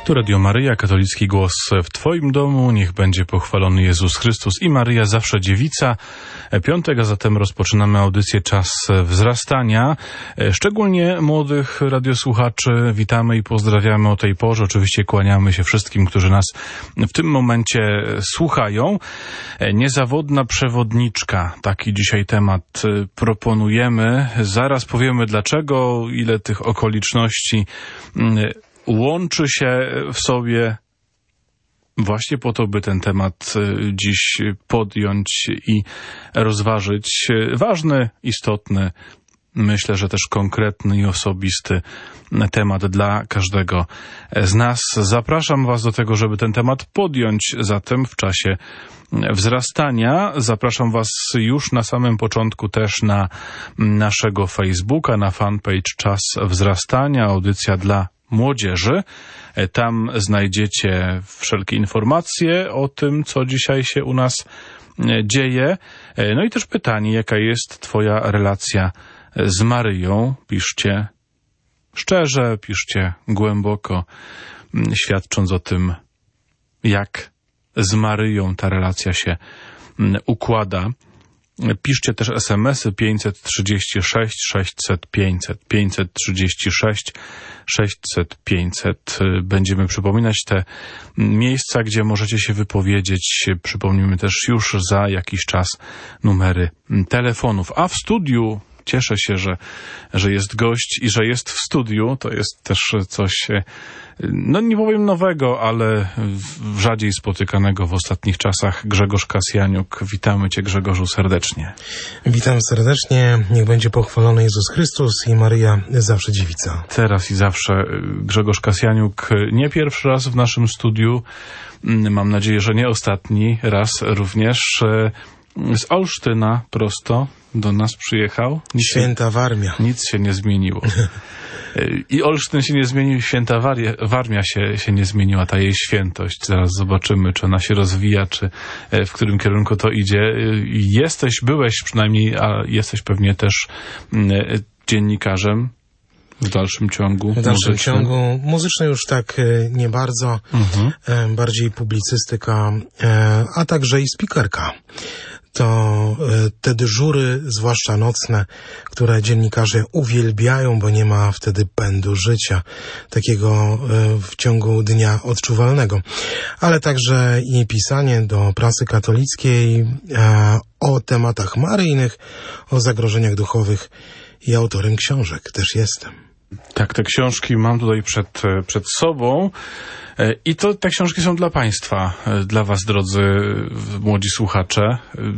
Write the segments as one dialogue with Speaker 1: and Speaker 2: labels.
Speaker 1: Tu Radio Maryja, katolicki głos w Twoim domu. Niech będzie pochwalony Jezus Chrystus i Maryja, zawsze dziewica. Piątek, a zatem rozpoczynamy audycję Czas Wzrastania. Szczególnie młodych radiosłuchaczy witamy i pozdrawiamy o tej porze. Oczywiście kłaniamy się wszystkim, którzy nas w tym momencie słuchają. Niezawodna przewodniczka. Taki dzisiaj temat proponujemy. Zaraz powiemy dlaczego, ile tych okoliczności łączy się w sobie właśnie po to, by ten temat dziś podjąć i rozważyć. Ważny, istotny, myślę, że też konkretny i osobisty temat dla każdego z nas. Zapraszam Was do tego, żeby ten temat podjąć zatem w czasie wzrastania. Zapraszam Was już na samym początku też na naszego Facebooka, na fanpage Czas Wzrastania, audycja dla młodzieży. Tam znajdziecie wszelkie informacje o tym, co dzisiaj się u nas dzieje. No i też pytanie, jaka jest Twoja relacja z Maryją. Piszcie szczerze, piszcie głęboko, świadcząc o tym, jak z Maryją ta relacja się układa. Piszcie też SMS-y 536 600 500, 536 600 500. Będziemy przypominać te miejsca, gdzie możecie się wypowiedzieć. Przypomnimy też już za jakiś czas numery telefonów. A w studiu cieszę się, że jest gość i że jest w studiu. To jest też coś, no nie powiem nowego, ale rzadziej spotykanego w ostatnich czasach. Grzegorz Kasjaniuk. Witamy Cię, Grzegorzu, serdecznie.
Speaker 2: Witam serdecznie. Niech będzie pochwalony Jezus Chrystus i Maryja, zawsze dziewica.
Speaker 1: Teraz i zawsze Grzegorz Kasjaniuk nie pierwszy raz w naszym studiu. Mam nadzieję, że nie ostatni raz również. Z Olsztyna prosto do nas przyjechał.
Speaker 2: Święta Warmia.
Speaker 1: Nic się nie zmieniło. I Olsztyn się nie zmienił, Święta Warmia się nie zmieniła, ta jej świętość. Zaraz zobaczymy, czy ona się rozwija, czy w którym kierunku to idzie. Byłeś przynajmniej, a jesteś pewnie też dziennikarzem w dalszym ciągu.
Speaker 2: W dalszym ciągu muzyczny już tak nie bardzo, bardziej publicystyka, a także i speakerka. To te dyżury, zwłaszcza nocne, które dziennikarze uwielbiają, bo nie ma wtedy pędu życia, takiego w ciągu dnia odczuwalnego. Ale także i pisanie do prasy katolickiej o tematach maryjnych, o zagrożeniach duchowych i autorem książek też jestem.
Speaker 1: Tak, te książki mam tutaj przed sobą i te książki są dla Państwa, dla Was, drodzy młodzi słuchacze,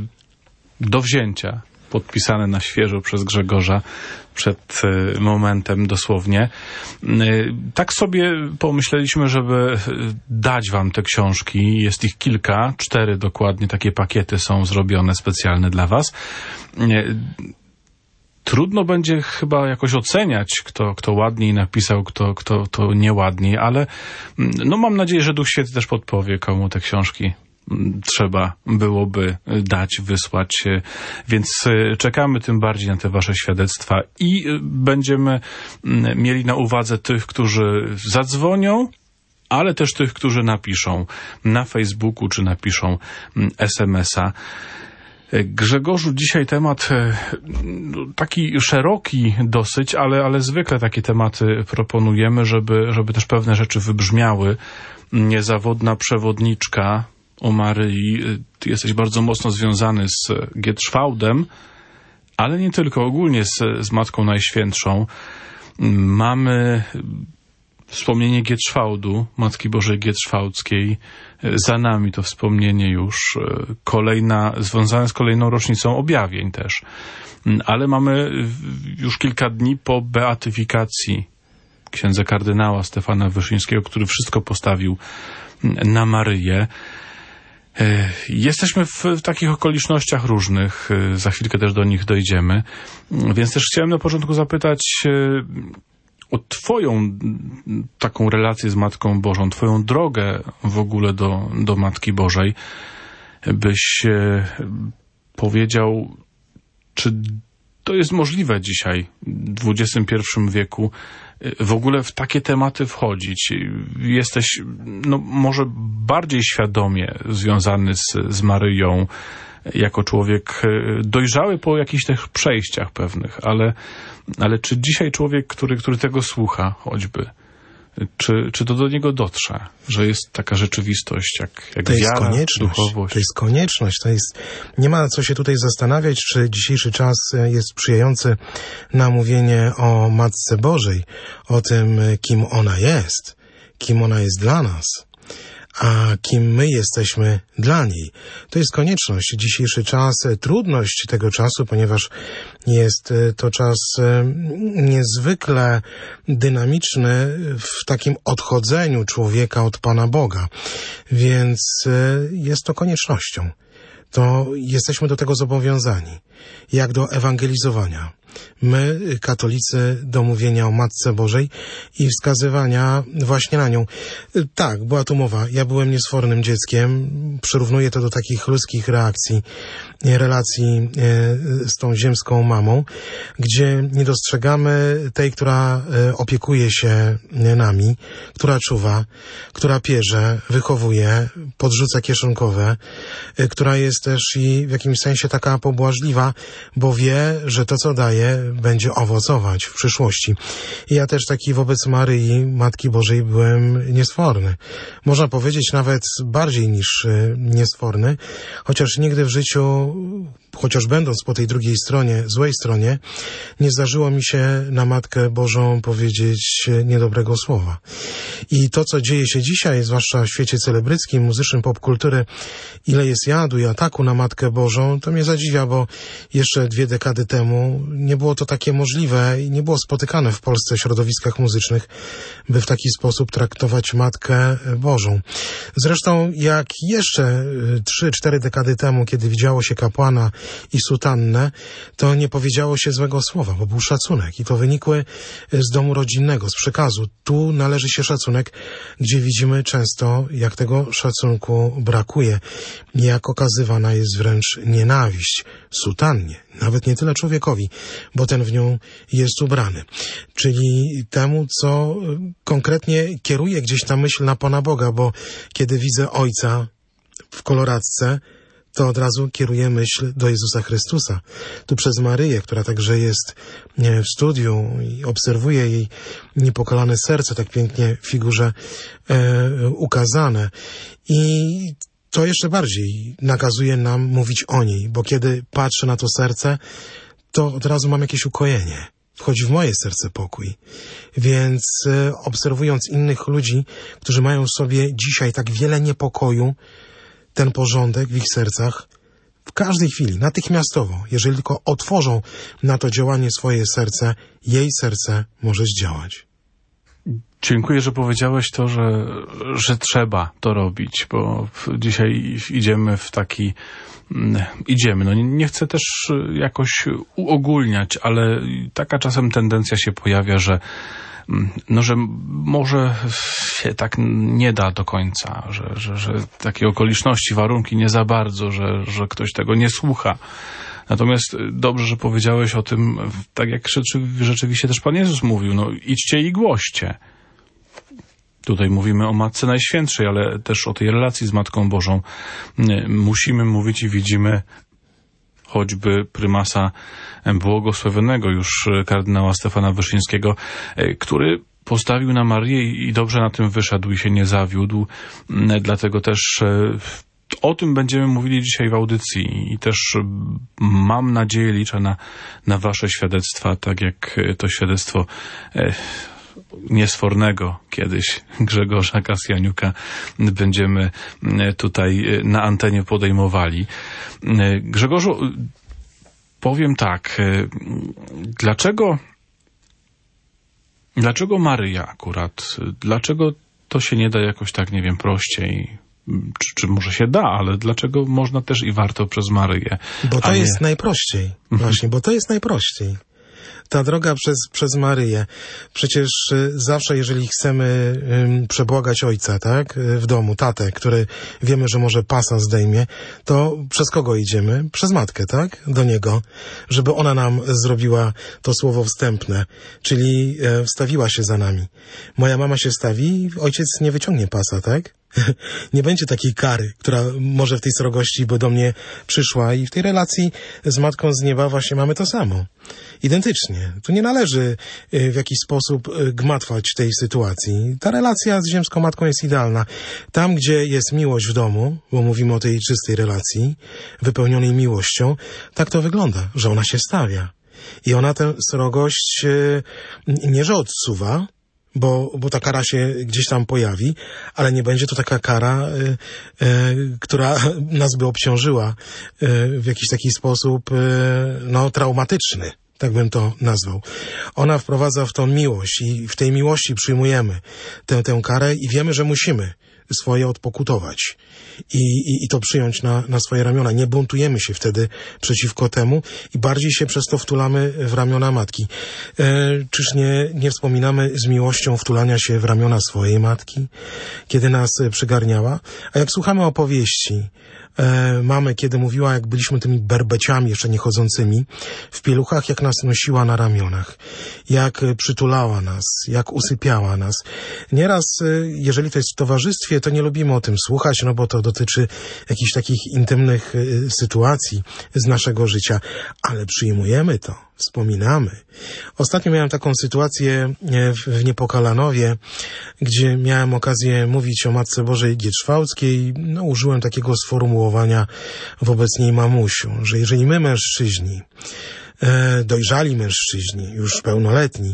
Speaker 1: do wzięcia, podpisane na świeżo przez Grzegorza przed momentem dosłownie. Tak sobie pomyśleliśmy, żeby dać Wam te książki. Jest ich kilka, 4 dokładnie, takie pakiety są zrobione specjalne dla Was. Trudno będzie chyba jakoś oceniać, kto ładniej napisał, kto nieładniej, ale no mam nadzieję, że Duch Święty też podpowie, komu te książki trzeba byłoby dać, wysłać. Więc czekamy tym bardziej na te Wasze świadectwa i będziemy mieli na uwadze tych, którzy zadzwonią, ale też tych, którzy napiszą na Facebooku czy napiszą SMS-a. Grzegorzu, dzisiaj temat taki szeroki dosyć, ale zwykle takie tematy proponujemy, żeby też pewne rzeczy wybrzmiały. Niezawodna przewodniczka o Maryi. Ty jesteś bardzo mocno związany z Gietrzwałdem, ale nie tylko, ogólnie z Matką Najświętszą. Mamy wspomnienie Gietrzwałdu, Matki Bożej Gietrzwałdzkiej. Za nami to wspomnienie już. Związane z kolejną rocznicą objawień też. Ale mamy już kilka dni po beatyfikacji księdza kardynała Stefana Wyszyńskiego, który wszystko postawił na Maryję. Jesteśmy w takich okolicznościach różnych, za chwilkę też do nich dojdziemy, więc też chciałem na początku zapytać o Twoją taką relację z Matką Bożą, Twoją drogę w ogóle do Matki Bożej, byś powiedział, czy to jest możliwe dzisiaj, w XXI wieku, w ogóle w takie tematy wchodzić. Jesteś, no, może bardziej świadomie związany z Maryją, jako człowiek dojrzały po jakichś tych przejściach pewnych, ale czy dzisiaj człowiek, który tego słucha choćby, czy to do niego dotrze, że jest taka rzeczywistość jak
Speaker 2: to
Speaker 1: wiara,
Speaker 2: jest
Speaker 1: duchowość?
Speaker 2: To jest konieczność. Nie ma co się tutaj zastanawiać, czy dzisiejszy czas jest sprzyjający na mówienie o Matce Bożej, o tym, kim ona jest dla nas, a kim my jesteśmy dla niej. To jest konieczność. Dzisiejszy czas, trudność tego czasu, ponieważ jest to czas niezwykle dynamiczny w takim odchodzeniu człowieka od Pana Boga. Więc jest to koniecznością. To jesteśmy do tego zobowiązani, jak do ewangelizowania. My, katolicy, do mówienia o Matce Bożej i wskazywania właśnie na nią. Tak, była tu mowa. Ja byłem niesfornym dzieckiem. Przyrównuję to do takich ludzkich relacji z tą ziemską mamą, gdzie nie dostrzegamy tej, która opiekuje się nami, która czuwa, która pierze, wychowuje, podrzuca kieszonkowe, która jest też i w jakimś sensie taka pobłażliwa, bo wie, że to, co daje, będzie owocować w przyszłości. I ja też taki wobec Maryi, Matki Bożej, byłem niesforny. Można powiedzieć nawet bardziej niż niesforny, chociaż nigdy w życiu, chociaż będąc po tej drugiej stronie, złej stronie, nie zdarzyło mi się na Matkę Bożą powiedzieć niedobrego słowa. I to, co dzieje się dzisiaj, zwłaszcza w świecie celebryckim, muzycznym, popkultury, ile jest jadu i ataku na Matkę Bożą, to mnie zadziwia, bo jeszcze 2 dekady temu nie było to takie możliwe i nie było spotykane w Polsce w środowiskach muzycznych, by w taki sposób traktować Matkę Bożą. Zresztą jak jeszcze 3-4 dekady temu, kiedy widziało się kapłana i sutannę, to nie powiedziało się złego słowa, bo był szacunek i to wynikło z domu rodzinnego, z przekazu. Tu należy się szacunek, gdzie widzimy często, jak tego szacunku brakuje, jak okazywana jest wręcz nienawiść sutannie, nawet nie tyle człowiekowi, bo ten w nią jest ubrany. Czyli temu, co konkretnie kieruje gdzieś ta myśl na Pana Boga, bo kiedy widzę Ojca w koloradce, to od razu kieruje myśl do Jezusa Chrystusa. Tu przez Maryję, która także jest w studiu i obserwuje jej niepokalane serce, tak pięknie w figurze ukazane. I to jeszcze bardziej nakazuje nam mówić o niej, bo kiedy patrzę na to serce, to od razu mam jakieś ukojenie. Wchodzi w moje serce pokój. Więc obserwując innych ludzi, którzy mają w sobie dzisiaj tak wiele niepokoju, ten porządek w ich sercach, w każdej chwili, natychmiastowo, jeżeli tylko otworzą na to działanie swoje serce, jej serce może zdziałać.
Speaker 1: Dziękuję, że powiedziałeś to, że trzeba to robić, bo dzisiaj idziemy w taki... no nie chcę też jakoś uogólniać, ale taka czasem tendencja się pojawia, że może się tak nie da do końca, że takie okoliczności, warunki nie za bardzo, że ktoś tego nie słucha. Natomiast dobrze, że powiedziałeś o tym, tak jak rzeczywiście też Pan Jezus mówił, no idźcie i głoście. Tutaj mówimy o Matce Najświętszej, ale też o tej relacji z Matką Bożą. Musimy mówić i widzimy choćby prymasa błogosławionego już kardynała Stefana Wyszyńskiego, który postawił na Marię i dobrze na tym wyszedł i się nie zawiódł. Dlatego też o tym będziemy mówili dzisiaj w audycji i też mam nadzieję, liczę na wasze świadectwa, tak jak to świadectwo niesfornego kiedyś Grzegorza Kasjaniuka będziemy tutaj na antenie podejmowali. Grzegorzu, powiem tak, dlaczego Maryja akurat? Dlaczego to się nie da jakoś tak, nie wiem, prościej? Czy może się da, ale dlaczego można też i warto przez Maryję?
Speaker 2: Bo to jest najprościej. Właśnie, bo to jest najprościej. ta droga przez Maryję. Przecież zawsze, jeżeli chcemy przebłagać ojca, tak, w domu, tatę, który wiemy, że może pasa zdejmie, to przez kogo idziemy? Przez matkę, tak? Do niego, żeby ona nam zrobiła to słowo wstępne, czyli wstawiła się za nami. Moja mama się stawi, ojciec nie wyciągnie pasa, tak? Nie będzie takiej kary, która może w tej srogości by do mnie przyszła, i w tej relacji z Matką z Nieba właśnie mamy to samo. Identycznie. Tu nie należy w jakiś sposób gmatwać tej sytuacji. Ta relacja z ziemską Matką jest idealna. Tam, gdzie jest miłość w domu, bo mówimy o tej czystej relacji, wypełnionej miłością, tak to wygląda, że ona się stawia. I ona tę srogość nie że odsuwa, bo ta kara się gdzieś tam pojawi, ale nie będzie to taka kara, która nas by obciążyła w jakiś taki sposób traumatyczny, tak bym to nazwał. Ona wprowadza w tą miłość i w tej miłości przyjmujemy tę karę i wiemy, że musimy swoje odpokutować i to przyjąć na swoje ramiona. Nie buntujemy się wtedy przeciwko temu i bardziej się przez to wtulamy w ramiona matki. Czyż nie wspominamy z miłością wtulania się w ramiona swojej matki, kiedy nas przygarniała? A jak słuchamy opowieści mamy, kiedy mówiła, jak byliśmy tymi berbeciami jeszcze niechodzącymi w pieluchach, jak nas nosiła na ramionach, jak przytulała nas, jak usypiała nas. Nieraz, jeżeli to jest w towarzystwie, to nie lubimy o tym słuchać, bo to dotyczy jakichś takich intymnych sytuacji z naszego życia, ale przyjmujemy to, wspominamy. Ostatnio miałem taką sytuację w Niepokalanowie, gdzie miałem okazję mówić o Matce Bożej Gietrzwałckiej. Użyłem takiego sformułowania wobec niej mamusiu, że jeżeli my, mężczyźni, dojrzali mężczyźni, już pełnoletni,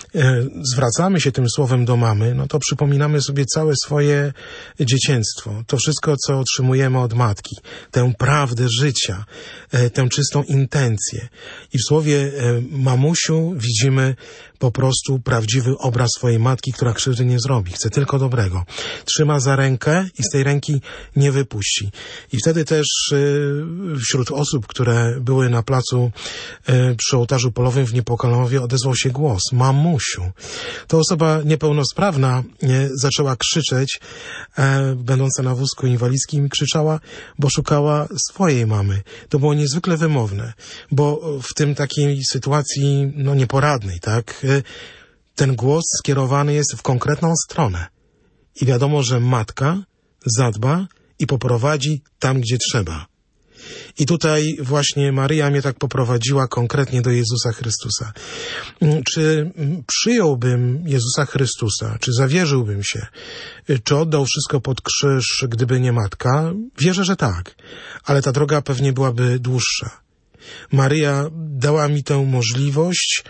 Speaker 2: zwracamy się tym słowem do mamy, to przypominamy sobie całe swoje dzieciństwo, to wszystko, co otrzymujemy od matki, tę prawdę życia, tę czystą intencję. I w słowie mamusiu widzimy po prostu prawdziwy obraz swojej matki, która krzywdy nie zrobi, chce tylko dobrego. Trzyma za rękę i z tej ręki nie wypuści. I wtedy też wśród osób, które były na placu przy ołtarzu polowym w Niepokalanowie, odezwał się głos: mamusiu. To osoba niepełnosprawna zaczęła krzyczeć, będąca na wózku inwalidzkim, krzyczała, bo szukała swojej mamy. To było niezwykle wymowne, bo w tym takiej sytuacji nieporadnej, tak, ten głos skierowany jest w konkretną stronę. I wiadomo, że matka zadba i poprowadzi tam, gdzie trzeba. I tutaj właśnie Maryja mnie tak poprowadziła konkretnie do Jezusa Chrystusa. Czy przyjąłbym Jezusa Chrystusa? Czy zawierzyłbym się? Czy oddał wszystko pod krzyż, gdyby nie matka? Wierzę, że tak. Ale ta droga pewnie byłaby dłuższa. Maryja dała mi tę możliwość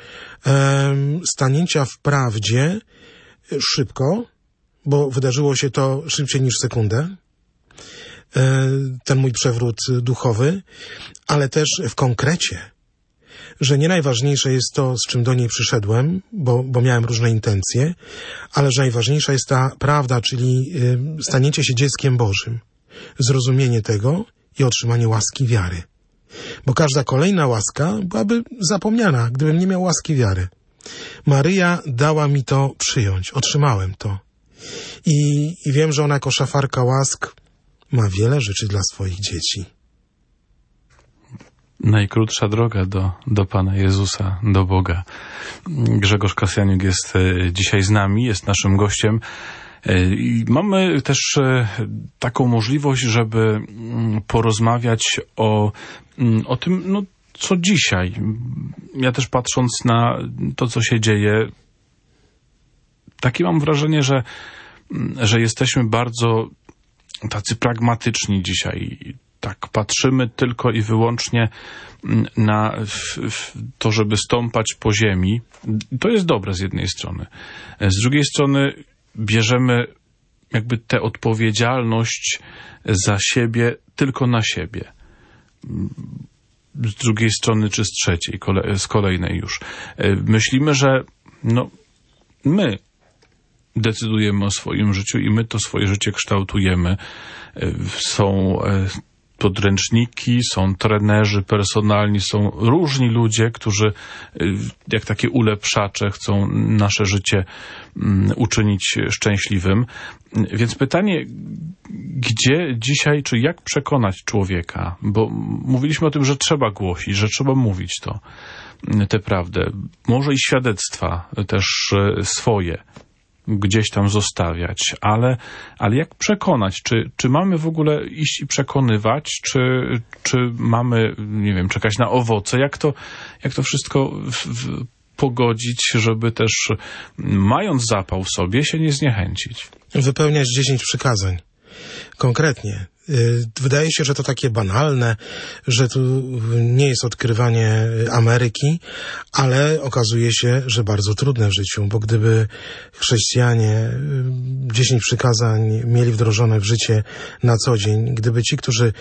Speaker 2: stanięcia w prawdzie szybko, bo wydarzyło się to szybciej niż sekundę, ten mój przewrót duchowy, ale też w konkrecie, że nie najważniejsze jest to, z czym do niej przyszedłem, bo miałem różne intencje, ale że najważniejsza jest ta prawda, czyli stanięcie się dzieckiem Bożym, zrozumienie tego i otrzymanie łaski wiary. Bo każda kolejna łaska byłaby zapomniana, gdybym nie miał łaski wiary. Maryja dała mi to przyjąć, otrzymałem to. I wiem, że ona jako szafarka łask ma wiele rzeczy dla swoich dzieci.
Speaker 1: Najkrótsza droga do Pana Jezusa, do Boga. Grzegorz Kasjaniuk jest dzisiaj z nami, jest naszym gościem. I mamy też taką możliwość, żeby porozmawiać o tym, co dzisiaj. Ja też patrząc na to, co się dzieje, takie mam wrażenie, że jesteśmy bardzo tacy pragmatyczni dzisiaj. Tak, patrzymy tylko i wyłącznie na to, żeby stąpać po ziemi. To jest dobre z jednej strony. Z drugiej strony bierzemy jakby tę odpowiedzialność za siebie tylko na siebie. Z drugiej strony czy z trzeciej, z kolejnej już. Myślimy, że my decydujemy o swoim życiu i my to swoje życie kształtujemy. Są podręczniki, są trenerzy personalni, są różni ludzie, którzy jak takie ulepszacze chcą nasze życie uczynić szczęśliwym. Więc pytanie, gdzie dzisiaj, czy jak przekonać człowieka? Bo mówiliśmy o tym, że trzeba głosić, że trzeba mówić tę prawdę. Może i świadectwa też swoje gdzieś tam zostawiać, ale jak przekonać? Czy mamy w ogóle iść i przekonywać, czy mamy, nie wiem, czekać na owoce? Jak to wszystko pogodzić, żeby też, mając zapał w sobie, się nie zniechęcić?
Speaker 2: Wypełniać 10 przykazań. Konkretnie. Wydaje się, że to takie banalne, że tu nie jest odkrywanie Ameryki, ale okazuje się, że bardzo trudne w życiu, bo gdyby chrześcijanie 10 przykazań mieli wdrożone w życie na co dzień, gdyby ci, którzy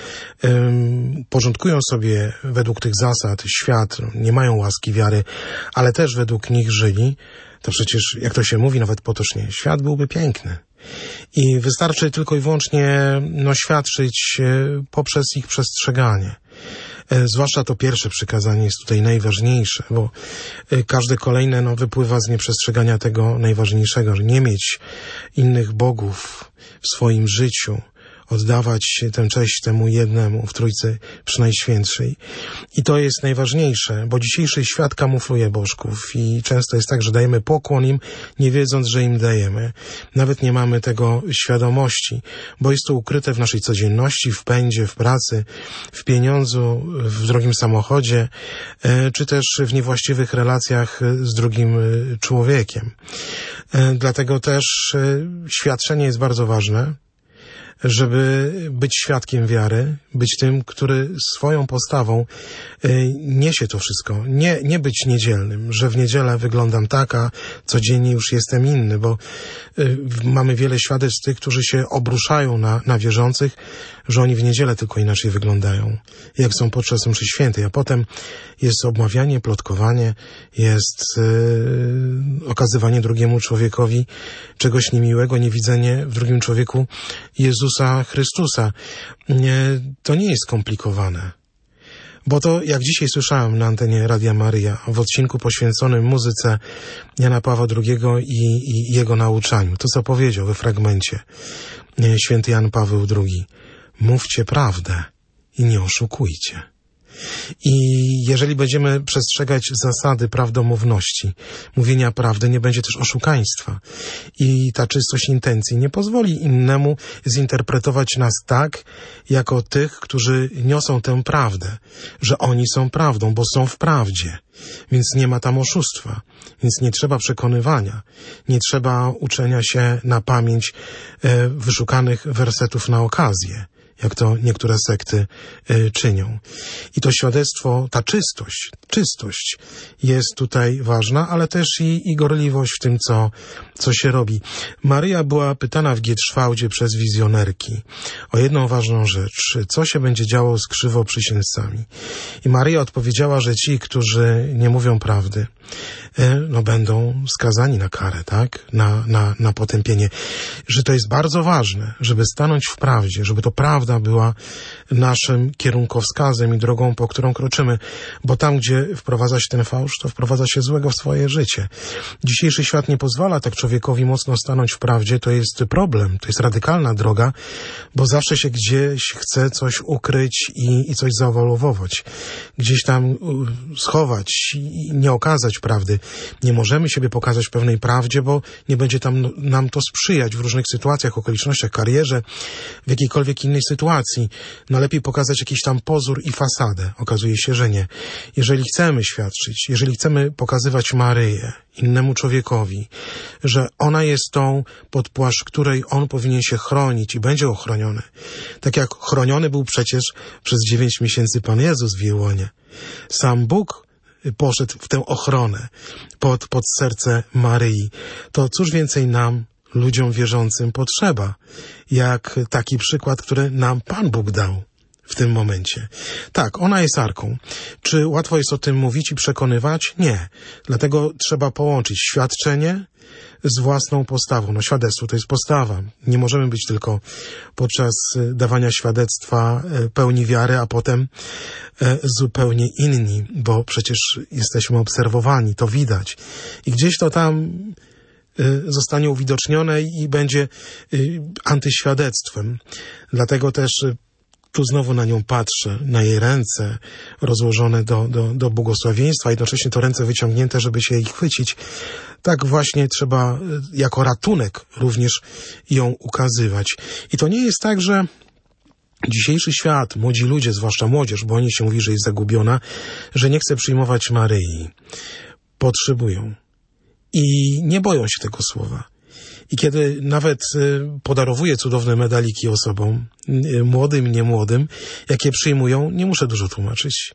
Speaker 2: porządkują sobie według tych zasad świat, nie mają łaski wiary, ale też według nich żyli, to przecież, jak to się mówi nawet potocznie, świat byłby piękny. I wystarczy tylko i wyłącznie świadczyć poprzez ich przestrzeganie. Zwłaszcza to pierwsze przykazanie jest tutaj najważniejsze, bo każde kolejne wypływa z nieprzestrzegania tego najważniejszego, że nie mieć innych bogów w swoim życiu, oddawać tę cześć temu jednemu w Trójcy Przynajświętszej. I to jest najważniejsze, bo dzisiejszy świat kamufluje bożków i często jest tak, że dajemy pokłon im, nie wiedząc, że im dajemy. Nawet nie mamy tego świadomości, bo jest to ukryte w naszej codzienności, w pędzie, w pracy, w pieniądzu, w drogim samochodzie, czy też w niewłaściwych relacjach z drugim człowiekiem. Dlatego też świadczenie jest bardzo ważne, żeby być świadkiem wiary, być tym, który swoją postawą niesie to wszystko. Nie być niedzielnym, że w niedzielę wyglądam tak, a codziennie już jestem inny, bo mamy wiele świadectw tych, którzy się obruszają na wierzących, że oni w niedzielę tylko inaczej wyglądają, jak są podczas mszy świętej, a potem jest obmawianie, plotkowanie, jest okazywanie drugiemu człowiekowi czegoś niemiłego, niewidzenie w drugim człowieku Jezusa Chrystusa. To nie jest skomplikowane. Bo to, jak dzisiaj słyszałem na antenie Radia Maryja, w odcinku poświęconym muzyce Jana Pawła II i jego nauczaniu, to co powiedział we fragmencie święty Jan Paweł II. Mówcie prawdę i nie oszukujcie. I jeżeli będziemy przestrzegać zasady prawdomówności, mówienia prawdy, nie będzie też oszukaństwa. I ta czystość intencji nie pozwoli innemu zinterpretować nas tak, jako tych, którzy niosą tę prawdę, że oni są prawdą, bo są w prawdzie. Więc nie ma tam oszustwa. Więc nie trzeba przekonywania. Nie trzeba uczenia się na pamięć wyszukanych wersetów na okazję, jak to niektóre sekty czynią. I to świadectwo, ta czystość jest tutaj ważna, ale też i gorliwość w tym, co się robi. Maryja była pytana w Gietrzwałdzie przez wizjonerki o jedną ważną rzecz. Co się będzie działo z krzywoprzysięzcami? I Maryja odpowiedziała, że ci, którzy nie mówią prawdy, będą skazani na karę, tak? Na potępienie. Że to jest bardzo ważne, żeby stanąć w prawdzie, żeby to prawda była naszym kierunkowskazem i drogą, po którą kroczymy, bo tam, gdzie wprowadza się ten fałsz, to wprowadza się złego w swoje życie. Dzisiejszy świat nie pozwala tak człowiekowi mocno stanąć w prawdzie, to jest problem, to jest radykalna droga, bo zawsze się gdzieś chce coś ukryć i coś zaowalowować. Gdzieś tam schować i nie okazać prawdy. Nie możemy siebie pokazać w pewnej prawdzie, bo nie będzie tam nam to sprzyjać w różnych sytuacjach, okolicznościach, karierze, w jakiejkolwiek innej sytuacji. Lepiej pokazać jakiś tam pozór i fasadę. Okazuje się, że nie. Jeżeli chcemy świadczyć, jeżeli chcemy pokazywać Maryję innemu człowiekowi, że ona jest tą, pod płaszcz której on powinien się chronić i będzie ochroniony. Tak jak chroniony był przecież przez 9 miesięcy Pan Jezus w jej łonie. Sam Bóg poszedł w tę ochronę pod serce Maryi. To cóż więcej nam, ludziom wierzącym, potrzeba, jak taki przykład, który nam Pan Bóg dał w tym momencie. Tak, ona jest arką. Czy łatwo jest o tym mówić i przekonywać? Nie. Dlatego trzeba połączyć świadczenie z własną postawą. No, świadectwo to jest postawa. Nie możemy być tylko podczas dawania świadectwa pełni wiary, a potem zupełnie inni, bo przecież jesteśmy obserwowani, to widać. I gdzieś to tam zostanie uwidocznione i będzie antyświadectwem. Dlatego też tu znowu na nią patrzę, na jej ręce rozłożone do błogosławieństwa, jednocześnie to ręce wyciągnięte, żeby się ich chwycić. Tak właśnie trzeba jako ratunek również ją ukazywać. I to nie jest tak, że dzisiejszy świat, młodzi ludzie, zwłaszcza młodzież, bo oni się mówi, że jest zagubiona, że nie chce przyjmować Maryi. Potrzebują. I nie boją się tego słowa. I kiedy nawet podarowuję cudowne medaliki osobom, młodym, niemłodym, jakie przyjmują, nie muszę dużo tłumaczyć.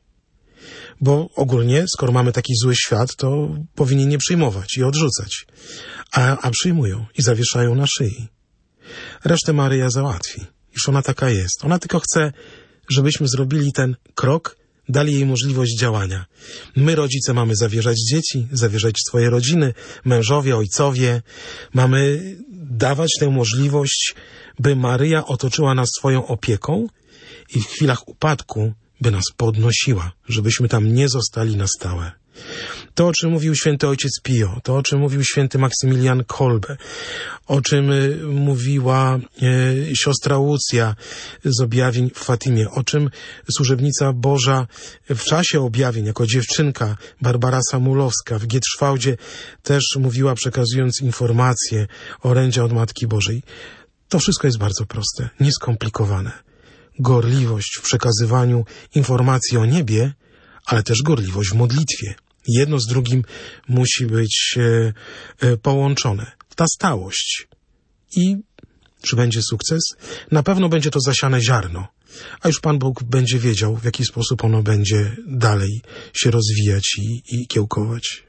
Speaker 2: Bo ogólnie, skoro mamy taki zły świat, to powinni nie przyjmować i odrzucać. A przyjmują i zawieszają na szyi. Resztę Maryja załatwi. Już ona taka jest. Ona tylko chce, żebyśmy zrobili ten krok, dali jej możliwość działania. My, rodzice, mamy zawierzać dzieci, zawierzać swoje rodziny, mężowie, ojcowie. Mamy dawać tę możliwość, by Maryja otoczyła nas swoją opieką i w chwilach upadku by nas podnosiła, żebyśmy tam nie zostali na stałe. To, o czym mówił święty ojciec Pio, to, o czym mówił święty Maksymilian Kolbe, o czym mówiła siostra Łucja z objawień w Fatimie, o czym służebnica Boża w czasie objawień, jako dziewczynka, Barbara Samulowska w Gietrzwałdzie też mówiła, przekazując informacje o orędzia od Matki Bożej. To wszystko jest bardzo proste, nieskomplikowane. Gorliwość w przekazywaniu informacji o niebie, ale też gorliwość w modlitwie. Jedno z drugim musi być połączone. Ta stałość. I czy będzie sukces? Na pewno będzie to zasiane ziarno. A już Pan Bóg będzie wiedział, w jaki sposób ono będzie dalej się rozwijać i kiełkować.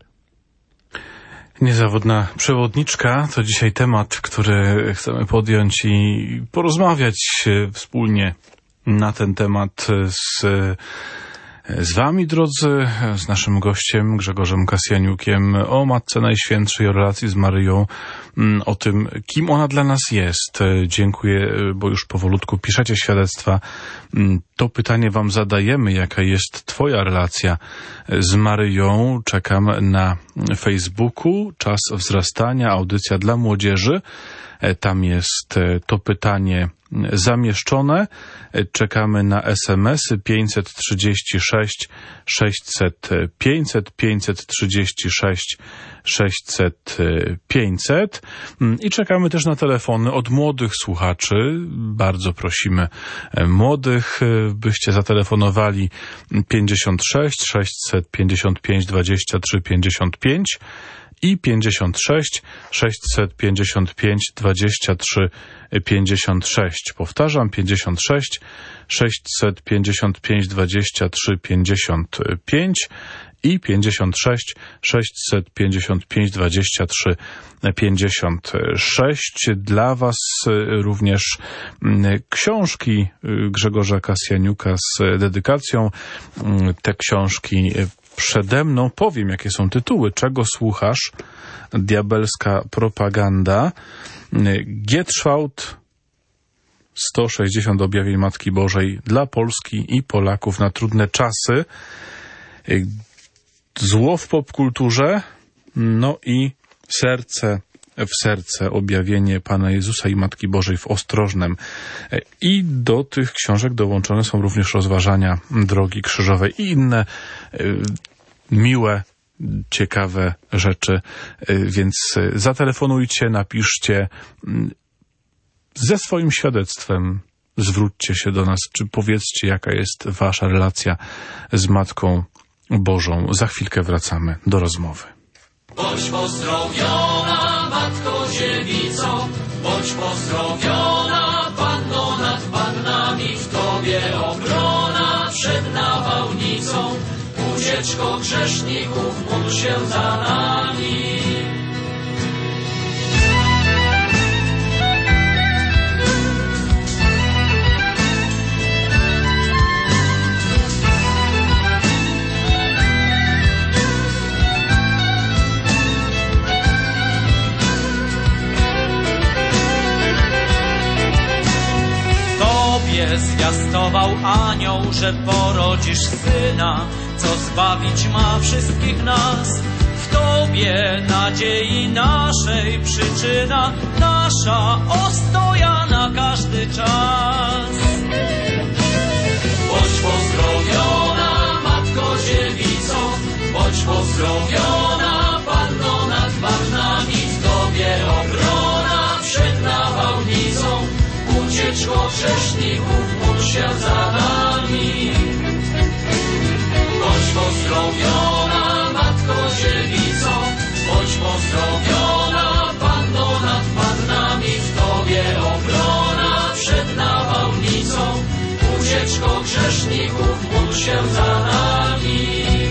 Speaker 1: Niezawodna przewodniczka to dzisiaj temat, który chcemy podjąć i porozmawiać wspólnie na ten temat z wami, drodzy, z naszym gościem Grzegorzem Kasjaniukiem, o Matce Najświętszej, o relacji z Maryją, o tym, kim ona dla nas jest. Dziękuję, bo już powolutku piszecie świadectwa. To pytanie wam zadajemy, jaka jest twoja relacja z Maryją. Czekam na Facebooku, Czas Wzrastania, audycja dla młodzieży. Tam jest to pytanie zamieszczone. Czekamy na SMS-y 536 600 500, 536 600 500 i czekamy też na telefony od młodych słuchaczy. Bardzo prosimy młodych, byście zatelefonowali 56 655 23 55 i 56 655 23 56. Powtarzam, 56 655 23 55 i 56 655 23 56. Dla was również książki Grzegorza Kasjaniuka z dedykacją. Te książki przede mną. Powiem, jakie są tytuły. Czego słuchasz? Diabelska propaganda. Gietrzwałd. 160 objawień Matki Bożej dla Polski i Polaków na trudne czasy. Zło w popkulturze. No i serce w serce, objawienie Pana Jezusa i Matki Bożej w Ostrożnem. I do tych książek dołączone są również rozważania drogi krzyżowej i inne miłe, ciekawe rzeczy. Więc zatelefonujcie, napiszcie ze swoim świadectwem, zwróćcie się do nas, czy powiedzcie, jaka jest wasza relacja z Matką Bożą. Za chwilkę wracamy do rozmowy.
Speaker 3: Bądź pozdrowiona, Matko Dziewico, bądź pozdrowiona, Panno nad Pannami, w Tobie obrona przed nawałnicą. Ucieczko grzeszników, módl się za nami.
Speaker 4: anioł, że porodzisz syna, co zbawić ma wszystkich nas. W Tobie nadziei naszej przyczyna, nasza ostoja na każdy czas.
Speaker 3: Bądź pozdrowiona, Matko Dziewico, bądź pozdrowiona, Panno nad Pannami, w Tobie obrona przed nawałnicą, ucieczko grzeszników, módl się za nami. Bądź pozdrowiona, Matko Dziewico, bądź pozdrowiona, Panno nad Pannami, w Tobie obrona przed nawałnicą, ucieczko grzeszników, módl się za nami.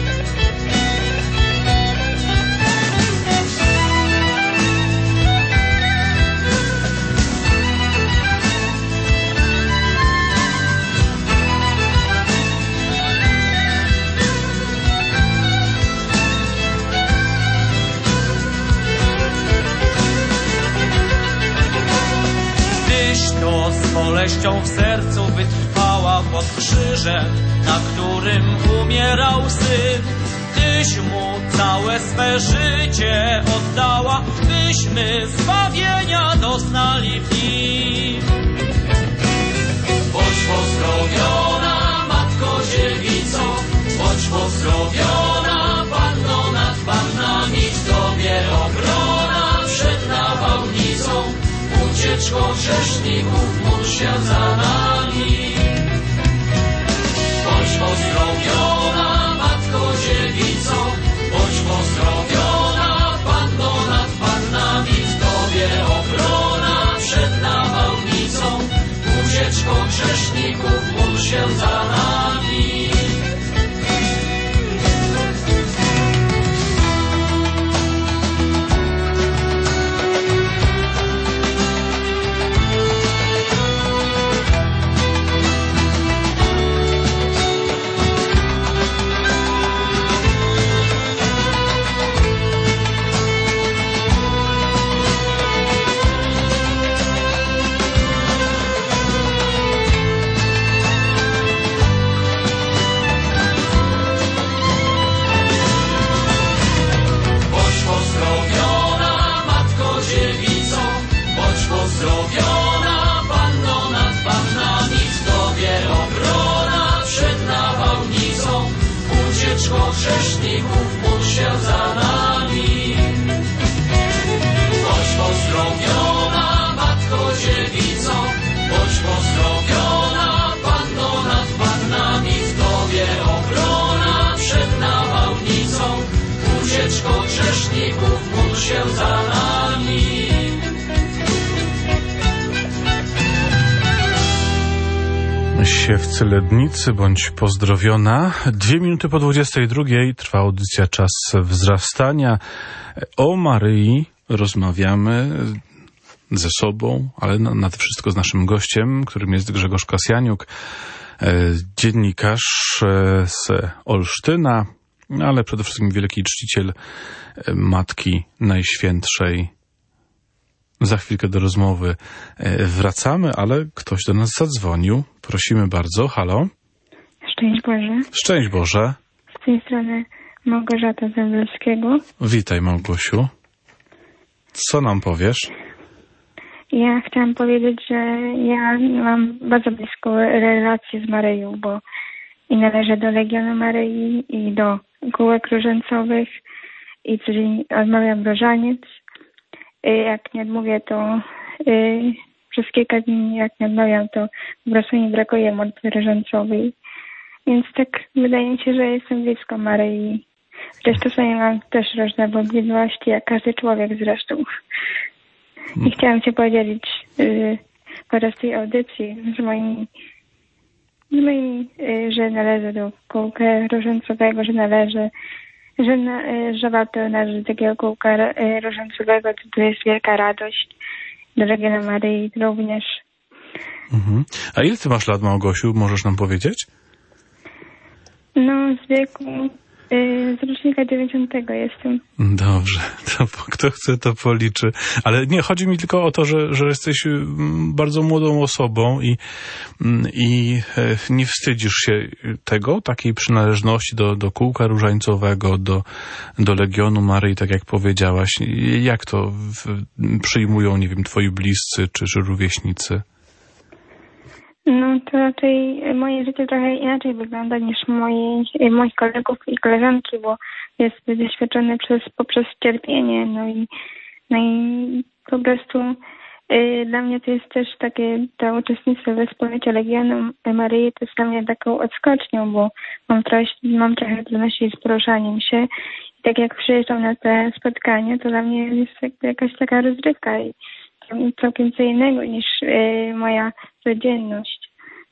Speaker 4: To z boleścią w sercu wytrwała pod krzyżem, na którym umierał Syn. Tyś Mu całe swe życie oddała, byśmy zbawienia doznali w Nim.
Speaker 3: Bądź pozdrowiona, Matko Dziewico, bądź pozdrowiona, Panno nad Pannami, w Tobie obrona przed nawałnicą, ucieczko grzeszników, módl się za nami. Bądź pozdrowiona, Matko Dziewico, bądź pozdrowiona, Panno nad Pannami, w Tobie obrona przed nawałnicą, ucieczko grzeszników, módl się za nami. Pozdrowiona, Panno nad Pannami, w Tobie obrona przed nawałnicą, ucieczko grzeszników, módl się za nami. Bądź pozdrowiona, Matko Dziewico, bądź pozdrowiona, Panno nad Pannami, w Tobie obrona przed nawałnicą, ucieczko grzeszników, módl się za nami.
Speaker 1: Siewcy Lednicy, bądź pozdrowiona. 2 minuty po 22 trwa audycja Czas wzrastania. O Maryi rozmawiamy ze sobą, ale nade wszystko z naszym gościem, którym jest Grzegorz Kasjaniuk, dziennikarz z Olsztyna, ale przede wszystkim wielki czciciel Matki Najświętszej. Za chwilkę do rozmowy wracamy, ale ktoś do nas zadzwonił. Prosimy bardzo. Halo?
Speaker 5: Szczęść Boże.
Speaker 1: Szczęść Boże.
Speaker 5: Z tej strony Małgorzata z Węblewskiego.
Speaker 1: Witaj, Małgosiu. Co nam powiesz?
Speaker 5: Ja chciałam powiedzieć, że ja mam bardzo bliską relację z Maryją, bo i należę do Legionu Maryi i do kółek różańcowych, i czyli odmawiam różaniec. Jak nie odmówię, to przez kilka dni, jak nie odmawiam, to po prostu mi brakuje modlitwy różańcowej. Więc tak wydaje mi się, że jestem blisko Maryi. Chociaż czasami mam też różne wątpliwości, jak każdy człowiek zresztą. I chciałam się podzielić podczas tej audycji z moimi, że należę do kółka różańcowego, że warto należeć do takiego kółka różańcowego, to jest wielka radość. Do Legionu Maryi również.
Speaker 1: Mhm. A ile ty masz lat, Małgosiu? Możesz nam powiedzieć?
Speaker 5: No, z wieku Z rocznika 90 jestem.
Speaker 1: Dobrze, to kto chce, to policzy. Ale nie, chodzi mi tylko o to, że jesteś bardzo młodą osobą i nie wstydzisz się tego, takiej przynależności do kółka różańcowego, do Legionu Maryi, tak jak powiedziałaś. Jak to przyjmują, nie wiem, twoi bliscy czy rówieśnicy?
Speaker 5: No to raczej moje życie trochę inaczej wygląda niż moich kolegów i koleżanki, bo jest doświadczone poprzez cierpienie, no i po prostu dla mnie to jest też takie, to uczestnictwo we wspólnocie Legionu Maryi to jest dla mnie taką odskocznią, bo mam trochę trudności z poruszaniem się i tak jak przyjeżdżam na te spotkania, to dla mnie jest jakaś taka rozrywka i całkiem co innego niż moja codzienność.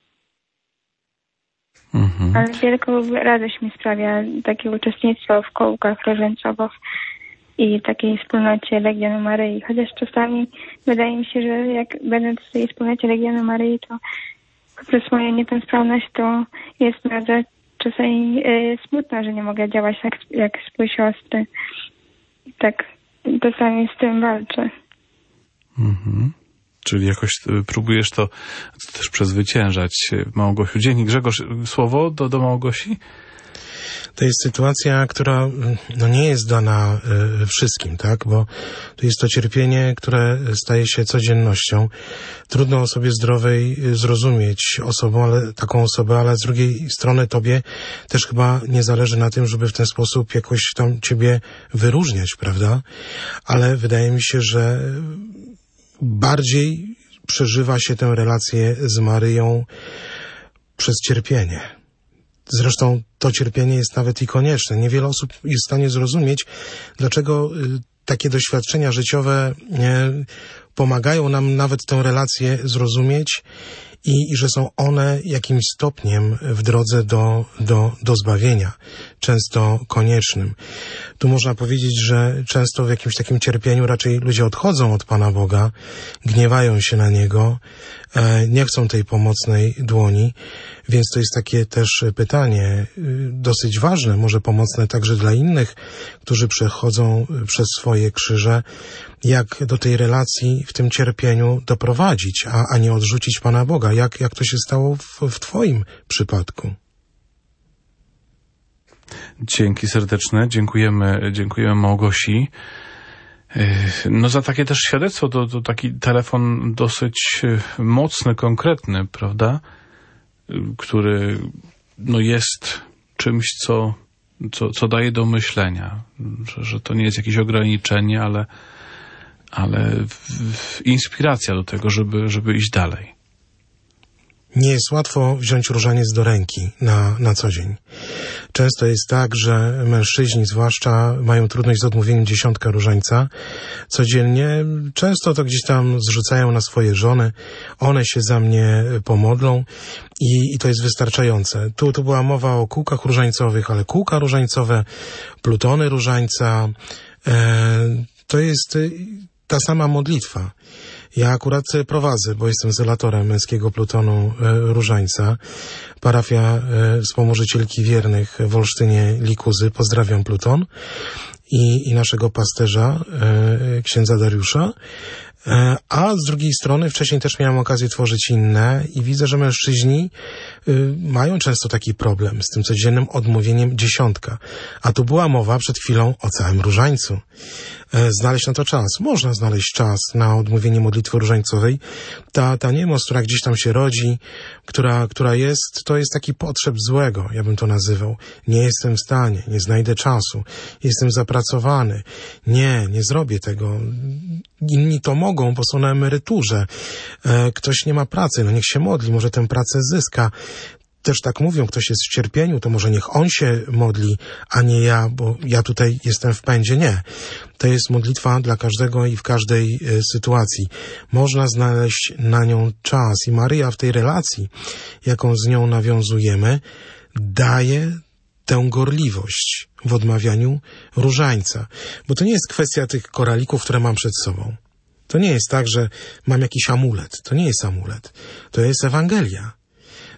Speaker 1: Mhm.
Speaker 5: Ale wielką radość mi sprawia takie uczestnictwo w kołkach różańcowych i takiej wspólnocie Legionu Maryi. Chociaż czasami wydaje mi się, że jak będę w tej wspólnocie Legionu Maryi, to poprzez moją niepełnosprawność to jest bardzo czasami smutno, że nie mogę działać jak współsiostry. Tak czasami z tym walczę.
Speaker 1: Mhm. Czyli jakoś próbujesz to też przezwyciężać. Małgosiu, dzięki. Grzegorz, słowo do Małgosi?
Speaker 2: To jest sytuacja, która nie jest dana wszystkim, tak? Bo to jest to cierpienie, które staje się codziennością. Trudno osobie zdrowej zrozumieć taką osobę, ale z drugiej strony tobie też chyba nie zależy na tym, żeby w ten sposób jakoś tam ciebie wyróżniać, prawda? Ale wydaje mi się, że bardziej przeżywa się tę relację z Maryją przez cierpienie. Zresztą to cierpienie jest nawet i konieczne. Niewiele osób jest w stanie zrozumieć, dlaczego takie doświadczenia życiowe pomagają nam nawet tę relację zrozumieć i że są one jakimś stopniem w drodze do zbawienia, często koniecznym. Tu można powiedzieć, że często w jakimś takim cierpieniu raczej ludzie odchodzą od Pana Boga, gniewają się na Niego, nie chcą tej pomocnej dłoni, więc to jest takie też pytanie dosyć ważne, może pomocne także dla innych, którzy przechodzą przez swoje krzyże, jak do tej relacji w tym cierpieniu doprowadzić, a nie odrzucić Pana Boga. Jak to się stało w Twoim przypadku?
Speaker 1: Dzięki serdeczne. Dziękujemy Małgosi. No za takie też świadectwo, to taki telefon dosyć mocny, konkretny, prawda? Który jest czymś, co daje do myślenia, że to nie jest jakieś ograniczenie, ale inspiracja do tego, żeby iść dalej.
Speaker 2: Nie jest łatwo wziąć różaniec do ręki na co dzień. Często jest tak, że mężczyźni zwłaszcza mają trudność z odmówieniem 10 różańca codziennie. Często to gdzieś tam zrzucają na swoje żony. One się za mnie pomodlą i to jest wystarczające. Tu była mowa o kółkach różańcowych, ale kółka różańcowe, plutony różańca, to jest ta sama modlitwa. Ja akurat prowadzę, bo jestem zelatorem męskiego plutonu różańca. Parafia Wspomożycielki Wiernych w Olsztynie Likuzy. Pozdrawiam pluton i naszego pasterza, księdza Dariusza. A z drugiej strony wcześniej też miałem okazję tworzyć inne i widzę, że mężczyźni mają często taki problem z tym codziennym odmówieniem 10. A tu była mowa przed chwilą o całym różańcu. Znaleźć na to czas. Można znaleźć czas na odmówienie modlitwy różańcowej. Ta niemoc, która gdzieś tam się rodzi, która jest, to jest taki potrzeb złego, ja bym to nazywał. Nie jestem w stanie, nie znajdę czasu, jestem zapracowany. Nie zrobię tego. Inni to mogą, bo są na emeryturze. Ktoś nie ma pracy, niech się modli, może tę pracę zyska. Też tak mówią, ktoś jest w cierpieniu, to może niech on się modli, a nie ja, bo ja tutaj jestem w pędzie. Nie. To jest modlitwa dla każdego i w każdej sytuacji. Można znaleźć na nią czas i Maryja w tej relacji, jaką z nią nawiązujemy, daje tę gorliwość w odmawianiu różańca. Bo to nie jest kwestia tych koralików, które mam przed sobą. To nie jest tak, że mam jakiś amulet. To nie jest amulet. To jest Ewangelia.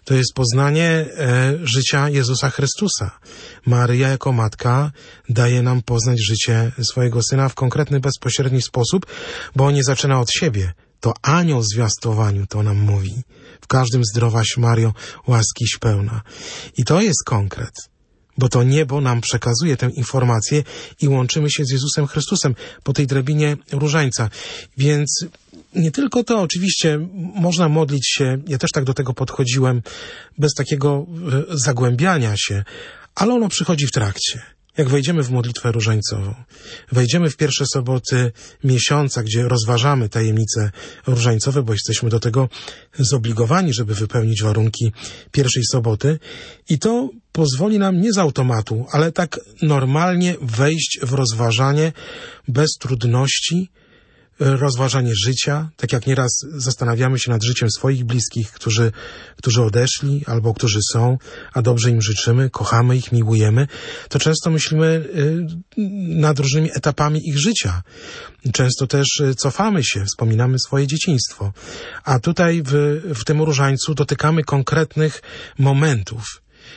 Speaker 2: To jest poznanie życia Jezusa Chrystusa. Maryja jako matka daje nam poznać życie swojego Syna w konkretny, bezpośredni sposób, bo on nie zaczyna od siebie. To anioł w zwiastowaniu to nam mówi. W każdym zdrowaś Mario, łaskiś pełna. I to jest konkret, bo to niebo nam przekazuje tę informację i łączymy się z Jezusem Chrystusem po tej drabinie różańca. Więc nie tylko to, oczywiście można modlić się, ja też tak do tego podchodziłem, bez takiego zagłębiania się, ale ono przychodzi w trakcie. Jak wejdziemy w modlitwę różańcową, wejdziemy w pierwsze soboty miesiąca, gdzie rozważamy tajemnice różańcowe, bo jesteśmy do tego zobligowani, żeby wypełnić warunki pierwszej soboty, i to pozwoli nam nie z automatu, ale tak normalnie wejść w rozważanie bez trudności, rozważanie życia, tak jak nieraz zastanawiamy się nad życiem swoich bliskich, którzy odeszli albo którzy są, a dobrze im życzymy, kochamy ich, miłujemy, to często myślimy nad różnymi etapami ich życia. Często też cofamy się, wspominamy swoje dzieciństwo. A tutaj w tym różańcu dotykamy konkretnych momentów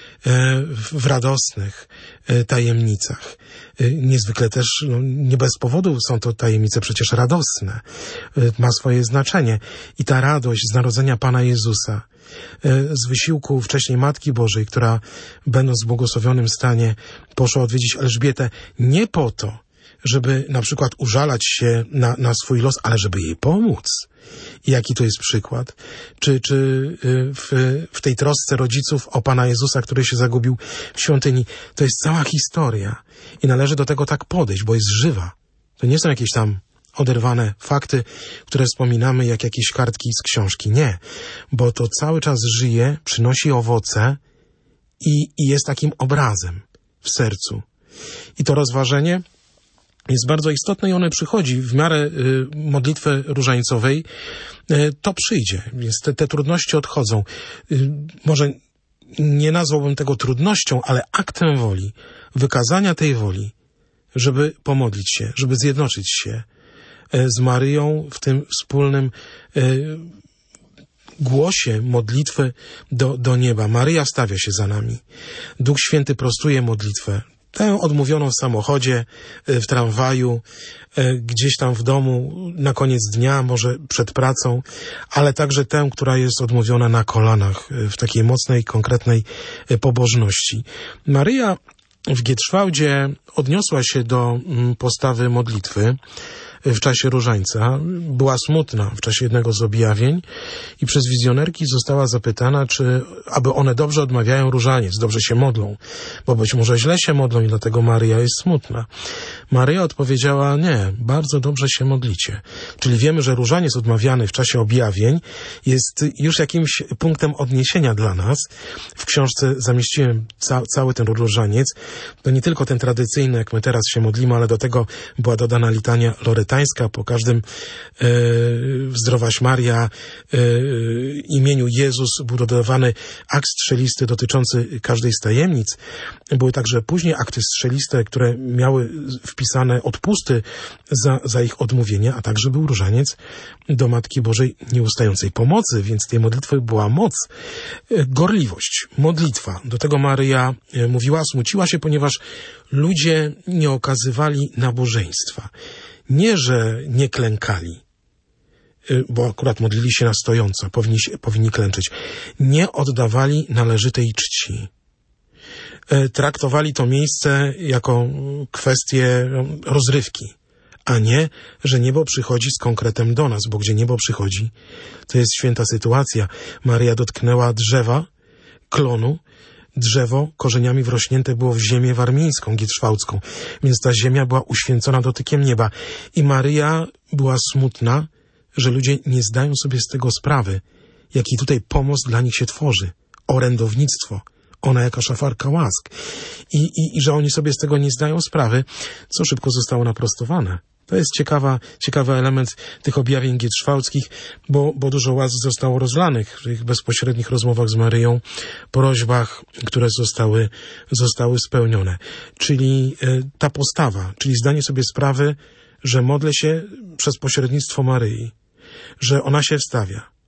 Speaker 2: w radosnych tajemnicach. Niezwykle też, nie bez powodu są to tajemnice przecież radosne. Ma swoje znaczenie. I ta radość z narodzenia Pana Jezusa, z wysiłku wcześniej Matki Bożej, która będąc w błogosławionym stanie poszła odwiedzić Elżbietę nie po to, żeby na przykład użalać się na swój los, ale żeby jej pomóc. I jaki to jest przykład? Czy w tej trosce rodziców o Pana Jezusa, który się zagubił w świątyni, to jest cała historia. I należy do tego tak podejść, bo jest żywa. To nie są jakieś tam oderwane fakty, które wspominamy jak jakieś kartki z książki. Nie, bo to cały czas żyje, przynosi owoce i jest takim obrazem w sercu. I to rozważenie jest bardzo istotne i one przychodzi w miarę modlitwy różańcowej, to przyjdzie, więc te trudności odchodzą. Może nie nazwałbym tego trudnością, ale aktem woli, wykazania tej woli, żeby pomodlić się, żeby zjednoczyć się z Maryją w tym wspólnym głosie modlitwy do nieba. Maryja stawia się za nami. Duch Święty prostuje modlitwę. Tę odmówioną w samochodzie, w tramwaju, gdzieś tam w domu, na koniec dnia, może przed pracą, ale także tę, która jest odmówiona na kolanach, w takiej mocnej, konkretnej pobożności. Maryja w Gietrzwałdzie odniosła się do postawy modlitwy w czasie różańca. Była smutna w czasie jednego z objawień i przez wizjonerki została zapytana, aby one dobrze odmawiają różaniec, dobrze się modlą, bo być może źle się modlą i dlatego Maryja jest smutna. Maryja odpowiedziała, nie, bardzo dobrze się modlicie. Czyli wiemy, że różaniec odmawiany w czasie objawień jest już jakimś punktem odniesienia dla nas. W książce zamieściłem cały ten różaniec. To nie tylko ten tradycyjny, jak my teraz się modlimy, ale do tego była dodana litania loretańska. Po każdym Zdrowaś Maria, imieniu Jezus był dodawany akt strzelisty dotyczący każdej z tajemnic. Były także później akty strzeliste, które miały wpisane odpusty za ich odmówienie, a także był różaniec do Matki Bożej nieustającej pomocy, więc tej modlitwy była moc, gorliwość, modlitwa. Do tego Maryja mówiła, smuciła się, ponieważ ludzie nie okazywali nabożeństwa. Nie, że nie klękali, bo akurat modlili się na stojąco, powinni klęczeć. Nie oddawali należytej czci. Traktowali to miejsce jako kwestię rozrywki, a nie, że niebo przychodzi z konkretem do nas, bo gdzie niebo przychodzi, to jest święta sytuacja. Maryja dotknęła drzewa, klonu. Drzewo korzeniami wrośnięte było w ziemię warmińską, gietrzwałdzką, więc ta ziemia była uświęcona dotykiem nieba. I Maryja była smutna, że ludzie nie zdają sobie z tego sprawy, jaki tutaj pomost dla nich się tworzy. Orędownictwo. Ona jako szafarka łask. I że oni sobie z tego nie zdają sprawy, co szybko zostało naprostowane. To jest ciekawy element tych objawień gietrzwałdzkich, bo dużo łask zostało rozlanych w tych bezpośrednich rozmowach z Maryją, prośbach, które zostały spełnione. Czyli ta postawa, czyli zdanie sobie sprawy, że modlę się przez pośrednictwo Maryi, że ona się wstawia,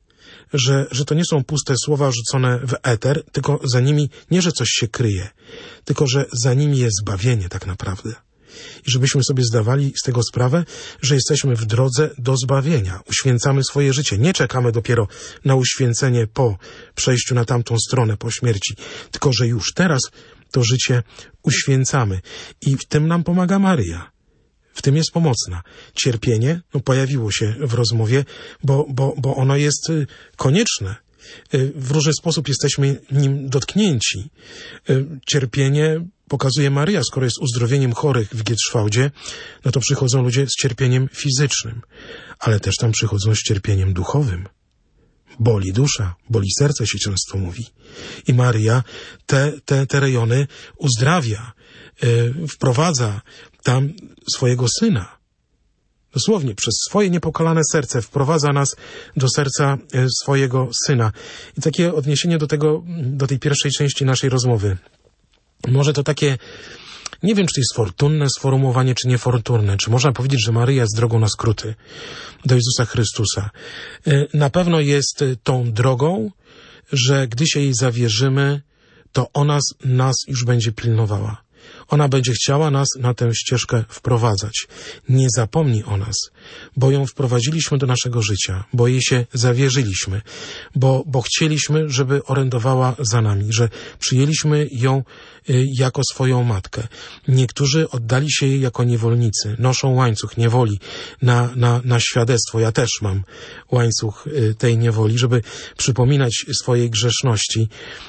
Speaker 2: że to nie są puste słowa rzucone w eter, tylko za nimi nie, że coś się kryje, tylko że za nimi jest zbawienie tak naprawdę. I żebyśmy sobie zdawali z tego sprawę, że jesteśmy w drodze do zbawienia. Uświęcamy swoje życie. Nie czekamy dopiero na uświęcenie po przejściu na tamtą stronę, po śmierci, tylko że już teraz to życie uświęcamy. I w tym nam pomaga Maryja. W tym jest pomocna. Cierpienie pojawiło się w rozmowie, bo ono jest konieczne. W różny sposób jesteśmy nim dotknięci. Cierpienie pokazuje Maryja, skoro jest uzdrowieniem chorych w Gietrzwałdzie, no to przychodzą ludzie z cierpieniem fizycznym, ale też tam przychodzą z cierpieniem duchowym. Boli dusza, boli serce się często mówi. I Maryja te rejony uzdrawia, wprowadza tam swojego Syna. Dosłownie, przez swoje niepokalane serce wprowadza nas do serca swojego Syna. I takie odniesienie do tej pierwszej części naszej rozmowy. Może to takie, nie wiem, czy to jest fortunne sformułowanie, czy niefortunne, czy można powiedzieć, że Maryja jest drogą na skróty do Jezusa Chrystusa. Na pewno jest tą drogą, że gdy się jej zawierzymy, to ona nas już będzie pilnowała. Ona będzie chciała nas na tę ścieżkę wprowadzać. Nie zapomni o nas, bo ją wprowadziliśmy do naszego życia, bo jej się zawierzyliśmy, bo chcieliśmy, żeby orędowała za nami, że przyjęliśmy ją jako swoją matkę. Niektórzy oddali się jej jako niewolnicy, noszą łańcuch niewoli na świadectwo. Ja też mam łańcuch tej niewoli, żeby przypominać swojej grzeszności,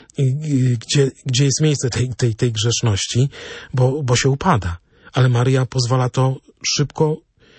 Speaker 2: gdzie jest miejsce tej grzeszności, bo się upada. Ale Maryja pozwala to szybko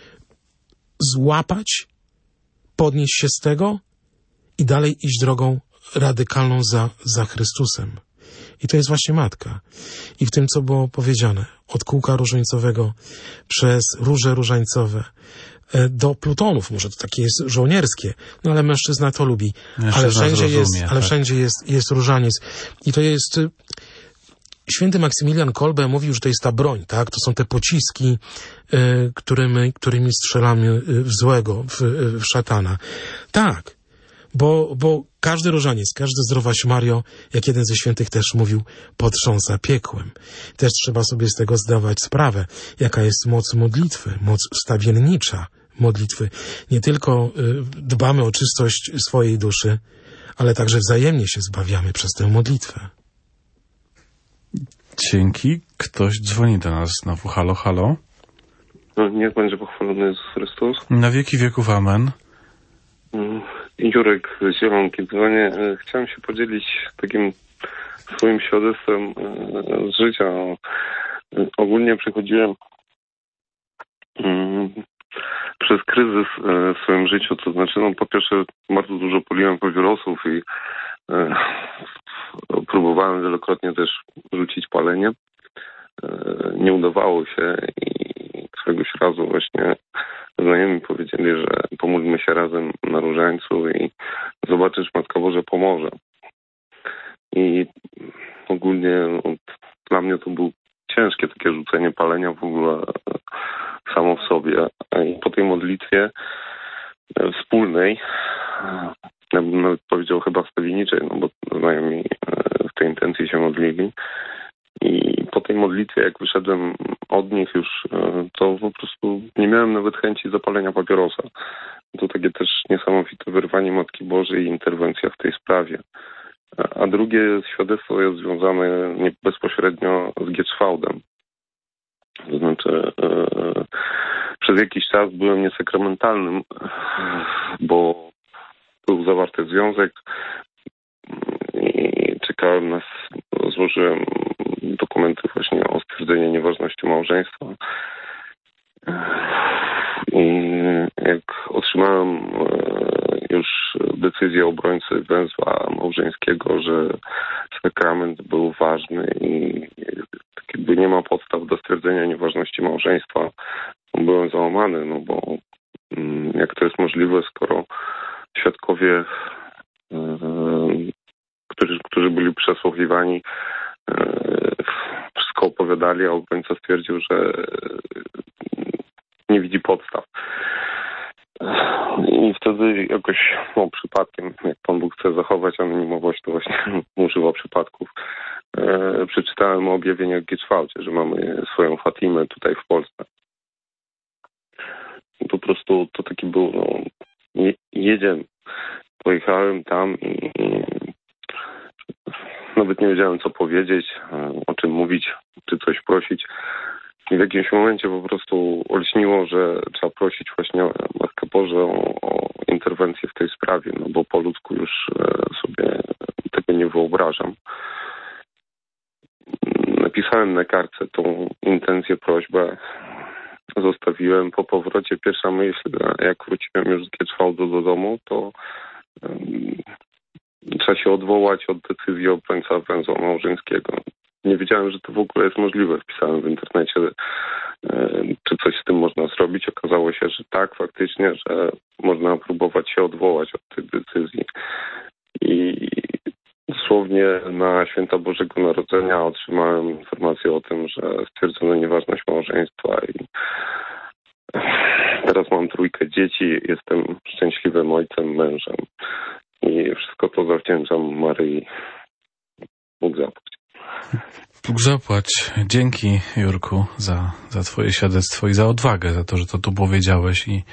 Speaker 2: złapać, podnieść się z tego i dalej iść drogą radykalną za Chrystusem. I to jest właśnie Matka. I w tym, co było powiedziane, od kółka różańcowego przez róże różańcowe do plutonów, może to takie jest żołnierskie, no ale mężczyzna to lubi. Ale wszędzie jest różaniec. I to jest... Święty Maksymilian Kolbe mówił, że to jest ta broń, tak? To są te pociski, którymi strzelamy w złego, w szatana. Tak, bo każdy różaniec, każda zdrowaś Mario, jak jeden ze świętych też mówił, potrząsa piekłem. Też trzeba sobie z tego zdawać sprawę, jaka jest moc modlitwy, moc wstawiennicza modlitwy. Nie tylko dbamy o czystość swojej duszy, ale także wzajemnie się zbawiamy przez tę modlitwę.
Speaker 1: Dzięki. Ktoś dzwoni do nas znowu. Halo, halo.
Speaker 6: No, niech będzie pochwalony Jezus Chrystus.
Speaker 1: Na wieki wieków, amen.
Speaker 6: Jurek z Zielonki dzwonię. Chciałem się podzielić takim swoim świadectwem z życia. Ogólnie przechodziłem przez kryzys w swoim życiu, to znaczy, po pierwsze bardzo dużo poliłem papierosów i próbowałem wielokrotnie też rzucić palenie. Nie udawało się i któregoś razu właśnie znajomi powiedzieli, że pomódlmy się razem na różańcu i zobaczysz, Matka Boża pomoże. I ogólnie dla mnie to było ciężkie takie rzucenie palenia w ogóle samo w sobie. I po tej modlitwie wspólnej, ja bym nawet powiedział chyba wstawienniczej, bo znajomi w tej intencji się modlili. I po tej modlitwie, jak wyszedłem od nich już, to po prostu nie miałem nawet chęci zapalenia papierosa. To takie też niesamowite wyrwanie Matki Bożej i interwencja w tej sprawie. A drugie świadectwo jest związane bezpośrednio z Gietrzwałdem. To znaczy, przez jakiś czas byłem niesakramentalnym, bo był zawarty związek i czekałem złożyłem dokumenty właśnie o stwierdzenie nieważności małżeństwa. I jak otrzymałem już decyzję obrońcy węzła małżeńskiego, że sakrament był ważny i tak jakby nie ma podstaw do stwierdzenia nieważności małżeństwa, byłem załamany, bo jak to jest możliwe, skoro świadkowie, którzy byli przesłuchiwani, wszystko opowiadali, a obrońca stwierdził, że nie widzi podstaw. I I wtedy jakoś, przypadkiem, jak Pan Bóg chce zachować anonimowość, to właśnie używa przypadków. Przeczytałem o objawieniach w Gieczwałdzie, że mamy swoją Fatimę tutaj w Polsce. I po prostu to taki był, jedziemy. Pojechałem tam i nawet nie wiedziałem, co powiedzieć, o czym mówić, czy coś prosić. I w jakimś momencie po prostu olśniło, że trzeba prosić właśnie Matkę Bożą o interwencję w tej sprawie, bo po ludzku już sobie tego nie wyobrażam. Napisałem na kartce tą intencję, prośbę, zostawiłem. Po powrocie pierwsza myśl, jak wróciłem już z Gieczwałdu do domu, to trzeba się odwołać od decyzji obrońca węzła małżeńskiego. Nie wiedziałem, że to w ogóle jest możliwe. Wpisałem w internecie, czy coś z tym można zrobić. Okazało się, że tak, faktycznie, że można próbować się odwołać od tej decyzji. I dosłownie na święta Bożego Narodzenia otrzymałem informację o tym, że stwierdzono nieważność małżeństwa i teraz mam 3 dzieci, jestem szczęśliwym ojcem, mężem i wszystko to zawdzięczam Maryi. Bóg zapłać.
Speaker 1: Bóg zapłać. Dzięki, Jurku, za twoje świadectwo i za odwagę, za to, że to tu powiedziałeś i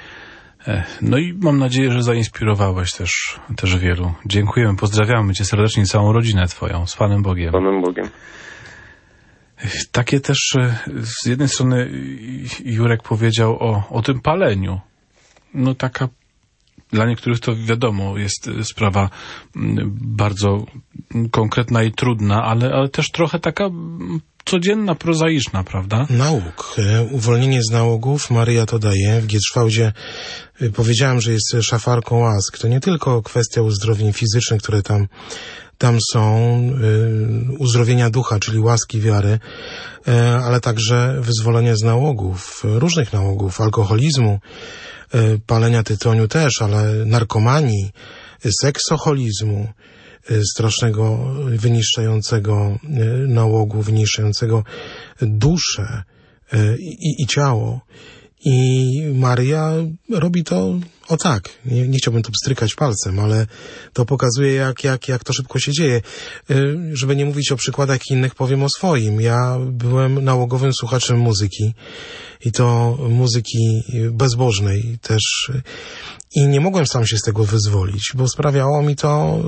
Speaker 1: mam nadzieję, że zainspirowałeś też wielu. Dziękujemy, pozdrawiamy cię serdecznie, całą rodzinę twoją. Z Panem Bogiem.
Speaker 6: Z Panem Bogiem.
Speaker 1: Takie też z jednej strony Jurek powiedział o tym paleniu. Taka dla niektórych to wiadomo jest sprawa bardzo konkretna i trudna, ale też trochę taka codzienna, prozaiczna, prawda?
Speaker 2: Nauk. Uwolnienie z nałogów. Maryja to daje. W Gieczwałdzie powiedziałem, że jest szafarką łask. To nie tylko kwestia uzdrowień fizycznych, które tam są, uzdrowienia ducha, czyli łaski wiary, ale także wyzwolenie z nałogów, różnych nałogów, alkoholizmu, palenia tytoniu też, ale narkomanii, seksoholizmu, strasznego, wyniszczającego nałogu, wyniszczającego duszę i ciało. I Maryja robi to tak. Nie chciałbym tu pstrykać palcem, ale to pokazuje, jak to szybko się dzieje. Żeby nie mówić o przykładach innych, powiem o swoim. Ja byłem nałogowym słuchaczem muzyki i to muzyki bezbożnej też. I nie mogłem sam się z tego wyzwolić, bo sprawiało mi to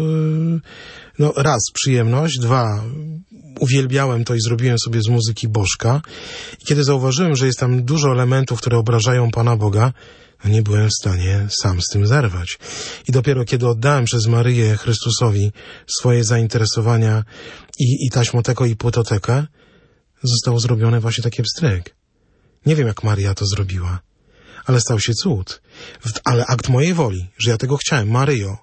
Speaker 2: raz przyjemność, 2 uwielbiałem to i zrobiłem sobie z muzyki bożka. I kiedy zauważyłem, że jest tam dużo elementów, które obrażają Pana Boga, nie byłem w stanie sam z tym zerwać. I dopiero kiedy oddałem przez Maryję Chrystusowi swoje zainteresowania i taśmotekę i płytotekę, został zrobiony właśnie taki pstryk. Nie wiem, jak Maryja to zrobiła, ale stał się cud. Ale akt mojej woli, że ja tego chciałem. Maryjo,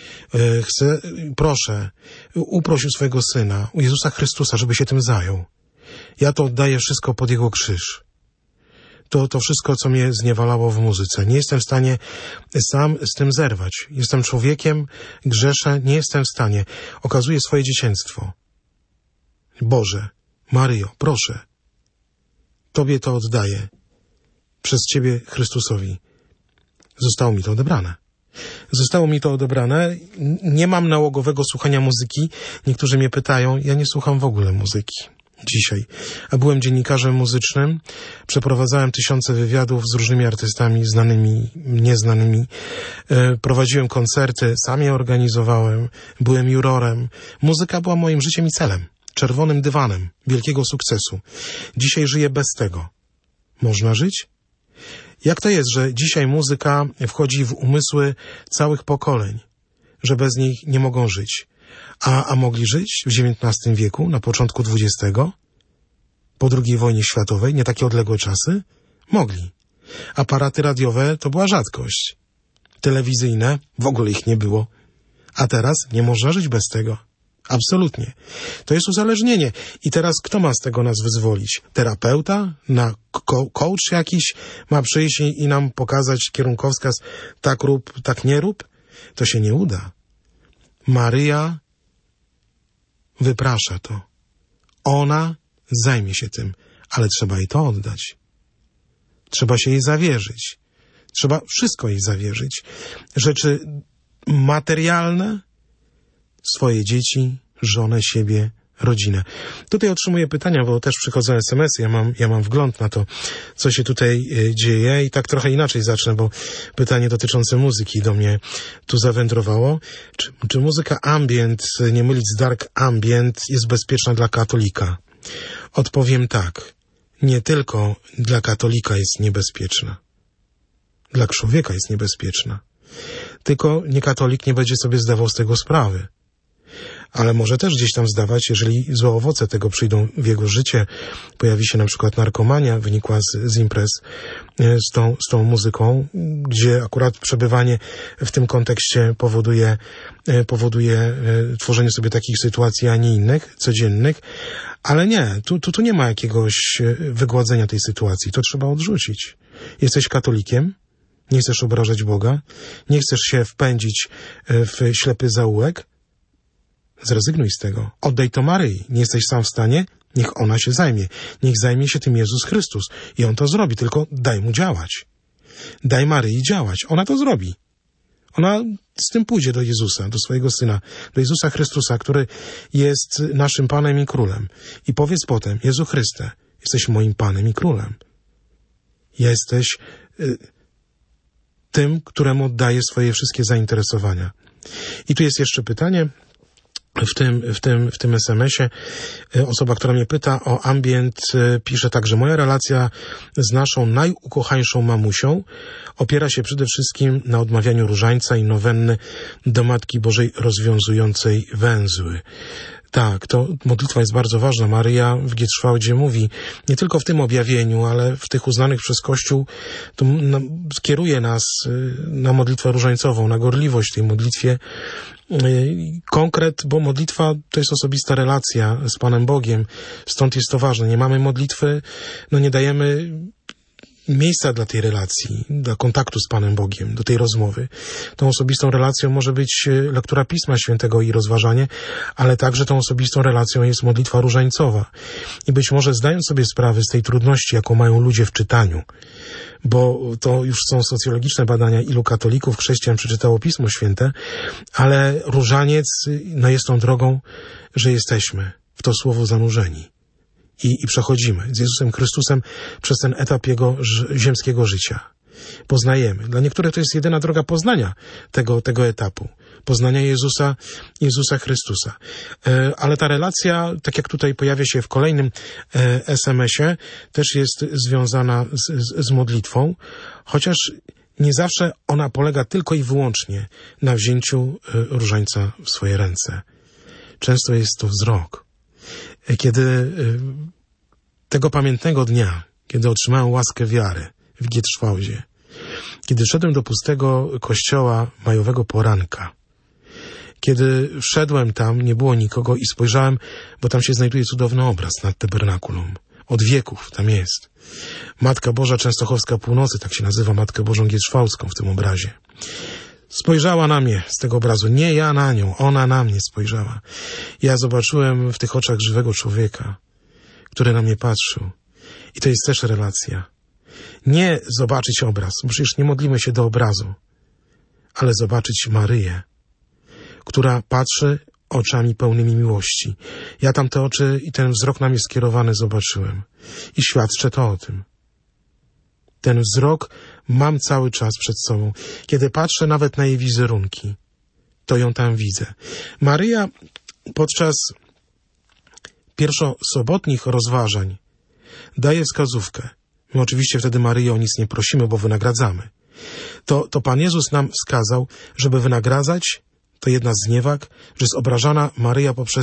Speaker 2: proszę, uproś u swojego Syna, u Jezusa Chrystusa, żeby się tym zajął. Ja to oddaję wszystko pod Jego krzyż. To wszystko, co mnie zniewalało w muzyce. Nie jestem w stanie sam z tym zerwać. Jestem człowiekiem, grzeszę, nie jestem w stanie. Okazuję swoje dziecięctwo. Boże, Maryjo, proszę, Tobie to oddaję. Przez Ciebie, Chrystusowi. Zostało mi to odebrane. Zostało mi to odebrane. Nie mam nałogowego słuchania muzyki. Niektórzy mnie pytają, ja nie słucham w ogóle muzyki dzisiaj. A byłem dziennikarzem muzycznym. Przeprowadzałem 1000 wywiadów z różnymi artystami, znanymi, nieznanymi. Prowadziłem koncerty, sam je organizowałem. Byłem jurorem. Muzyka była moim życiem i celem. Czerwonym dywanem wielkiego sukcesu. Dzisiaj żyję bez tego. Można żyć? Jak to jest, że dzisiaj muzyka wchodzi w umysły całych pokoleń, że bez niej nie mogą żyć? A mogli żyć w XIX wieku, na początku XX? Po II wojnie światowej, nie takie odległe czasy? Mogli. Aparaty radiowe to była rzadkość. Telewizyjne, w ogóle ich nie było. A teraz nie można żyć bez tego. Absolutnie. To jest uzależnienie. I teraz kto ma z tego nas wyzwolić? Terapeuta? Coach jakiś ma przyjść i nam pokazać kierunkowskaz, tak rób, tak nie rób? To się nie uda. Maryja wyprasza to. Ona zajmie się tym, ale trzeba jej to oddać. Trzeba się jej zawierzyć. Trzeba wszystko jej zawierzyć. Rzeczy materialne, swoje dzieci, żonę, siebie, rodzinę. Tutaj otrzymuję pytania, bo też przychodzą SMS-y. Ja mam wgląd na to, co się tutaj dzieje i tak trochę inaczej zacznę, bo pytanie dotyczące muzyki do mnie tu zawędrowało. Czy muzyka ambient, nie mylić z dark ambient, jest bezpieczna dla katolika? Odpowiem tak. Nie tylko dla katolika jest niebezpieczna. Dla człowieka jest niebezpieczna. Tylko niekatolik nie będzie sobie zdawał z tego sprawy. Ale może też gdzieś tam zdawać, jeżeli złe owoce tego przyjdą w jego życie, pojawi się na przykład narkomania wynikła z imprez z tą muzyką, gdzie akurat przebywanie w tym kontekście powoduje tworzenie sobie takich sytuacji, a nie innych, codziennych. Ale nie, tu nie ma jakiegoś wygładzenia tej sytuacji. To trzeba odrzucić. Jesteś katolikiem, nie chcesz obrażać Boga, nie chcesz się wpędzić w ślepy zaułek, zrezygnuj z tego. Oddaj to Maryi. Nie jesteś sam w stanie? Niech ona się zajmie. Niech zajmie się tym Jezus Chrystus. I On to zrobi, tylko daj Mu działać. Daj Maryi działać. Ona to zrobi. Ona z tym pójdzie do Jezusa, do swojego Syna, do Jezusa Chrystusa, który jest naszym Panem i Królem. I powiedz potem, Jezu Chryste, jesteś moim Panem i Królem. Jesteś tym, któremu oddaję swoje wszystkie zainteresowania. I tu jest jeszcze pytanie. W tym SMS-ie osoba, która mnie pyta o ambient, pisze tak, że moja relacja z naszą najukochańszą mamusią opiera się przede wszystkim na odmawianiu różańca i nowenny do Matki Bożej rozwiązującej węzły. Tak, to modlitwa jest bardzo ważna. Maryja w Gietrzwałdzie mówi, nie tylko w tym objawieniu, ale w tych uznanych przez Kościół, to skieruje nas na modlitwę różańcową, na gorliwość w tej modlitwie. Konkret, bo modlitwa to jest osobista relacja z Panem Bogiem, stąd jest to ważne. Nie mamy modlitwy, nie dajemy miejsca dla tej relacji, dla kontaktu z Panem Bogiem, do tej rozmowy. Tą osobistą relacją może być lektura Pisma Świętego i rozważanie, ale także tą osobistą relacją jest modlitwa różańcowa. I być może zdając sobie sprawę z tej trudności, jaką mają ludzie w czytaniu, bo to już są socjologiczne badania, ilu katolików, chrześcijan przeczytało Pismo Święte, ale różaniec jest tą drogą, że jesteśmy w to słowo zanurzeni. I przechodzimy z Jezusem Chrystusem przez ten etap Jego ziemskiego życia. Poznajemy. Dla niektórych to jest jedyna droga poznania tego etapu. Poznania Jezusa Chrystusa. Ale ta relacja, tak jak tutaj pojawia się w kolejnym SMS-ie, też jest związana z modlitwą, chociaż nie zawsze ona polega tylko i wyłącznie na wzięciu różańca w swoje ręce. Często jest to wzrok. Kiedy tego pamiętnego dnia, kiedy otrzymałem łaskę wiary w Gietrzwałdzie, kiedy szedłem do pustego kościoła majowego poranka, kiedy wszedłem tam, nie było nikogo i spojrzałem, bo tam się znajduje cudowny obraz nad tabernakulum. Od wieków tam jest. Matka Boża Częstochowska Północy, tak się nazywa Matkę Bożą Gietrzwałdzką w tym obrazie. Spojrzała na mnie z tego obrazu. Nie ja na nią, ona na mnie spojrzała. Ja zobaczyłem w tych oczach żywego człowieka, który na mnie patrzył. I to jest też relacja. Nie zobaczyć obraz, bo przecież nie modlimy się do obrazu, ale zobaczyć Maryję, która patrzy oczami pełnymi miłości. Ja tam te oczy i ten wzrok na mnie skierowany zobaczyłem. I świadczę to o tym. Ten wzrok mam cały czas przed sobą. Kiedy patrzę nawet na jej wizerunki, to ją tam widzę. Maryja podczas pierwszosobotnich rozważań daje wskazówkę. My oczywiście wtedy Maryję o nic nie prosimy, bo wynagradzamy. To Pan Jezus nam wskazał, żeby wynagradzać, to jedna z zniewag, że jest obrażana Maryja poprzez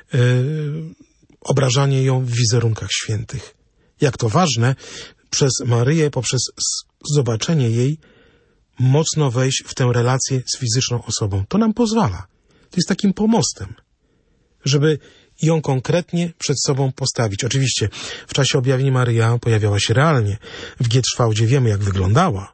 Speaker 2: obrażanie ją w wizerunkach świętych. Jak to ważne, przez Maryję, poprzez zobaczenie jej, mocno wejść w tę relację z fizyczną osobą. To nam pozwala. To jest takim pomostem, żeby ją konkretnie przed sobą postawić. Oczywiście w czasie objawień Maryja pojawiała się realnie. W Gietrzwałdzie wiemy, jak wyglądała.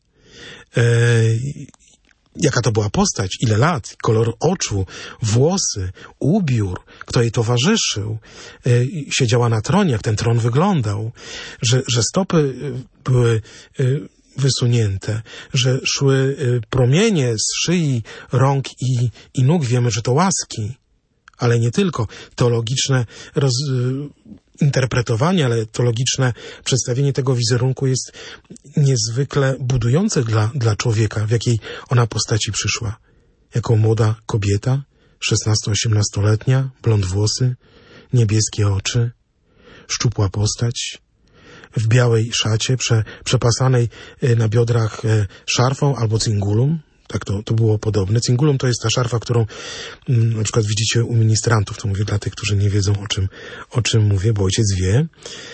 Speaker 2: Jaka to była postać, ile lat, kolor oczu, włosy, ubiór, kto jej towarzyszył, siedziała na tronie, jak ten tron wyglądał, że stopy były wysunięte, że szły promienie z szyi, rąk i nóg. Wiemy, że to łaski, ale nie tylko. Teologiczne interpretowanie, ale teologiczne przedstawienie tego wizerunku jest niezwykle budujące dla człowieka, w jakiej ona postaci przyszła. Jako młoda kobieta, 16-18-letnia, blond włosy, niebieskie oczy, szczupła postać, w białej szacie, przepasanej na biodrach szarfą albo cingulum. Tak to było podobne. Cingulum to jest ta szarfa, którą na przykład widzicie u ministrantów. To mówię dla tych, którzy nie wiedzą, o czym mówię, bo ojciec wie.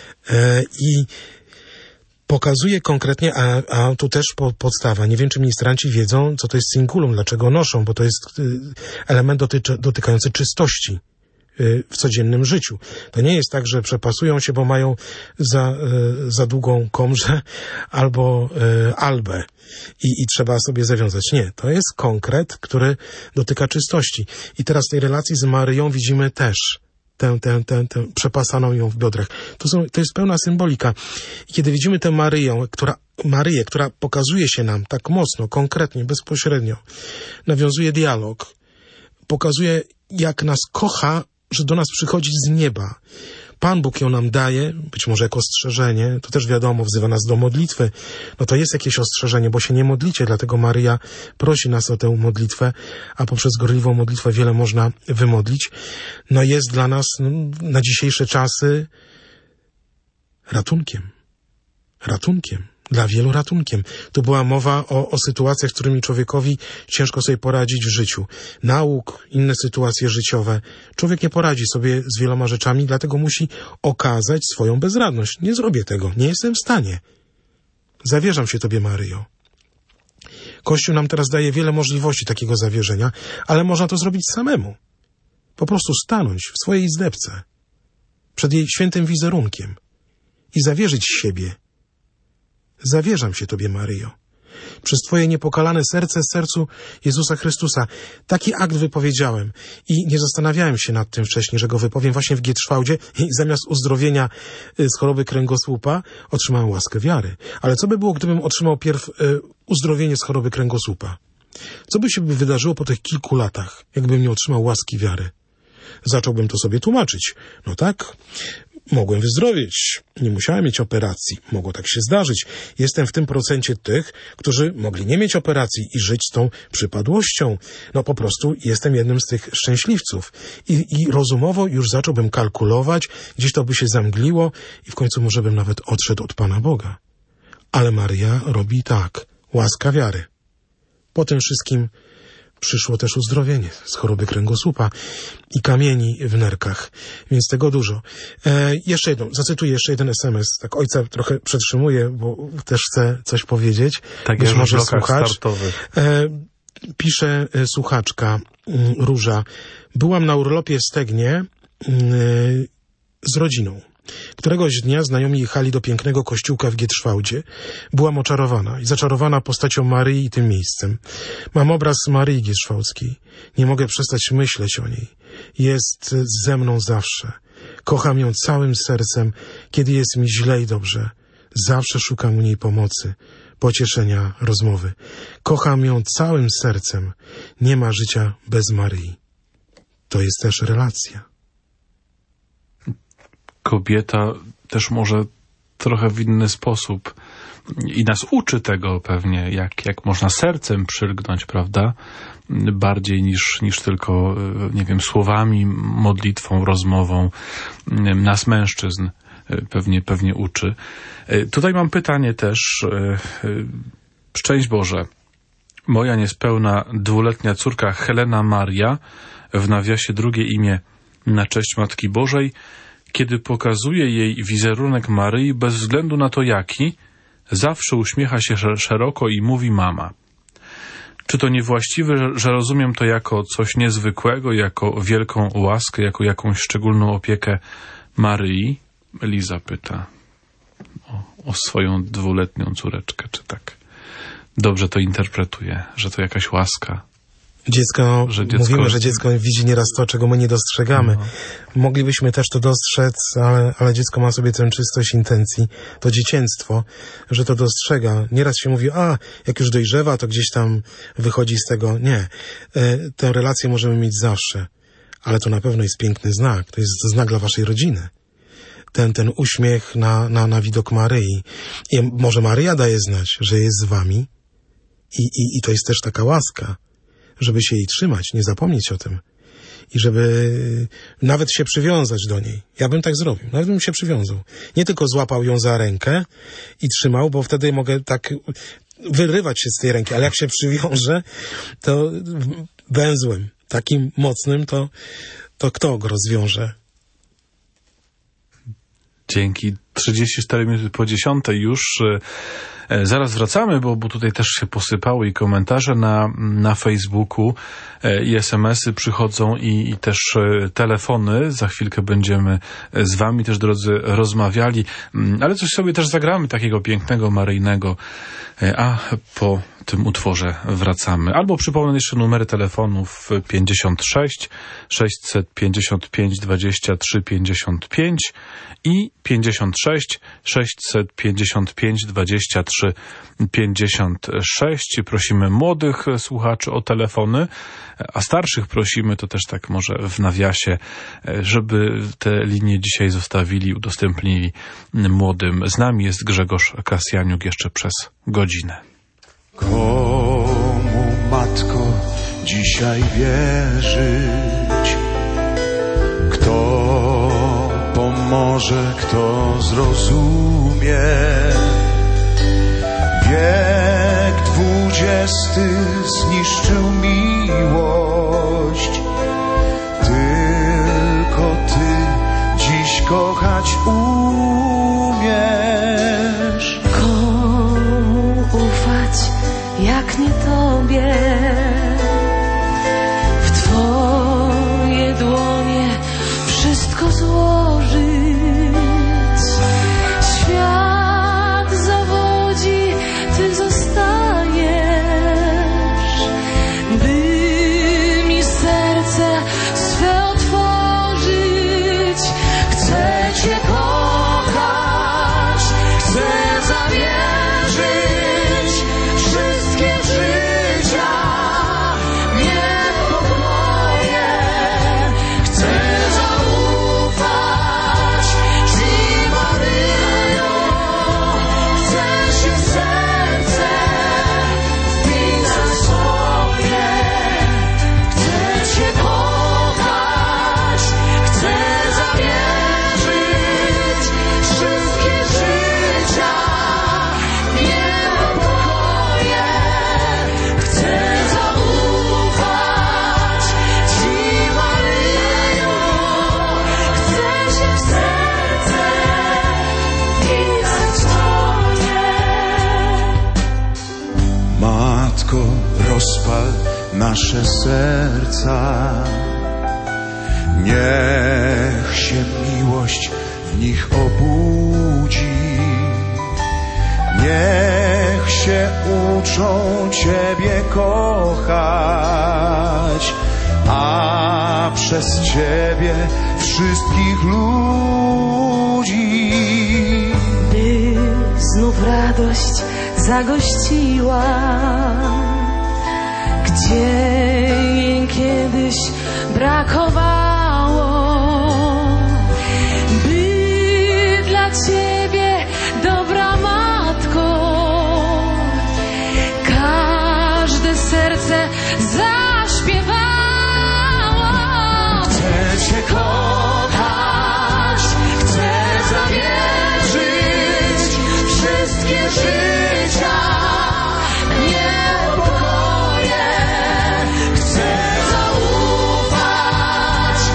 Speaker 2: I pokazuje konkretnie, a tu też podstawa. Nie wiem, czy ministranci wiedzą, co to jest cingulum, dlaczego noszą, bo to jest element dotykający czystości w codziennym życiu. To nie jest tak, że przepasują się, bo mają za długą komrze albo albę i trzeba sobie zawiązać. Nie, to jest konkret, który dotyka czystości. I teraz w tej relacji z Maryją widzimy też tę przepasaną ją w biodrach. To jest pełna symbolika. I kiedy widzimy tę Maryję, która pokazuje się nam tak mocno, konkretnie, bezpośrednio, nawiązuje dialog, pokazuje, jak nas kocha, że do nas przychodzi z nieba. Pan Bóg ją nam daje, być może jako ostrzeżenie, to też wiadomo, wzywa nas do modlitwy. No to jest jakieś ostrzeżenie, bo się nie modlicie, dlatego Maryja prosi nas o tę modlitwę, a poprzez gorliwą modlitwę wiele można wymodlić. No jest dla nas na dzisiejsze czasy ratunkiem. Dla wielu ratunkiem. Tu była mowa o sytuacjach, z którymi człowiekowi ciężko sobie poradzić w życiu. Nauk, inne sytuacje życiowe. Człowiek nie poradzi sobie z wieloma rzeczami, dlatego musi okazać swoją bezradność. Nie zrobię tego, nie jestem w stanie. Zawierzam się Tobie, Maryjo. Kościół nam teraz daje wiele możliwości takiego zawierzenia, ale można to zrobić samemu. Po prostu stanąć w swojej izdebce, przed jej świętym wizerunkiem i zawierzyć siebie. Zawierzam się Tobie, Maryjo. Przez Twoje niepokalane serce, sercu Jezusa Chrystusa. Taki akt wypowiedziałem i nie zastanawiałem się nad tym wcześniej, że go wypowiem właśnie w Gietrzwałdzie i zamiast uzdrowienia z choroby kręgosłupa otrzymałem łaskę wiary. Ale co by było, gdybym otrzymał pierw uzdrowienie z choroby kręgosłupa? Co by się wydarzyło po tych kilku latach, jakbym nie otrzymał łaski wiary? Zacząłbym to sobie tłumaczyć. No tak, mogłem wyzdrowieć, nie musiałem mieć operacji, mogło tak się zdarzyć. Jestem w tym procencie tych, którzy mogli nie mieć operacji i żyć z tą przypadłością. No po prostu jestem jednym z tych szczęśliwców. I rozumowo już zacząłbym kalkulować, gdzieś to by się zamgliło i w końcu może bym nawet odszedł od Pana Boga. Ale Maryja robi tak, łaska wiary. Po tym wszystkim przyszło też uzdrowienie z choroby kręgosłupa i kamieni w nerkach, więc tego dużo. Zacytuję jeszcze jeden SMS. Tak ojca trochę przetrzymuję, bo też chcę coś powiedzieć.
Speaker 1: Tak,
Speaker 2: być może
Speaker 1: w blokach
Speaker 2: słuchacz.
Speaker 1: startowych.
Speaker 2: Pisze słuchaczka Róża. Byłam na urlopie w Stegnie z rodziną. Któregoś dnia znajomi jechali do pięknego kościółka w Gietrzwałdzie. Byłam oczarowana i zaczarowana postacią Maryi i tym miejscem. Mam obraz Maryi Gietrzwałdzkiej. Nie mogę przestać myśleć o niej. Jest ze mną zawsze. Kocham ją całym sercem, kiedy jest mi źle i dobrze. Zawsze szukam u niej pomocy, pocieszenia, rozmowy. Kocham ją całym sercem. Nie ma życia bez Maryi. To jest też relacja.
Speaker 1: Kobieta też może trochę w inny sposób i nas uczy tego pewnie, jak można sercem przylgnąć, prawda? Bardziej niż tylko, nie wiem, słowami, modlitwą, rozmową. Nas mężczyzn pewnie uczy. Tutaj mam pytanie też. Szczęść Boże. Moja niespełna 2-letnia córka Helena Maria, w nawiasie drugie imię na cześć Matki Bożej, kiedy pokazuje jej wizerunek Maryi, bez względu na to jaki, zawsze uśmiecha się szeroko i mówi mama. Czy to niewłaściwe, że rozumiem to jako coś niezwykłego, jako wielką łaskę, jako jakąś szczególną opiekę Maryi? Liza pyta o swoją 2-letnią córeczkę, czy tak dobrze to interpretuje, że to jakaś łaska
Speaker 2: Mówimy, że dziecko widzi nieraz to, czego my nie dostrzegamy. Moglibyśmy też to dostrzec, ale dziecko ma sobie tę czystość intencji, to dziecięctwo, że to dostrzega. Nieraz się mówi, jak już dojrzewa, to gdzieś tam wychodzi z tego. Nie. Tę relację możemy mieć zawsze, ale to na pewno jest piękny znak. To jest znak dla waszej rodziny. Ten uśmiech na widok Maryi. I może Maryja daje znać, że jest z wami i to jest też taka łaska, żeby się jej trzymać, nie zapomnieć o tym. I żeby nawet się przywiązać do niej. Ja bym tak zrobił. Nawet bym się przywiązał. Nie tylko złapał ją za rękę i trzymał, bo wtedy mogę tak wyrywać się z tej ręki. Ale jak się przywiążę, to węzłem takim mocnym, to kto go rozwiąże?
Speaker 1: Dzięki. 34 minuty po 10 już. Zaraz wracamy, bo tutaj też się posypały i komentarze na Facebooku, i SMS-y przychodzą i też telefony. Za chwilkę będziemy z wami też, drodzy, rozmawiali, ale coś sobie też zagramy takiego pięknego, maryjnego, a po tym utworze wracamy. Albo przypomnę jeszcze numery telefonów 56 655 23 55 i 56 655 23 56. Prosimy młodych słuchaczy o telefony, a starszych prosimy, to też tak może w nawiasie, żeby te linie dzisiaj zostawili, udostępnili młodym. Z nami jest Grzegorz Kasjaniuk jeszcze przez godzinę.
Speaker 7: Komu, matko, dzisiaj wierzyć? Kto pomoże, kto zrozumie? Wiek XX zniszczył miłość. Tylko ty dziś kochać umiesz.
Speaker 8: Komu ufać, jak nie tobie? W twoje dłonie wszystko złożyć. Świat zawodzi, ty zostajesz, by mi serce swe otworzyć. Chcę cię kochać, chcę zawierzyć wszystkie życia niepokoje. Chcę zaufać ci, Maryjo. Chcę się w serce wpisać sobie. Chcę cię kochać, chcę zawierzyć wszystkie życia niepokoje. Chcę zaufać ci, Maryjo. Chcę się w serce wpisać sobie.
Speaker 7: Matko, rozpal nasze serca. Niech się miłość w nich obudzi. Niech się uczą Ciebie kochać, a przez Ciebie wszystkich ludzi.
Speaker 8: By znów radość zagościła, gdzie jej kiedyś brakowało. By dla Ciebie, dobra matko, każde serce zaśpiewało.
Speaker 7: Chcę Cię kochać, chcę zawierzyć wszystkie życia niepokoje. Chcę zaufać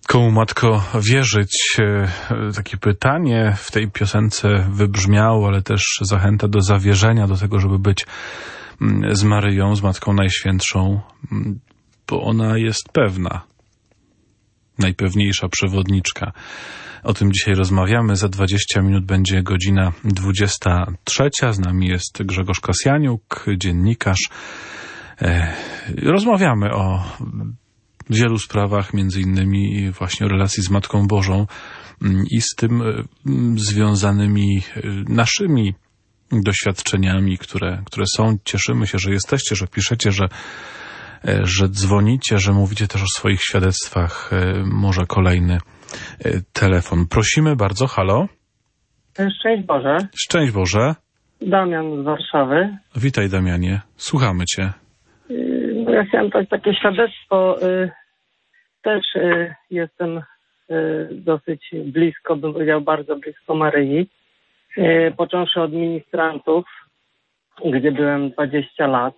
Speaker 1: Komu, Matko, wierzyć? Takie pytanie w tej piosence wybrzmiało, ale też zachęta do zawierzenia, do tego, żeby być z Maryją, z Matką Najświętszą, bo ona jest pewna. Najpewniejsza przewodniczka. O tym dzisiaj rozmawiamy. Za 20 minut będzie godzina 23. Z nami jest Grzegorz Kasjaniuk, dziennikarz. Rozmawiamy o wielu sprawach, między innymi właśnie o relacji z Matką Bożą i z tym związanymi naszymi doświadczeniami, które są. Cieszymy się, że jesteście, że piszecie, że dzwonicie, że mówicie też o swoich świadectwach. Może kolejny telefon. Prosimy bardzo. Halo?
Speaker 9: Szczęść Boże.
Speaker 1: Szczęść Boże.
Speaker 9: Damian z Warszawy.
Speaker 1: Witaj, Damianie. Słuchamy Cię.
Speaker 9: No ja chciałem dać takie świadectwo. Też jestem dosyć blisko, bym powiedział bardzo blisko Maryi. Począwszy od ministrantów, gdzie byłem 20 lat.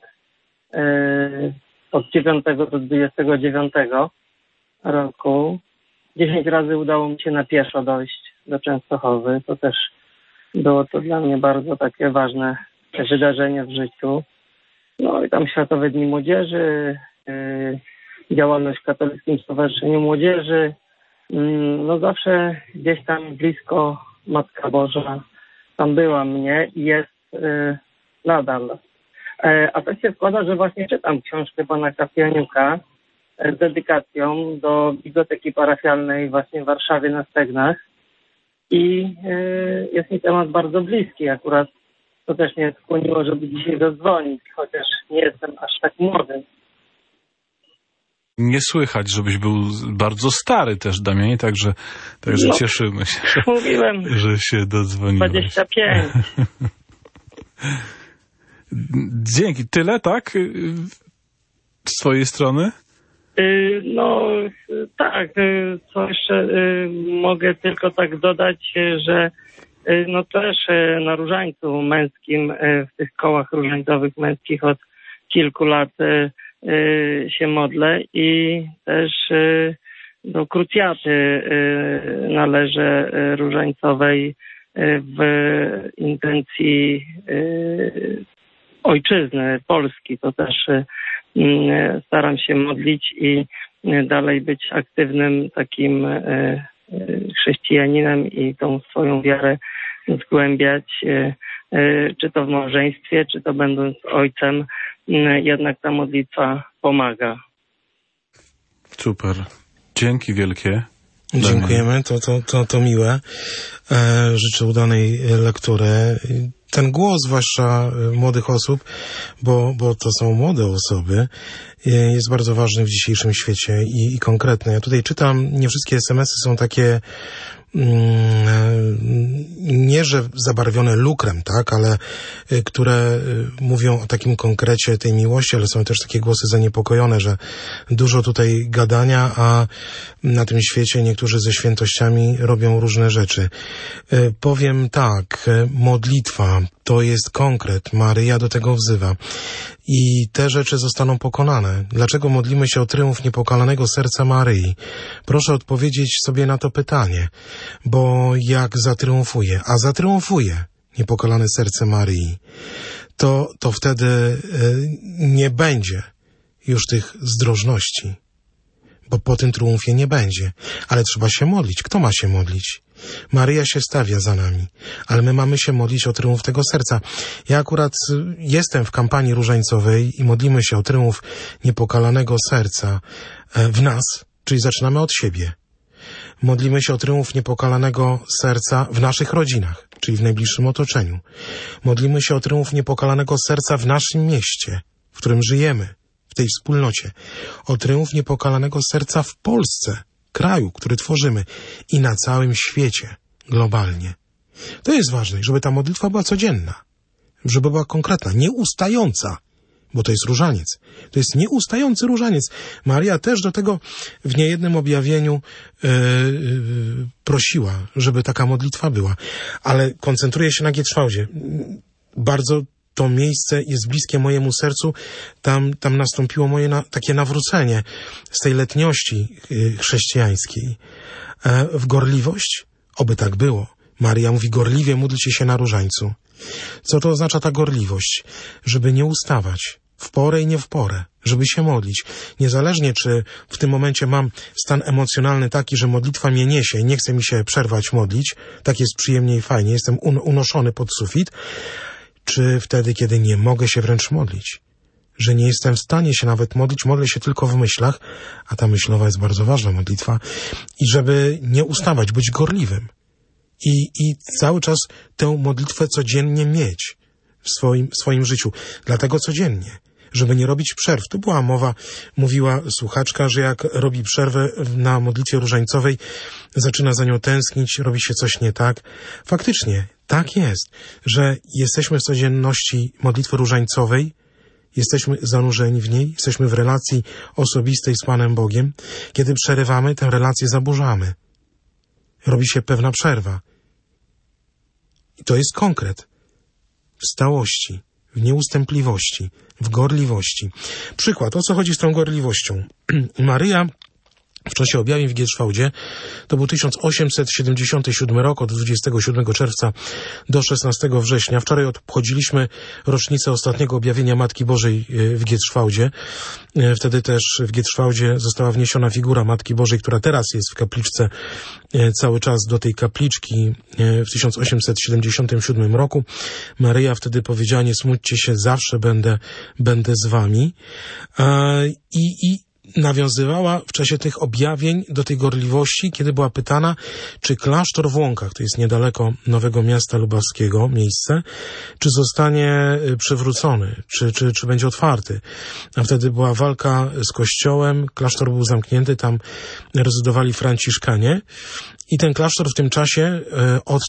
Speaker 9: Od 9 do 29 roku. 10 razy udało mi się na pieszo dojść do Częstochowy. To też było to dla mnie bardzo takie ważne wydarzenie w życiu. No i tam Światowe Dni Młodzieży, działalność w Katolickim Stowarzyszeniu Młodzieży. No zawsze gdzieś tam blisko Matka Boża tam była mnie i jest nadal. A tak się składa, że właśnie czytam książkę pana Kasjaniuka z dedykacją do biblioteki parafialnej właśnie w Warszawie na Stegnach i jest mi temat bardzo bliski. Akurat to też mnie skłoniło, żeby dzisiaj zadzwonić, chociaż nie jestem aż tak młody.
Speaker 1: Nie słychać, żebyś był bardzo stary też, Damianie, także no, cieszymy się, że się dodzwoniłeś.
Speaker 9: 25.
Speaker 1: Dzięki. Tyle, tak? Z twojej strony?
Speaker 9: No tak, co jeszcze mogę tylko tak dodać, że no też na różańcu męskim, w tych kołach różańcowych męskich od kilku lat się modlę i też do krucjaty należę różańcowej w intencji ojczyzny, Polski. To też staram się modlić i dalej być aktywnym takim chrześcijaninem i tą swoją wiarę zgłębiać, czy to w małżeństwie, czy to będąc ojcem, jednak ta modlitwa pomaga.
Speaker 1: Super. Dzięki wielkie.
Speaker 2: Dziękujemy, to miłe. Życzę udanej lektury. Ten głos, zwłaszcza młodych osób, bo to są młode osoby, jest bardzo ważny w dzisiejszym świecie i konkretny. Ja tutaj czytam, nie wszystkie SMS-y są takie nie, że zabarwione lukrem, tak, ale które mówią o takim konkrecie tej miłości, ale są też takie głosy zaniepokojone, że dużo tutaj gadania, a na tym świecie niektórzy ze świętościami robią różne rzeczy. Powiem tak, modlitwa to jest konkret, Maryja do tego wzywa i te rzeczy zostaną pokonane. Dlaczego modlimy się o tryumf niepokalanego serca Maryi? Proszę odpowiedzieć sobie na to pytanie, bo jak zatriumfuje, a zatriumfuje niepokalane serce Maryi, to wtedy nie będzie już tych zdrożności, bo po tym triumfie nie będzie. Ale trzeba się modlić. Kto ma się modlić? Maryja się stawia za nami, ale my mamy się modlić o tryumf tego serca. Ja akurat jestem w kampanii różańcowej i modlimy się o tryumf niepokalanego serca w nas, czyli zaczynamy od siebie. Modlimy się o tryumf niepokalanego serca w naszych rodzinach, czyli w najbliższym otoczeniu. Modlimy się o tryumf niepokalanego serca w naszym mieście, w którym żyjemy, w tej wspólnocie. O tryumf niepokalanego serca w Polsce, kraju, który tworzymy i na całym świecie, globalnie. To jest ważne, żeby ta modlitwa była codzienna, żeby była konkretna, nieustająca, bo to jest różaniec. To jest nieustający różaniec. Maria też do tego w niejednym objawieniu prosiła, żeby taka modlitwa była. Ale koncentruje się na Gietrzwałdzie. Bardzo to miejsce jest bliskie mojemu sercu, tam nastąpiło moje takie nawrócenie z tej letniości chrześcijańskiej w gorliwość. Oby tak było. Maria mówi, gorliwie módlcie się na różańcu. Co to oznacza ta gorliwość? Żeby nie ustawać, w porę i nie w porę, żeby się modlić. Niezależnie, czy w tym momencie mam stan emocjonalny taki, że modlitwa mnie niesie i nie chce mi się przerwać modlić, tak jest przyjemnie i fajnie, jestem unoszony pod sufit, czy wtedy, kiedy nie mogę się wręcz modlić, że nie jestem w stanie się nawet modlić, modlę się tylko w myślach, a ta myślowa jest bardzo ważna modlitwa, i żeby nie ustawać, być gorliwym i cały czas tę modlitwę codziennie mieć w swoim życiu. Dlatego codziennie, żeby nie robić przerw. Tu była mowa, mówiła słuchaczka, że jak robi przerwę na modlitwie różańcowej, zaczyna za nią tęsknić, robi się coś nie tak. Faktycznie, tak jest, że jesteśmy w codzienności modlitwy różańcowej, jesteśmy zanurzeni w niej, jesteśmy w relacji osobistej z Panem Bogiem. Kiedy przerywamy, tę relację zaburzamy. Robi się pewna przerwa. I to jest konkret. W stałości, w nieustępliwości, w gorliwości. Przykład, o co chodzi z tą gorliwością? Maryja w czasie objawień w Gierszwałdzie, to był 1877 rok, od 27 czerwca do 16 września. Wczoraj obchodziliśmy rocznicę ostatniego objawienia Matki Bożej w Gierszwałdzie. Wtedy też w Gierszwałdzie została wniesiona figura Matki Bożej, która teraz jest w kapliczce cały czas do tej kapliczki w 1877 roku. Maryja wtedy powiedziała, nie smućcie się, zawsze będę z wami. I nawiązywała w czasie tych objawień do tej gorliwości, kiedy była pytana, czy klasztor w Łąkach, to jest niedaleko Nowego Miasta Lubawskiego, miejsce, czy zostanie przywrócony, czy będzie otwarty. A wtedy była walka z kościołem, klasztor był zamknięty, tam rezydowali franciszkanie i ten klasztor w tym czasie od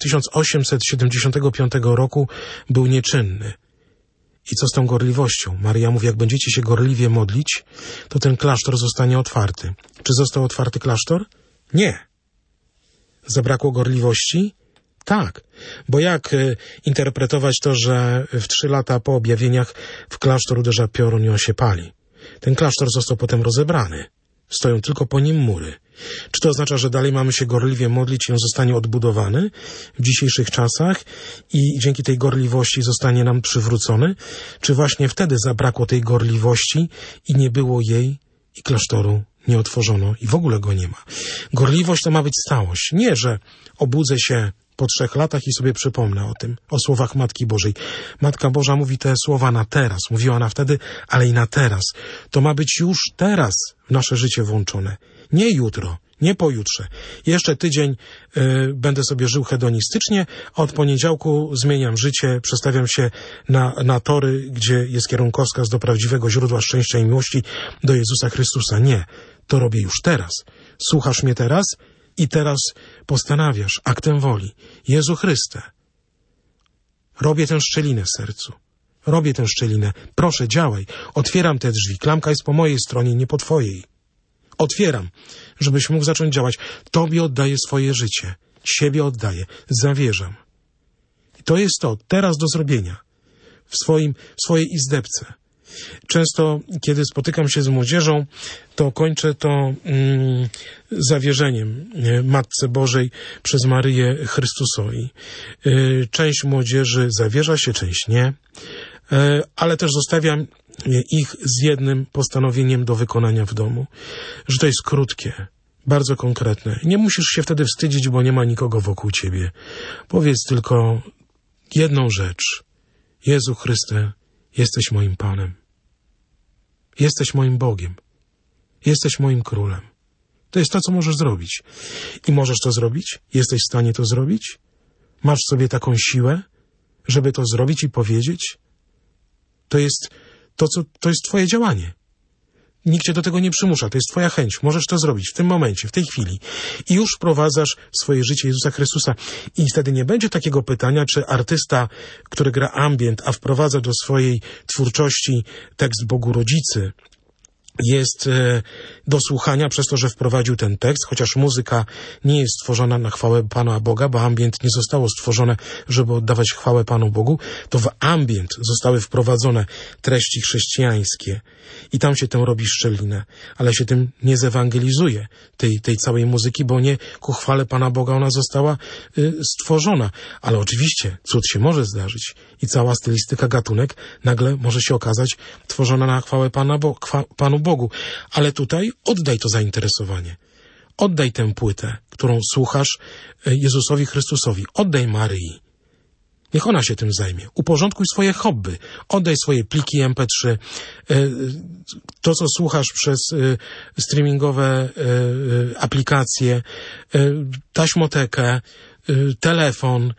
Speaker 2: 1875 roku był nieczynny. I co z tą gorliwością? Maryja mówi, jak będziecie się gorliwie modlić, to ten klasztor zostanie otwarty. Czy został otwarty klasztor? Nie. Zabrakło gorliwości? Tak. Bo jak interpretować to, że w 3 lata po objawieniach w klasztor uderza piorun i on się pali? Ten klasztor został potem rozebrany. Stoją tylko po nim mury. Czy to oznacza, że dalej mamy się gorliwie modlić i on zostanie odbudowany w dzisiejszych czasach i dzięki tej gorliwości zostanie nam przywrócony? Czy właśnie wtedy zabrakło tej gorliwości i nie było jej i klasztoru nie otworzono i w ogóle go nie ma? Gorliwość to ma być stałość. Nie, że obudzę się po 3 latach i sobie przypomnę o tym, o słowach Matki Bożej. Matka Boża mówi te słowa na teraz. Mówiła ona wtedy, ale i na teraz. To ma być już teraz w nasze życie włączone. Nie jutro, nie pojutrze. Jeszcze tydzień będę sobie żył hedonistycznie, a od poniedziałku zmieniam życie, przestawiam się na tory, gdzie jest kierunkowskaz do prawdziwego źródła szczęścia i miłości, do Jezusa Chrystusa. Nie, to robię już teraz. Słuchasz mnie teraz i teraz postanawiasz aktem woli. Jezu Chryste, robię tę szczelinę w sercu. Robię tę szczelinę. Proszę, działaj. Otwieram te drzwi. Klamka jest po mojej stronie, nie po twojej. Otwieram, żebyś mógł zacząć działać. Tobie oddaję swoje życie. Siebie oddaję. Zawierzam. I to jest to teraz do zrobienia. W swojej izdebce. Często, kiedy spotykam się z młodzieżą, to kończę to zawierzeniem Matce Bożej przez Maryję Chrystusowi. Część młodzieży zawierza się, część nie, ale też zostawiam ich z jednym postanowieniem do wykonania w domu, że to jest krótkie, bardzo konkretne. Nie musisz się wtedy wstydzić, bo nie ma nikogo wokół ciebie. Powiedz tylko jedną rzecz. Jezu Chryste, jesteś moim Panem. Jesteś moim Bogiem. Jesteś moim Królem. To jest to, co możesz zrobić. I możesz to zrobić? Jesteś w stanie to zrobić? Masz w sobie taką siłę, żeby to zrobić i powiedzieć? To jest twoje działanie. Nikt cię do tego nie przymusza. To jest twoja chęć. Możesz to zrobić w tym momencie, w tej chwili. I już wprowadzasz w swoje życie Jezusa Chrystusa. I wtedy nie będzie takiego pytania, czy artysta, który gra ambient, a wprowadza do swojej twórczości tekst Bogu Rodzicy, jest do słuchania przez to, że wprowadził ten tekst, chociaż muzyka nie jest stworzona na chwałę Pana Boga, bo ambient nie zostało stworzone, żeby oddawać chwałę Panu Bogu, to w ambient zostały wprowadzone treści chrześcijańskie i tam się tym robi szczelinę, ale się tym nie zewangelizuje tej całej muzyki, bo nie ku chwale Pana Boga ona została stworzona. Ale oczywiście cud się może zdarzyć i cała stylistyka, gatunek nagle może się okazać tworzona na chwałę Panu Bogu. Ale tutaj oddaj to zainteresowanie. Oddaj tę płytę, którą słuchasz Jezusowi Chrystusowi. Oddaj Maryi. Niech ona się tym zajmie. Uporządkuj swoje hobby. Oddaj swoje pliki MP3. To, co słuchasz przez streamingowe aplikacje, taśmotekę, telefon,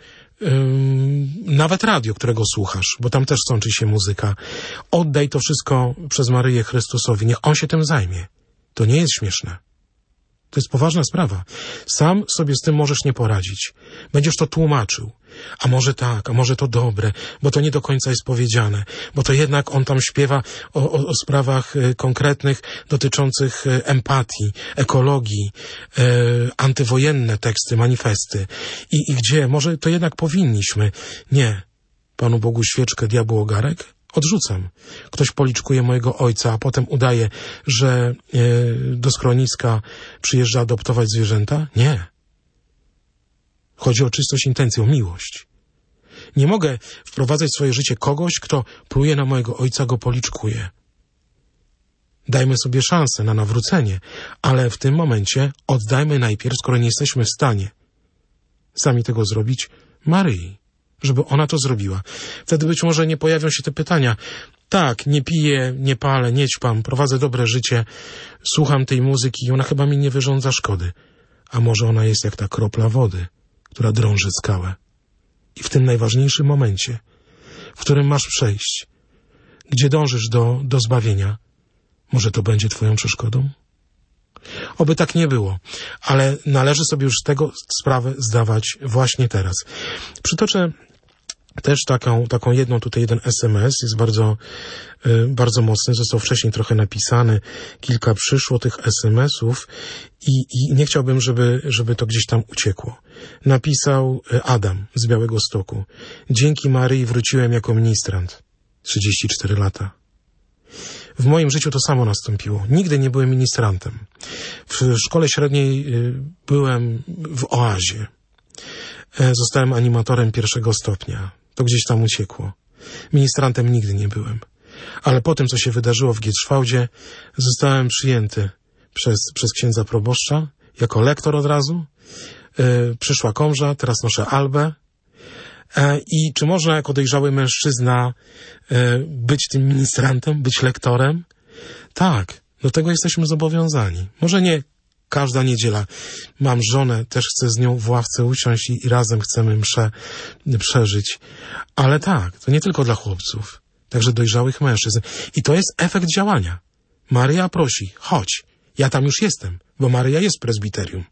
Speaker 2: nawet radio, którego słuchasz, bo tam też sączy się muzyka. Oddaj to wszystko przez Maryję Chrystusowi. Niech On się tym zajmie. To nie jest śmieszne. To jest poważna sprawa. Sam sobie z tym możesz nie poradzić. Będziesz to tłumaczył. A może tak, a może to dobre, bo to nie do końca jest powiedziane, bo to jednak on tam śpiewa o sprawach konkretnych dotyczących empatii, ekologii, antywojenne teksty, manifesty. I gdzie? Może to jednak powinniśmy. Nie. Panu Bogu świeczkę, diabłu ogarek? Odrzucam. Ktoś policzkuje mojego ojca, a potem udaje, że do schroniska przyjeżdża adoptować zwierzęta? Nie. Chodzi o czystość intencji, o miłość. Nie mogę wprowadzać w swoje życie kogoś, kto pluje na mojego ojca, go policzkuje. Dajmy sobie szansę na nawrócenie, ale w tym momencie oddajmy najpierw, skoro nie jesteśmy w stanie sami tego zrobić, Maryi, żeby ona to zrobiła. Wtedy być może nie pojawią się te pytania. Tak, nie piję, nie palę, nie ćpam, prowadzę dobre życie, słucham tej muzyki i ona chyba mi nie wyrządza szkody. A może ona jest jak ta kropla wody, która drąży skałę. I w tym najważniejszym momencie, w którym masz przejść, gdzie dążysz do zbawienia, może to będzie twoją przeszkodą? Oby tak nie było, ale należy sobie już z tego sprawę zdawać właśnie teraz. Przytoczę też taką jedną, tutaj jeden SMS, jest bardzo mocny, został wcześniej trochę napisany, kilka przyszło tych SMS-ów i nie chciałbym, żeby to gdzieś tam uciekło. Napisał Adam z Białegostoku. Dzięki Maryi wróciłem jako ministrant. 34 lata. W moim życiu to samo nastąpiło. Nigdy nie byłem ministrantem. W szkole średniej byłem w oazie. Zostałem animatorem 1. stopnia. To gdzieś tam uciekło. Ministrantem nigdy nie byłem. Ale po tym, co się wydarzyło w Gietrzwałdzie, zostałem przyjęty przez księdza proboszcza, jako lektor od razu. Przyszła komża, teraz noszę albę. I czy można jako dojrzały mężczyzna być tym ministrantem, być lektorem? Tak, do tego jesteśmy zobowiązani. Może nie każda niedziela. Mam żonę, też chcę z nią w ławce usiąść i razem chcemy mszę przeżyć. Ale tak, to nie tylko dla chłopców, także dojrzałych mężczyzn. I to jest efekt działania. Maryja prosi, chodź, ja tam już jestem, bo Maryja jest prezbiterium.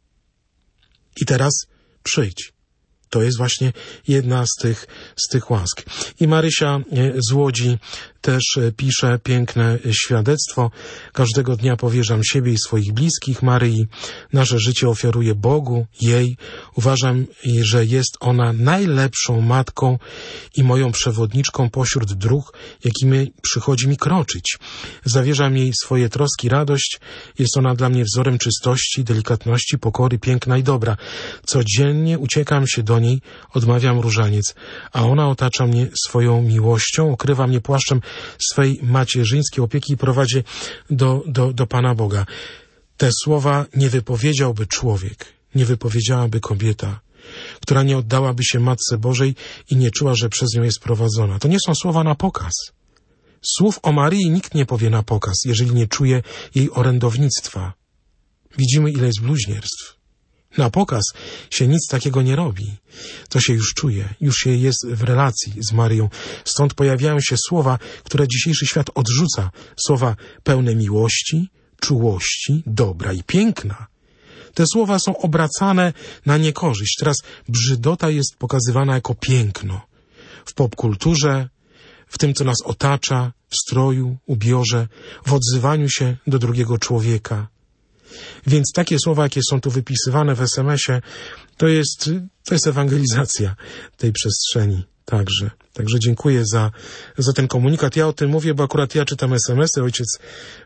Speaker 2: I teraz przyjdź. To jest właśnie jedna z tych łask. I Marysia z Łodzi też pisze piękne świadectwo. Każdego dnia powierzam siebie i swoich bliskich Maryi. Nasze życie ofiaruję Bogu, jej. Uważam, że jest ona najlepszą matką i moją przewodniczką pośród dróg, jakimi przychodzi mi kroczyć. Zawierzam jej swoje troski, radość. Jest ona dla mnie wzorem czystości, delikatności, pokory, piękna i dobra. Codziennie uciekam się do niej, odmawiam różaniec, a ona otacza mnie swoją miłością, okrywa mnie płaszczem swej macierzyńskiej opieki i prowadzi do Pana Boga. Te słowa nie wypowiedziałby człowiek, nie wypowiedziałaby kobieta, która nie oddałaby się Matce Bożej i nie czuła, że przez nią jest prowadzona. To nie są słowa na pokaz. Słów o Maryi nikt nie powie na pokaz, jeżeli nie czuje jej orędownictwa. Widzimy, ile jest bluźnierstw. Na pokaz się nic takiego nie robi. To się już czuje, już się jest w relacji z Maryją. Stąd pojawiają się słowa, które dzisiejszy świat odrzuca. Słowa pełne miłości, czułości, dobra i piękna. Te słowa są obracane na niekorzyść. Teraz brzydota jest pokazywana jako piękno. W popkulturze, w tym, co nas otacza, w stroju, ubiorze, w odzywaniu się do drugiego człowieka. Więc takie słowa, jakie są tu wypisywane w SMS-ie, to jest ewangelizacja tej przestrzeni także. Także dziękuję za ten komunikat. Ja o tym mówię, bo akurat ja czytam SMS-y, ojciec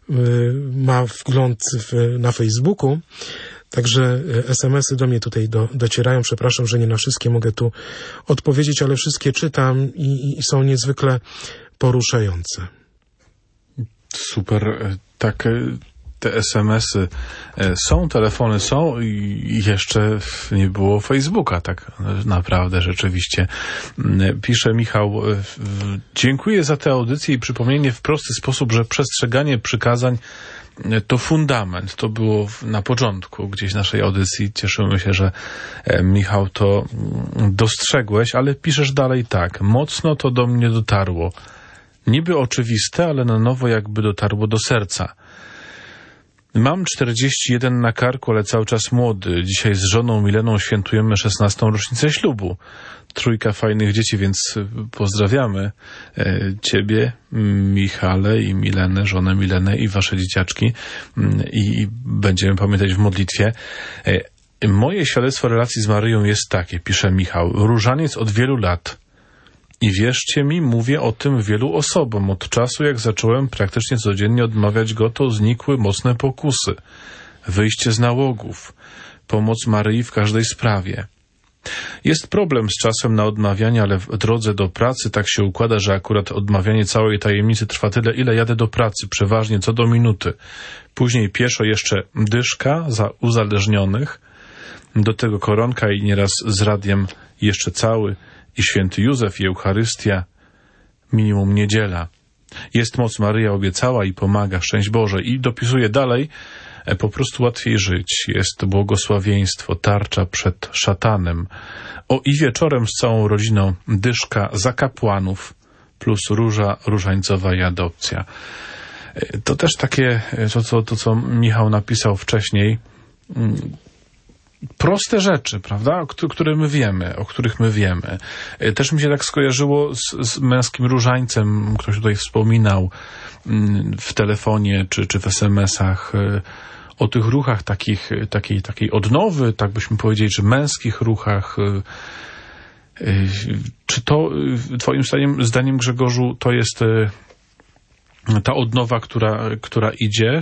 Speaker 2: ma wgląd na Facebooku, także SMS-y do mnie tutaj docierają. Przepraszam, że nie na wszystkie mogę tu odpowiedzieć, ale wszystkie czytam i są niezwykle poruszające.
Speaker 1: Super, tak. Te SMS-y są, telefony są i jeszcze nie było Facebooka, tak naprawdę, rzeczywiście. Pisze Michał, dziękuję za tę audycję i przypomnienie w prosty sposób, że przestrzeganie przykazań to fundament. To było na początku gdzieś naszej audycji. Cieszymy się, że Michał to dostrzegłeś, ale piszesz dalej tak. Mocno to do mnie dotarło. Niby oczywiste, ale na nowo jakby dotarło do serca. Mam 41 na karku, ale cały czas młody. Dzisiaj z żoną Mileną świętujemy 16. rocznicę ślubu. 3 fajnych dzieci, więc pozdrawiamy ciebie, Michale i Milenę, żonę Milenę i wasze dzieciaczki i będziemy pamiętać w modlitwie. Moje świadectwo relacji z Maryją jest takie, pisze Michał. Różaniec od wielu lat. I wierzcie mi, mówię o tym wielu osobom. Od czasu, jak zacząłem praktycznie codziennie odmawiać go, to znikły mocne pokusy. Wyjście z nałogów. Pomoc Maryi w każdej sprawie. Jest problem z czasem na odmawianie, ale w drodze do pracy tak się układa, że akurat odmawianie całej tajemnicy trwa tyle, ile jadę do pracy, przeważnie co do minuty. Później pieszo jeszcze dyszka za uzależnionych, do tego koronka i nieraz z radiem jeszcze cały, i święty Józef, i Eucharystia, minimum niedziela. Jest moc, Maryja obiecała i pomaga, szczęść Boże. I dopisuje dalej, po prostu łatwiej żyć. Jest błogosławieństwo, tarcza przed szatanem. O, i wieczorem z całą rodziną dyszka za kapłanów, plus róża różańcowa i adopcja. To też takie, to co Michał napisał wcześniej, proste rzeczy, prawda, o których my wiemy. Też mi się tak skojarzyło z męskim różańcem, ktoś tutaj wspominał w telefonie czy w SMS-ach o tych ruchach takiej odnowy, tak byśmy powiedzieli, czy męskich ruchach. Czy to twoim zdaniem, Grzegorzu, to jest ta odnowa, która idzie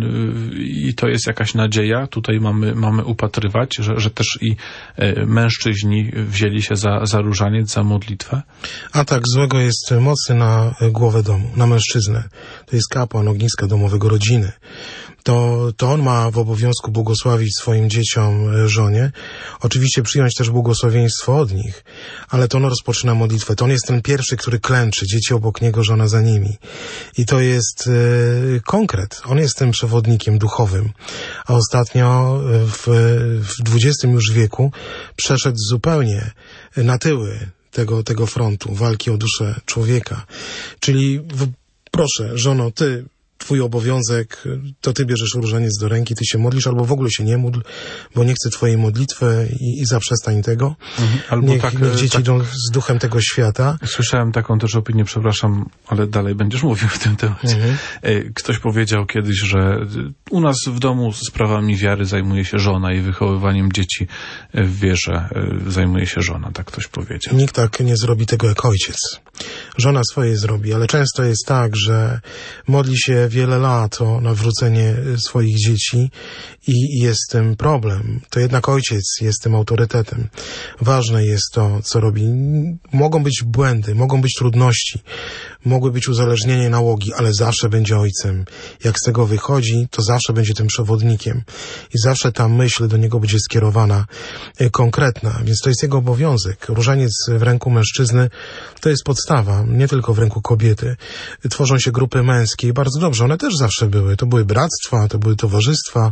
Speaker 1: i to jest jakaś nadzieja. Tutaj mamy upatrywać, że też i mężczyźni wzięli się za różaniec, za modlitwę.
Speaker 2: Atak złego jest mocny na głowę domu, na mężczyznę. To jest kapłan ogniska domowego rodziny. To on ma w obowiązku błogosławić swoim dzieciom, żonie. Oczywiście przyjąć też błogosławieństwo od nich, ale to on rozpoczyna modlitwę. To on jest ten pierwszy, który klęczy, dzieci obok niego, żona za nimi. I to jest konkret. On jest tym przewodnikiem duchowym. A ostatnio w XX już wieku przeszedł zupełnie na tyły tego frontu walki o duszę człowieka. Czyli proszę, żono, twój obowiązek, to ty bierzesz różaniec do ręki, ty się modlisz, albo w ogóle się nie módl, bo nie chcę twojej modlitwy i zaprzestań tego. Albo niech dzieci idą z duchem tego świata.
Speaker 1: Słyszałem taką też opinię, przepraszam, ale dalej będziesz mówił w tym temacie. Ktoś powiedział kiedyś, że u nas w domu sprawami wiary zajmuje się żona i wychowywaniem dzieci w wierze zajmuje się żona, tak ktoś powiedział.
Speaker 2: Nikt tak nie zrobi tego jak ojciec. Żona swoje zrobi, ale często jest tak, że modli się wiele lat o nawrócenie swoich dzieci i jest z tym problem. To jednak ojciec jest tym autorytetem. Ważne jest to, co robi. Mogą być błędy, mogą być trudności, mogły być uzależnienie, nałogi, ale zawsze będzie ojcem. Jak z tego wychodzi, to zawsze będzie tym przewodnikiem i zawsze ta myśl do niego będzie skierowana konkretna, więc to jest jego obowiązek. Różaniec w ręku mężczyzny to jest podstawa, nie tylko w ręku kobiety. Tworzą się grupy męskie i bardzo dobrze, one też zawsze były. To były bractwa, to były towarzystwa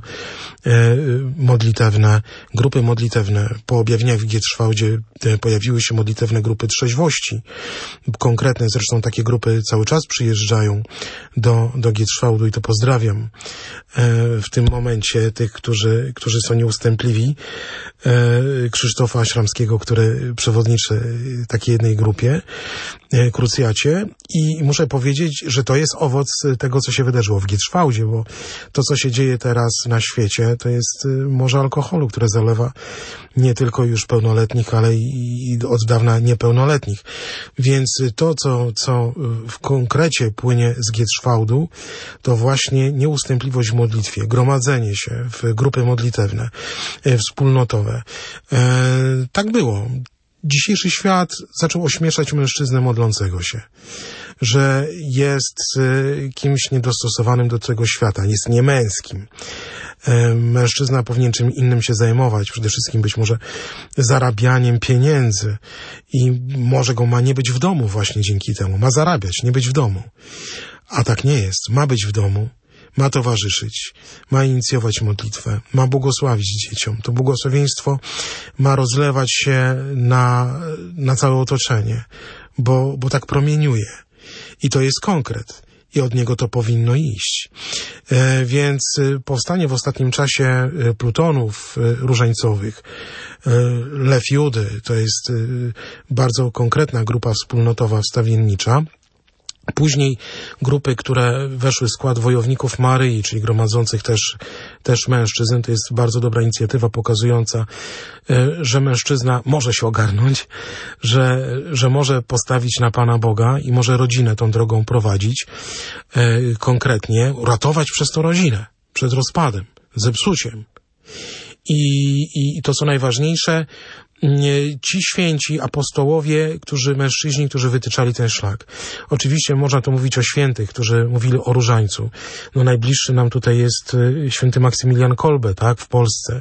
Speaker 2: modlitewne, grupy modlitewne. Po objawieniach Wigietrwałdzie pojawiły się modlitewne grupy trzeźwości. Konkretne zresztą takie grupy grupy cały czas przyjeżdżają do Gietrzwałdu i to pozdrawiam w tym momencie tych, którzy są nieustępliwi. Krzysztofa Śramskiego, który przewodniczy takiej jednej grupie, krucjacie, i muszę powiedzieć, że to jest owoc tego, co się wydarzyło w Gietrzwałdzie, bo to, co się dzieje teraz na świecie, to jest morze alkoholu, które zalewa nie tylko już pełnoletnich, ale i od dawna niepełnoletnich. Więc to, co w konkrecie płynie z Gietrzwałdu, to właśnie nieustępliwość w modlitwie, gromadzenie się w grupy modlitewne, wspólnotowe. Tak było. Dzisiejszy świat zaczął ośmieszać mężczyznę modlącego się, że jest kimś niedostosowanym do tego świata, jest niemęskim. Mężczyzna powinien czym innym się zajmować, przede wszystkim być może zarabianiem pieniędzy, i może go ma nie być w domu właśnie dzięki temu, ma zarabiać, nie być w domu. A tak nie jest, ma być w domu, ma towarzyszyć, ma inicjować modlitwę, ma błogosławić dzieciom. To błogosławieństwo ma rozlewać się na całe otoczenie, bo tak promieniuje. I to jest konkret. I od niego to powinno iść. Więc powstanie w ostatnim czasie plutonów różańcowych, Lew Judy, to jest bardzo konkretna grupa wspólnotowa wstawiennicza. Później grupy, które weszły w skład wojowników Maryi, czyli gromadzących też mężczyzn. To jest bardzo dobra inicjatywa pokazująca, że mężczyzna może się ogarnąć, że może postawić na Pana Boga i może rodzinę tą drogą prowadzić konkretnie, ratować przez to rodzinę, przed rozpadem, zepsuciem. I to, co najważniejsze, ci święci apostołowie, mężczyźni, którzy wytyczali ten szlak. Oczywiście można tu mówić o świętych, którzy mówili o różańcu. No najbliższy nam tutaj jest święty Maksymilian Kolbe, tak, w Polsce.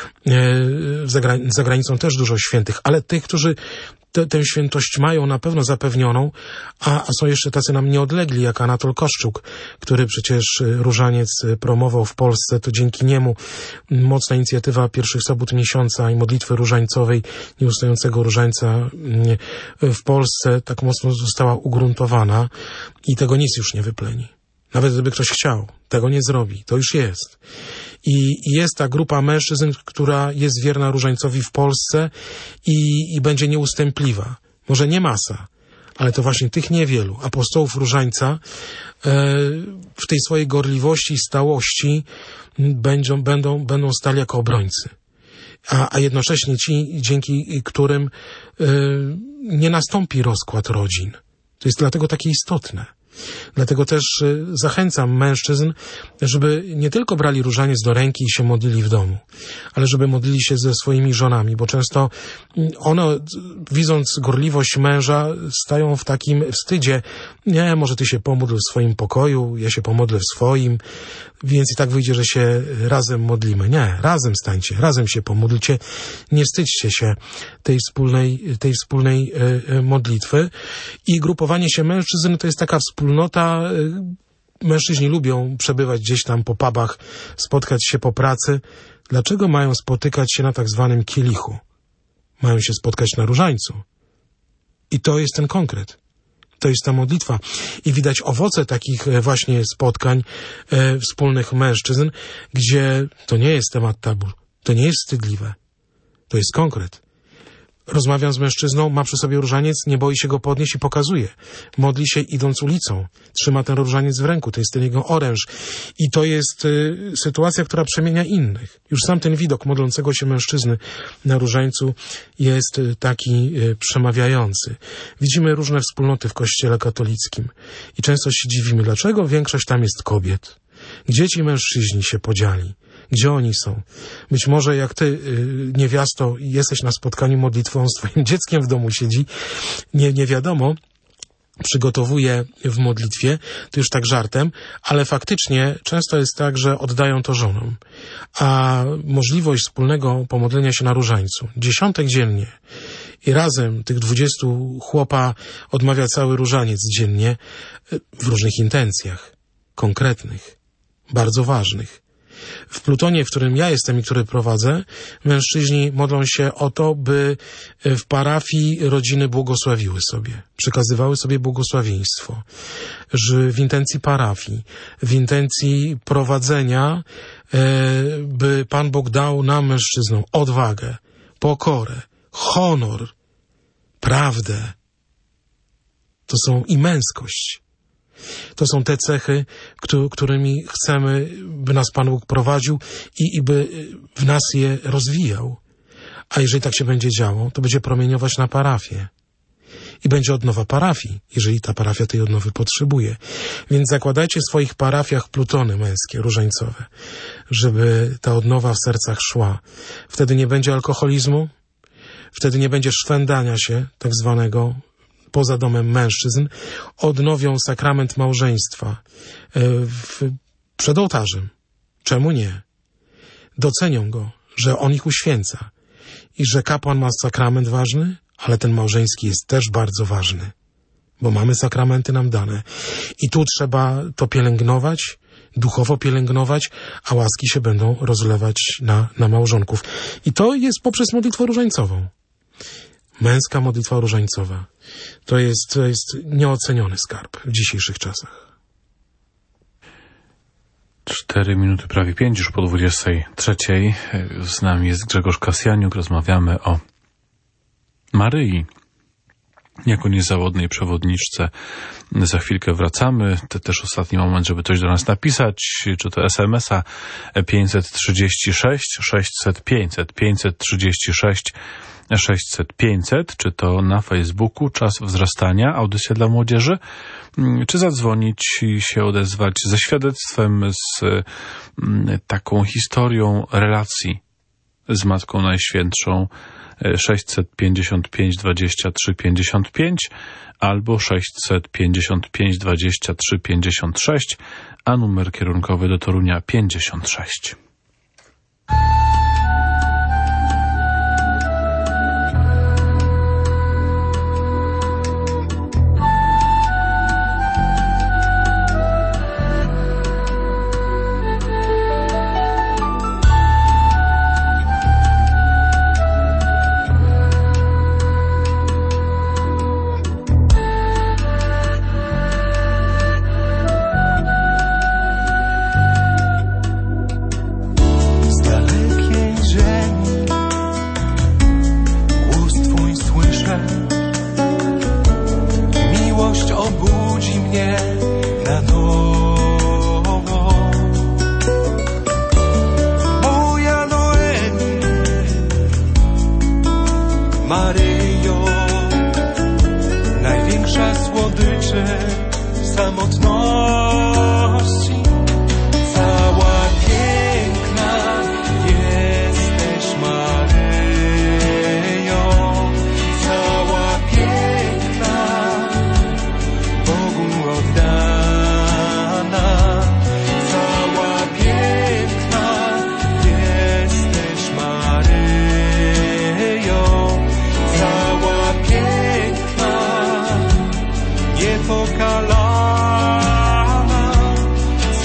Speaker 2: Za granicą też dużo świętych, ale tych, którzy tę świętość mają na pewno zapewnioną, a są jeszcze tacy nam nieodlegli, jak Anatol Koszczuk, który przecież różaniec promował w Polsce. To dzięki niemu mocna inicjatywa pierwszych sobót miesiąca i modlitwy różańcowej, nieustającego różańca w Polsce tak mocno została ugruntowana i tego nic już nie wypleni. Nawet gdyby ktoś chciał, tego nie zrobi. To już jest. I jest ta grupa mężczyzn, która jest wierna różańcowi w Polsce i będzie nieustępliwa. Może nie masa, ale to właśnie tych niewielu apostołów różańca w tej swojej gorliwości i stałości będą stali jako obrońcy. A jednocześnie ci, dzięki którym nie nastąpi rozkład rodzin. To jest dlatego takie istotne. Dlatego też zachęcam mężczyzn, żeby nie tylko brali różaniec do ręki i się modlili w domu, ale żeby modlili się ze swoimi żonami, bo często one, widząc gorliwość męża, stają w takim wstydzie. Nie, może ty się pomódl w swoim pokoju, ja się pomodlę w swoim, więc i tak wyjdzie, że się razem modlimy. Nie, razem stańcie, razem się pomódlcie, nie wstydźcie się tej wspólnej modlitwy. I grupowanie się mężczyzn to jest taka wspólnota. Mężczyźni lubią przebywać gdzieś tam po pubach, spotkać się po pracy. Dlaczego mają spotykać się na tak zwanym kielichu? Mają się spotkać na różańcu. I to jest ten konkret. To jest ta modlitwa. I widać owoce takich właśnie spotkań wspólnych mężczyzn, gdzie to nie jest temat tabu, to nie jest wstydliwe. To jest konkret. Rozmawiam z mężczyzną, ma przy sobie różaniec, nie boi się go podnieść i pokazuje. Modli się idąc ulicą. Trzyma ten różaniec w ręku, to jest ten jego oręż. I to jest sytuacja, która przemienia innych. Już sam ten widok modlącego się mężczyzny na różańcu jest taki przemawiający. Widzimy różne wspólnoty w Kościele katolickim i często się dziwimy, dlaczego większość tam jest kobiet. Gdzie ci mężczyźni się podzieli? Gdzie oni są? Być może jak ty, niewiasto, jesteś na spotkaniu modlitwowym z twoim dzieckiem w domu siedzi, nie wiadomo, przygotowuje w modlitwie, to już tak żartem, ale faktycznie często jest tak, że oddają to żonom. A możliwość wspólnego pomodlenia się na różańcu, 10 dziennie, i razem tych 20 chłopa odmawia cały różaniec dziennie w różnych intencjach, konkretnych, bardzo ważnych. W Plutonie, w którym ja jestem i który prowadzę, mężczyźni modlą się o to, by w parafii rodziny błogosławiły sobie, przekazywały sobie błogosławieństwo, że w intencji parafii, w intencji prowadzenia, by Pan Bóg dał nam, mężczyznom, odwagę, pokorę, honor, prawdę. To są i męskość. To są te cechy, którymi chcemy, by nas Pan Bóg prowadził i by w nas je rozwijał. A jeżeli tak się będzie działo, to będzie promieniować na parafię. I będzie odnowa parafii, jeżeli ta parafia tej odnowy potrzebuje. Więc zakładajcie w swoich parafiach plutony męskie, różańcowe, żeby ta odnowa w sercach szła. Wtedy nie będzie alkoholizmu, wtedy nie będzie szwendania się, tak zwanego, poza domem mężczyzn, odnowią sakrament małżeństwa przed ołtarzem. Czemu nie? Docenią go, że on ich uświęca i że kapłan ma sakrament ważny, ale ten małżeński jest też bardzo ważny, bo mamy sakramenty nam dane i tu trzeba to pielęgnować, duchowo pielęgnować, a łaski się będą rozlewać na małżonków. I to jest poprzez modlitwę różańcową. Męska modlitwa różańcowa. To jest nieoceniony skarb w dzisiejszych czasach.
Speaker 1: 4 minuty, prawie 5, już po 23. Z nami jest Grzegorz Kasjaniuk. Rozmawiamy o Maryi jako niezawodnej przewodniczce. Za chwilkę wracamy. To też ostatni moment, żeby coś do nas napisać. Czy to SMS-a 536 600 500 536 600 500, czy to na Facebooku Czas Wzrastania, audycja dla młodzieży, czy zadzwonić i się odezwać ze świadectwem, z taką historią relacji z Matką Najświętszą 655 23 55 albo 655 23 56, a numer kierunkowy do Torunia 56.
Speaker 10: Maryjo, największa słodycze samotności, cała piękna jesteś Maryjo, cała piękna, Bogu oddana, cała piękna jesteś Maryjo, cała piękna, niepokalana,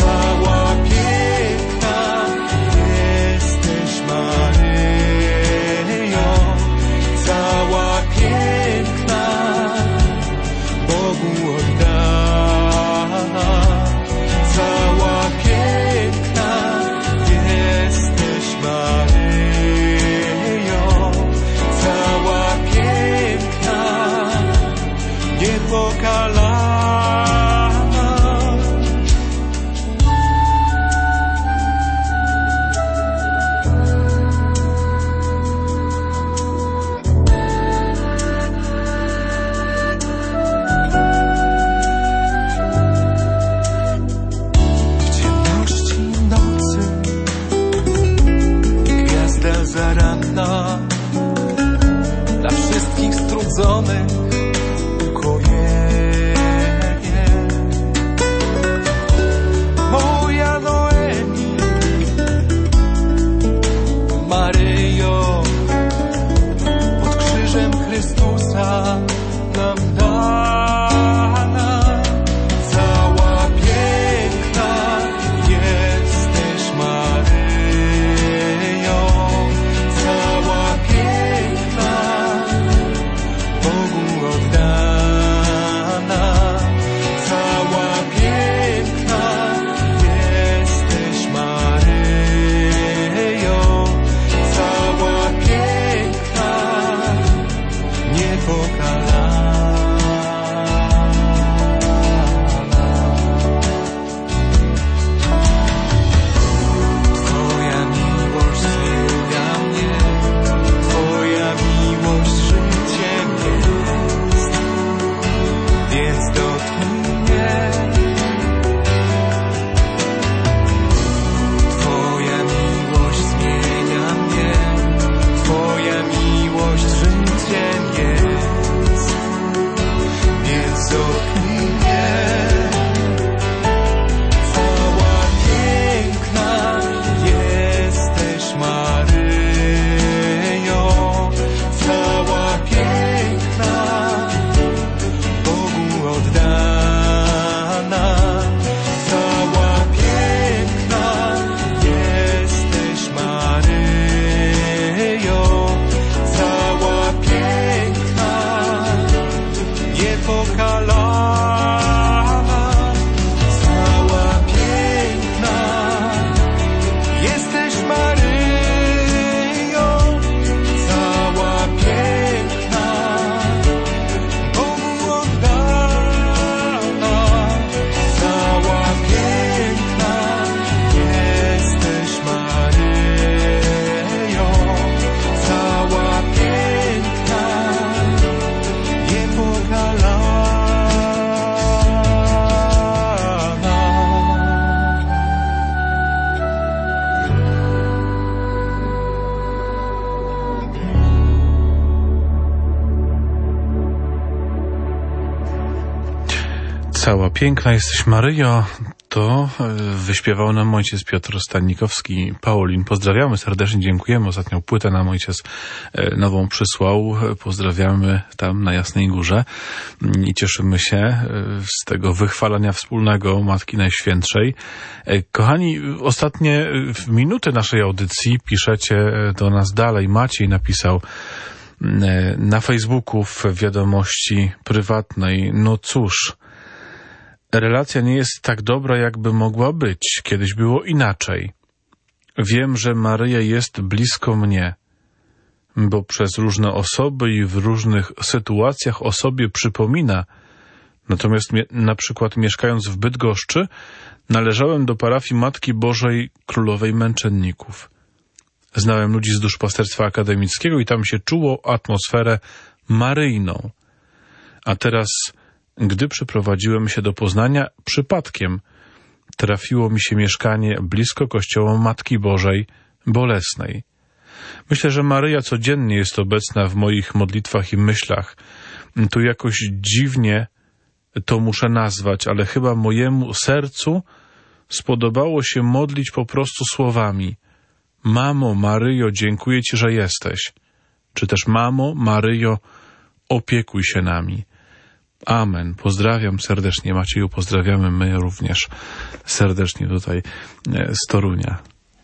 Speaker 1: Piękna jesteś, Maryjo, to wyśpiewał nam ojciec Piotr Stanikowski, Paulin. Pozdrawiamy serdecznie, dziękujemy. Ostatnią płytę nam ojciec nową przysłał. Pozdrawiamy tam na Jasnej Górze i cieszymy się z tego wychwalania wspólnego Matki Najświętszej. Kochani, ostatnie minuty naszej audycji piszecie do nas dalej. Maciej napisał na Facebooku w wiadomości prywatnej: no cóż, relacja nie jest tak dobra, jakby mogła być. Kiedyś było inaczej. Wiem, że Maryja jest blisko mnie, bo przez różne osoby i w różnych sytuacjach o sobie przypomina. Natomiast na przykład mieszkając w Bydgoszczy, należałem do parafii Matki Bożej Królowej Męczenników. Znałem ludzi z duszpasterstwa akademickiego i tam się czuło atmosferę maryjną. A teraz, gdy przeprowadziłem się do Poznania, przypadkiem trafiło mi się mieszkanie blisko kościoła Matki Bożej Bolesnej. Myślę, że Maryja codziennie jest obecna w moich modlitwach i myślach. Tu jakoś dziwnie to muszę nazwać, ale chyba mojemu sercu spodobało się modlić po prostu słowami: Mamo Maryjo, dziękuję Ci, że jesteś. Czy też Mamo Maryjo, opiekuj się nami. Amen. Pozdrawiam serdecznie, Macieju, pozdrawiamy my również serdecznie tutaj z Torunia.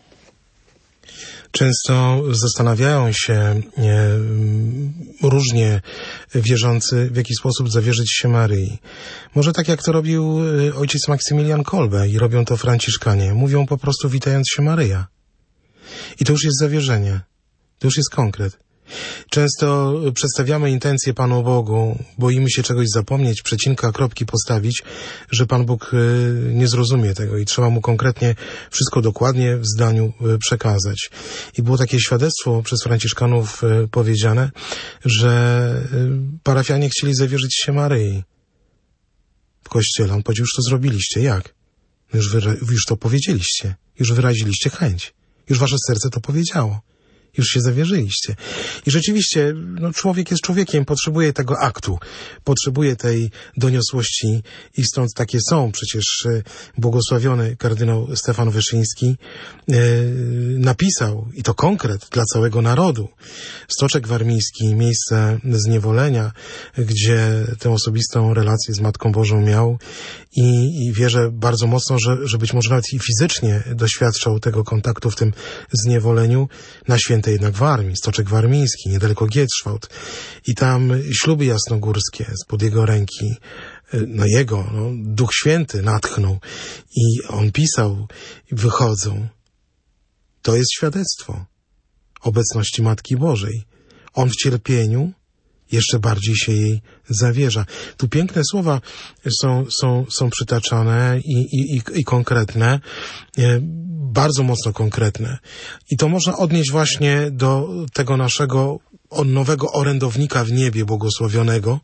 Speaker 2: Często zastanawiają się różnie wierzący, w jaki sposób zawierzyć się Maryi. Może tak jak to robił ojciec Maksymilian Kolbe i robią to Franciszkanie. Mówią po prostu witając się Maryja. I to już jest zawierzenie. To już jest konkret. Często przedstawiamy intencje Panu Bogu, boimy się czegoś zapomnieć, przecinka, kropki postawić, że Pan Bóg nie zrozumie tego i trzeba Mu konkretnie wszystko dokładnie w zdaniu przekazać. I było takie świadectwo przez Franciszkanów powiedziane, że parafianie chcieli zawierzyć się Maryi w kościele. On powiedział: już to zrobiliście. Jak? Już to powiedzieliście. Już wyraziliście chęć. Już wasze serce to powiedziało. Już się zawierzyliście. I rzeczywiście, człowiek jest człowiekiem, potrzebuje tego aktu, potrzebuje tej doniosłości i stąd takie są. Przecież błogosławiony kardynał Stefan Wyszyński napisał, i to konkret dla całego narodu, Stoczek Warmiński, miejsce zniewolenia, gdzie tę osobistą relację z Matką Bożą miał i wierzę bardzo mocno, że być może nawet i fizycznie doświadczał tego kontaktu w tym zniewoleniu na Świętej jednak Warmii, Stoczek Warmiński, niedaleko Gietrzwałd. I tam śluby jasnogórskie spod jego ręki, Duch Święty natchnął i on pisał, wychodzą. To jest świadectwo obecności Matki Bożej. On w cierpieniu jeszcze bardziej się jej zawierza. Tu piękne słowa są przytaczane i konkretne, bardzo mocno konkretne. I to można odnieść właśnie do tego naszego nowego orędownika w niebie błogosławionego,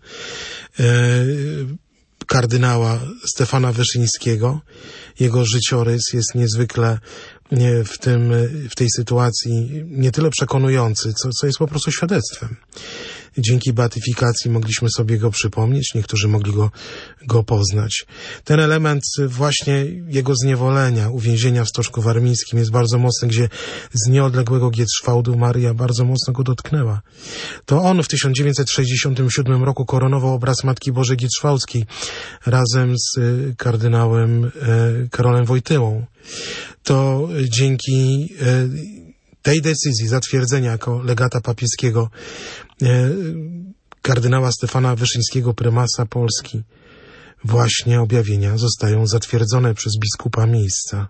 Speaker 2: kardynała Stefana Wyszyńskiego. Jego życiorys jest niezwykle w tej sytuacji nie tyle przekonujący, co jest po prostu świadectwem. Dzięki beatyfikacji mogliśmy sobie go przypomnieć, niektórzy mogli go poznać. Ten element właśnie jego zniewolenia, uwięzienia w Stoczku Warmińskim jest bardzo mocny, gdzie z nieodległego Gietrzwałdu Maryja bardzo mocno go dotknęła. To on w 1967 roku koronował obraz Matki Bożej Gietrzwałdzkiej razem z kardynałem Karolem Wojtyłą. To dzięki tej decyzji zatwierdzenia jako legata papieskiego kardynała Stefana Wyszyńskiego, prymasa Polski, właśnie objawienia zostają zatwierdzone przez biskupa miejsca.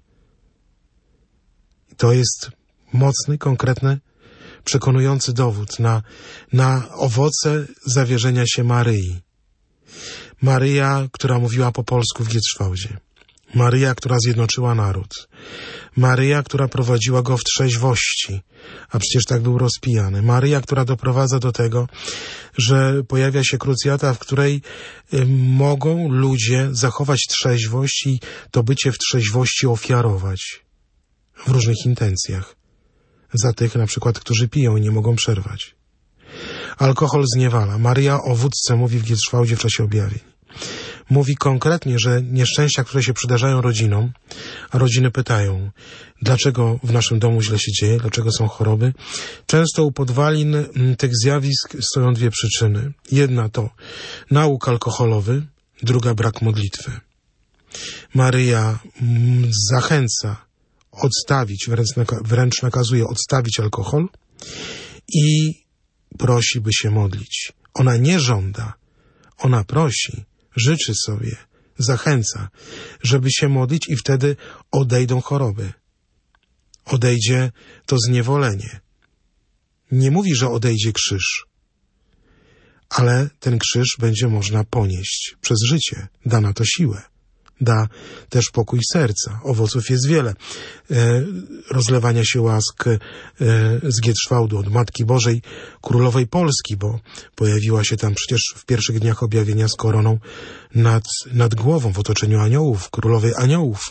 Speaker 2: To jest mocny, konkretny, przekonujący dowód na owoce zawierzenia się Maryi. Maryja, która mówiła po polsku w Gietrzwałdzie. Maryja, która zjednoczyła naród. Maryja, która prowadziła go w trzeźwości, a przecież tak był rozpijany. Maryja, która doprowadza do tego, że pojawia się krucjata, w której mogą ludzie zachować trzeźwość i to bycie w trzeźwości ofiarować w różnych intencjach. Za tych na przykład, którzy piją i nie mogą przerwać. Alkohol zniewala. Maryja o wódce mówi w Gietrzwałdzie w czasie objawień. mówi konkretnie, że nieszczęścia, które się przydarzają rodzinom, a rodziny pytają, dlaczego w naszym domu źle się dzieje, dlaczego są choroby. Często u podwalin tych zjawisk stoją dwie przyczyny. Jedna to nauk alkoholowy, druga brak modlitwy. Maryja zachęca odstawić, wręcz nakazuje odstawić alkohol i prosi, by się modlić. Ona nie żąda, ona prosi, życzy sobie, zachęca, żeby się modlić i wtedy odejdą choroby. Odejdzie to zniewolenie. Nie mówi, że odejdzie krzyż, ale ten krzyż będzie można ponieść przez życie. Da na to siłę. Da też pokój serca. Owoców jest wiele. Rozlewania się łask z Gietrzwałdu od Matki Bożej, Królowej Polski, bo pojawiła się tam przecież w pierwszych dniach objawienia z koroną nad głową, w otoczeniu aniołów, Królowej Aniołów.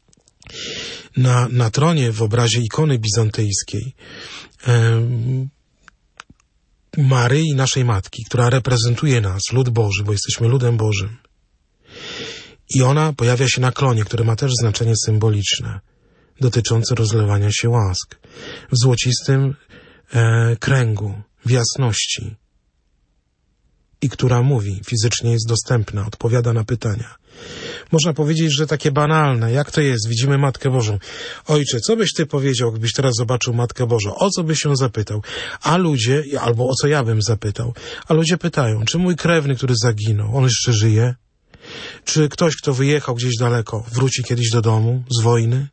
Speaker 2: Na tronie w obrazie ikony bizantyjskiej Maryi, naszej Matki, która reprezentuje nas, lud Boży, bo jesteśmy ludem Bożym. I ona pojawia się na klonie, które ma też znaczenie symboliczne, dotyczące rozlewania się łask. W złocistym kręgu, w jasności. I która mówi, fizycznie jest dostępna, odpowiada na pytania. Można powiedzieć, że takie banalne, jak to jest, widzimy Matkę Bożą. Ojcze, co byś ty powiedział, gdybyś teraz zobaczył Matkę Bożą? O co byś ją zapytał? A ludzie, albo o co ja bym zapytał? A ludzie pytają, czy mój krewny, który zaginął, on jeszcze żyje? Czy ktoś, kto wyjechał gdzieś daleko, wróci kiedyś do domu z wojny?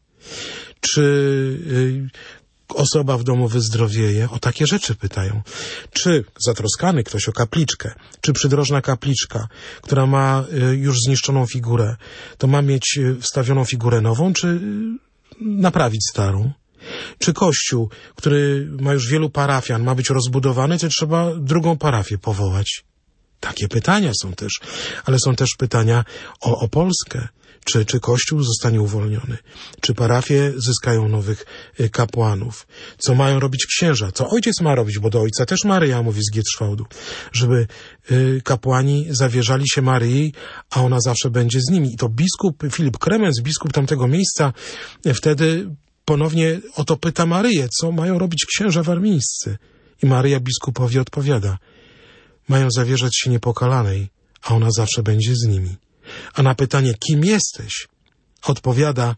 Speaker 2: Czy osoba w domu wyzdrowieje? O takie rzeczy pytają. Czy zatroskany ktoś o kapliczkę, czy przydrożna kapliczka, która ma już zniszczoną figurę, to ma mieć wstawioną figurę nową, czy naprawić starą? Czy kościół, który ma już wielu parafian, ma być rozbudowany, czy trzeba drugą parafię powołać? Takie pytania są też, ale są też pytania o Polskę. Czy Kościół zostanie uwolniony? Czy parafie zyskają nowych kapłanów? Co mają robić księża? Co ojciec ma robić? Bo do ojca też Maryja mówi z Gietrzwałdu, żeby kapłani zawierzali się Maryi, a ona zawsze będzie z nimi. I to biskup Filip Kremens, biskup tamtego miejsca, wtedy ponownie o to pyta Maryję, co mają robić księża warmińscy? I Maryja biskupowi odpowiada, mają zawierzać się niepokalanej, a ona zawsze będzie z nimi. A na pytanie, kim jesteś? Odpowiada,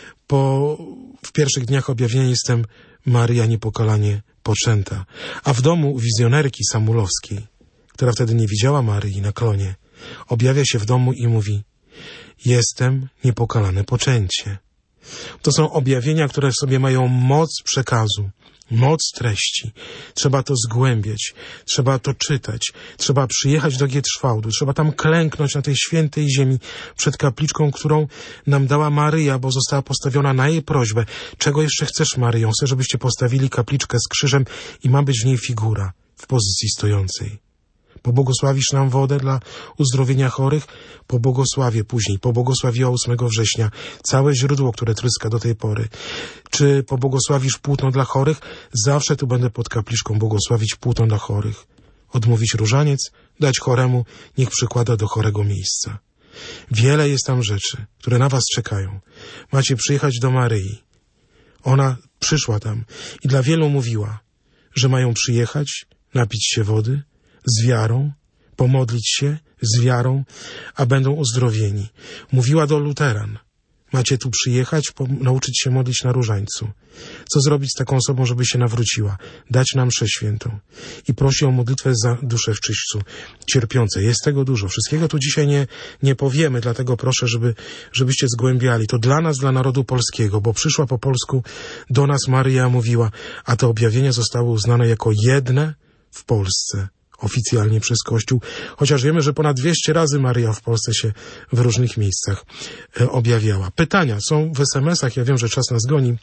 Speaker 2: w pierwszych dniach objawienia jestem Maryja niepokalanie poczęta. A w domu wizjonerki Samulowskiej, która wtedy nie widziała Maryi na klonie, objawia się w domu i mówi, jestem niepokalane poczęcie. To są objawienia, które w sobie mają moc przekazu, moc treści. Trzeba to zgłębiać, trzeba to czytać, trzeba przyjechać do Gietrzwałdu, trzeba tam klęknąć na tej świętej ziemi przed kapliczką, którą nam dała Maryja, bo została postawiona na jej prośbę. Czego jeszcze chcesz, Maryjo? Chcę, żebyście postawili kapliczkę z krzyżem i ma być w niej figura w pozycji stojącej. Pobłogosławisz nam wodę dla uzdrowienia chorych? Pobłogosławię później. Pobłogosławiła 8 września całe źródło, które tryska do tej pory. Czy pobłogosławisz płótno dla chorych? Zawsze tu będę pod kapliczką błogosławić płótno dla chorych. Odmówić różaniec? Dać choremu? Niech przykłada do chorego miejsca. Wiele jest tam rzeczy, które na was czekają. Macie przyjechać do Maryi. Ona przyszła tam i dla wielu mówiła, że mają przyjechać, napić się wody, z wiarą, pomodlić się z wiarą, a będą uzdrowieni. Mówiła do luteran, macie tu przyjechać, nauczyć się modlić na różańcu. Co zrobić z taką osobą, żeby się nawróciła? Dać nam mszę świętą. I prosi o modlitwę za duszę w czyśćcu cierpiące. Jest tego dużo. Wszystkiego tu dzisiaj nie powiemy, dlatego proszę, żebyście zgłębiali. To dla nas, dla narodu polskiego, bo przyszła po polsku do nas Maryja, mówiła, a te objawienia zostały uznane jako jedne w Polsce. Oficjalnie przez Kościół, chociaż wiemy, że ponad 200 razy Maryja w Polsce się w różnych miejscach objawiała. Pytania są w SMS-ach, ja wiem, że czas nas goni,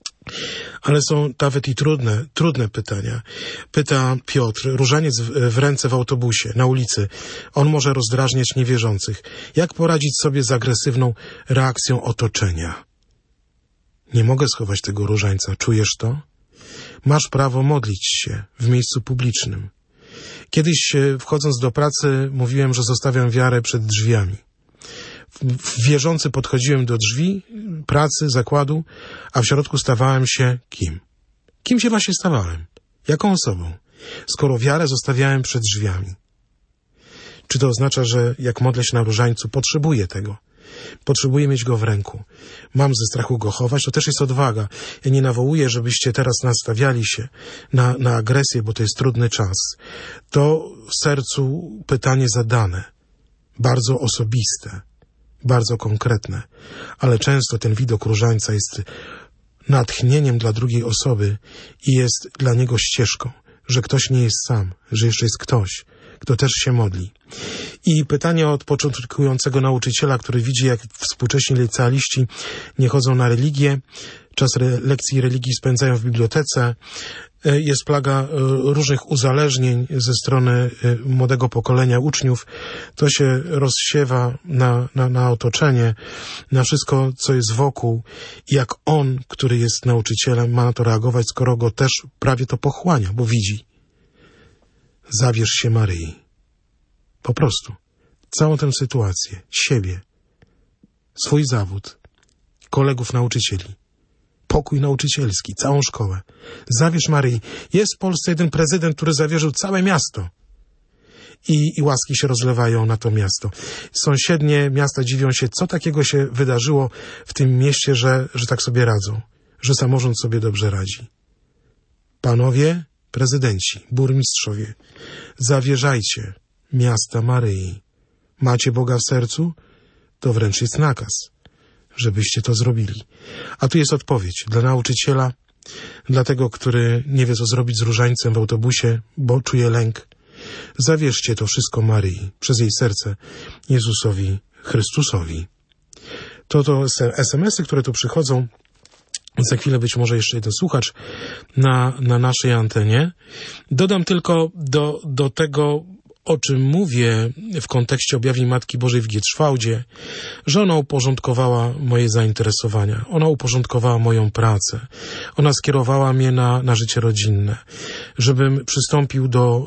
Speaker 2: ale są nawet i trudne pytania. Pyta Piotr, różaniec w ręce w autobusie, na ulicy, on może rozdrażniać niewierzących. Jak poradzić sobie z agresywną reakcją otoczenia? Nie mogę schować tego różańca, czujesz to? Masz prawo modlić się w miejscu publicznym. Kiedyś, wchodząc do pracy, mówiłem, że zostawiam wiarę przed drzwiami. wierzący podchodziłem do drzwi pracy, zakładu, a w środku stawałem się kim? Kim się właśnie stawałem? Jaką osobą? Skoro wiarę zostawiałem przed drzwiami. Czy to oznacza, że jak modlę się na różańcu, potrzebuję tego? Potrzebuję mieć go w ręku. Mam ze strachu go chować, to też jest odwaga. Ja nie nawołuję, żebyście teraz nastawiali się na agresję, bo to jest trudny czas. To w sercu pytanie zadane, bardzo osobiste, bardzo konkretne, ale często ten widok różańca jest natchnieniem dla drugiej osoby i jest dla niego ścieżką, że ktoś nie jest sam, że jeszcze jest ktoś, kto też się modli. I pytanie od początkującego nauczyciela, który widzi, jak współcześni licealiści nie chodzą na religię, czas lekcji religii spędzają w bibliotece, jest plaga różnych uzależnień ze strony młodego pokolenia uczniów. To się rozsiewa na otoczenie, na wszystko, co jest wokół. I jak on, który jest nauczycielem, ma na to reagować, skoro go też prawie to pochłania, bo widzi. Zawierz się Maryi. Po prostu. Całą tę sytuację, siebie, swój zawód, kolegów nauczycieli, pokój nauczycielski, całą szkołę. Zawierz Maryi. Jest w Polsce jeden prezydent, który zawierzył całe miasto. I łaski się rozlewają na to miasto. Sąsiednie miasta dziwią się, co takiego się wydarzyło w tym mieście, że tak sobie radzą, że samorząd sobie dobrze radzi. Panowie prezydenci, burmistrzowie, zawierzajcie miasta Maryi. Macie Boga w sercu? To wręcz jest nakaz, żebyście to zrobili. A tu jest odpowiedź dla nauczyciela, dla tego, który nie wie, co zrobić z różańcem w autobusie, bo czuje lęk. Zawierzcie to wszystko Maryi, przez jej serce, Jezusowi Chrystusowi. To SMS-y, które tu przychodzą, za chwilę być może jeszcze jeden słuchacz na naszej antenie. Dodam tylko do tego, o czym mówię w kontekście objawień Matki Bożej w Gietrzwałdzie, że ona uporządkowała moje zainteresowania, ona uporządkowała moją pracę, ona skierowała mnie na życie rodzinne, żebym przystąpił do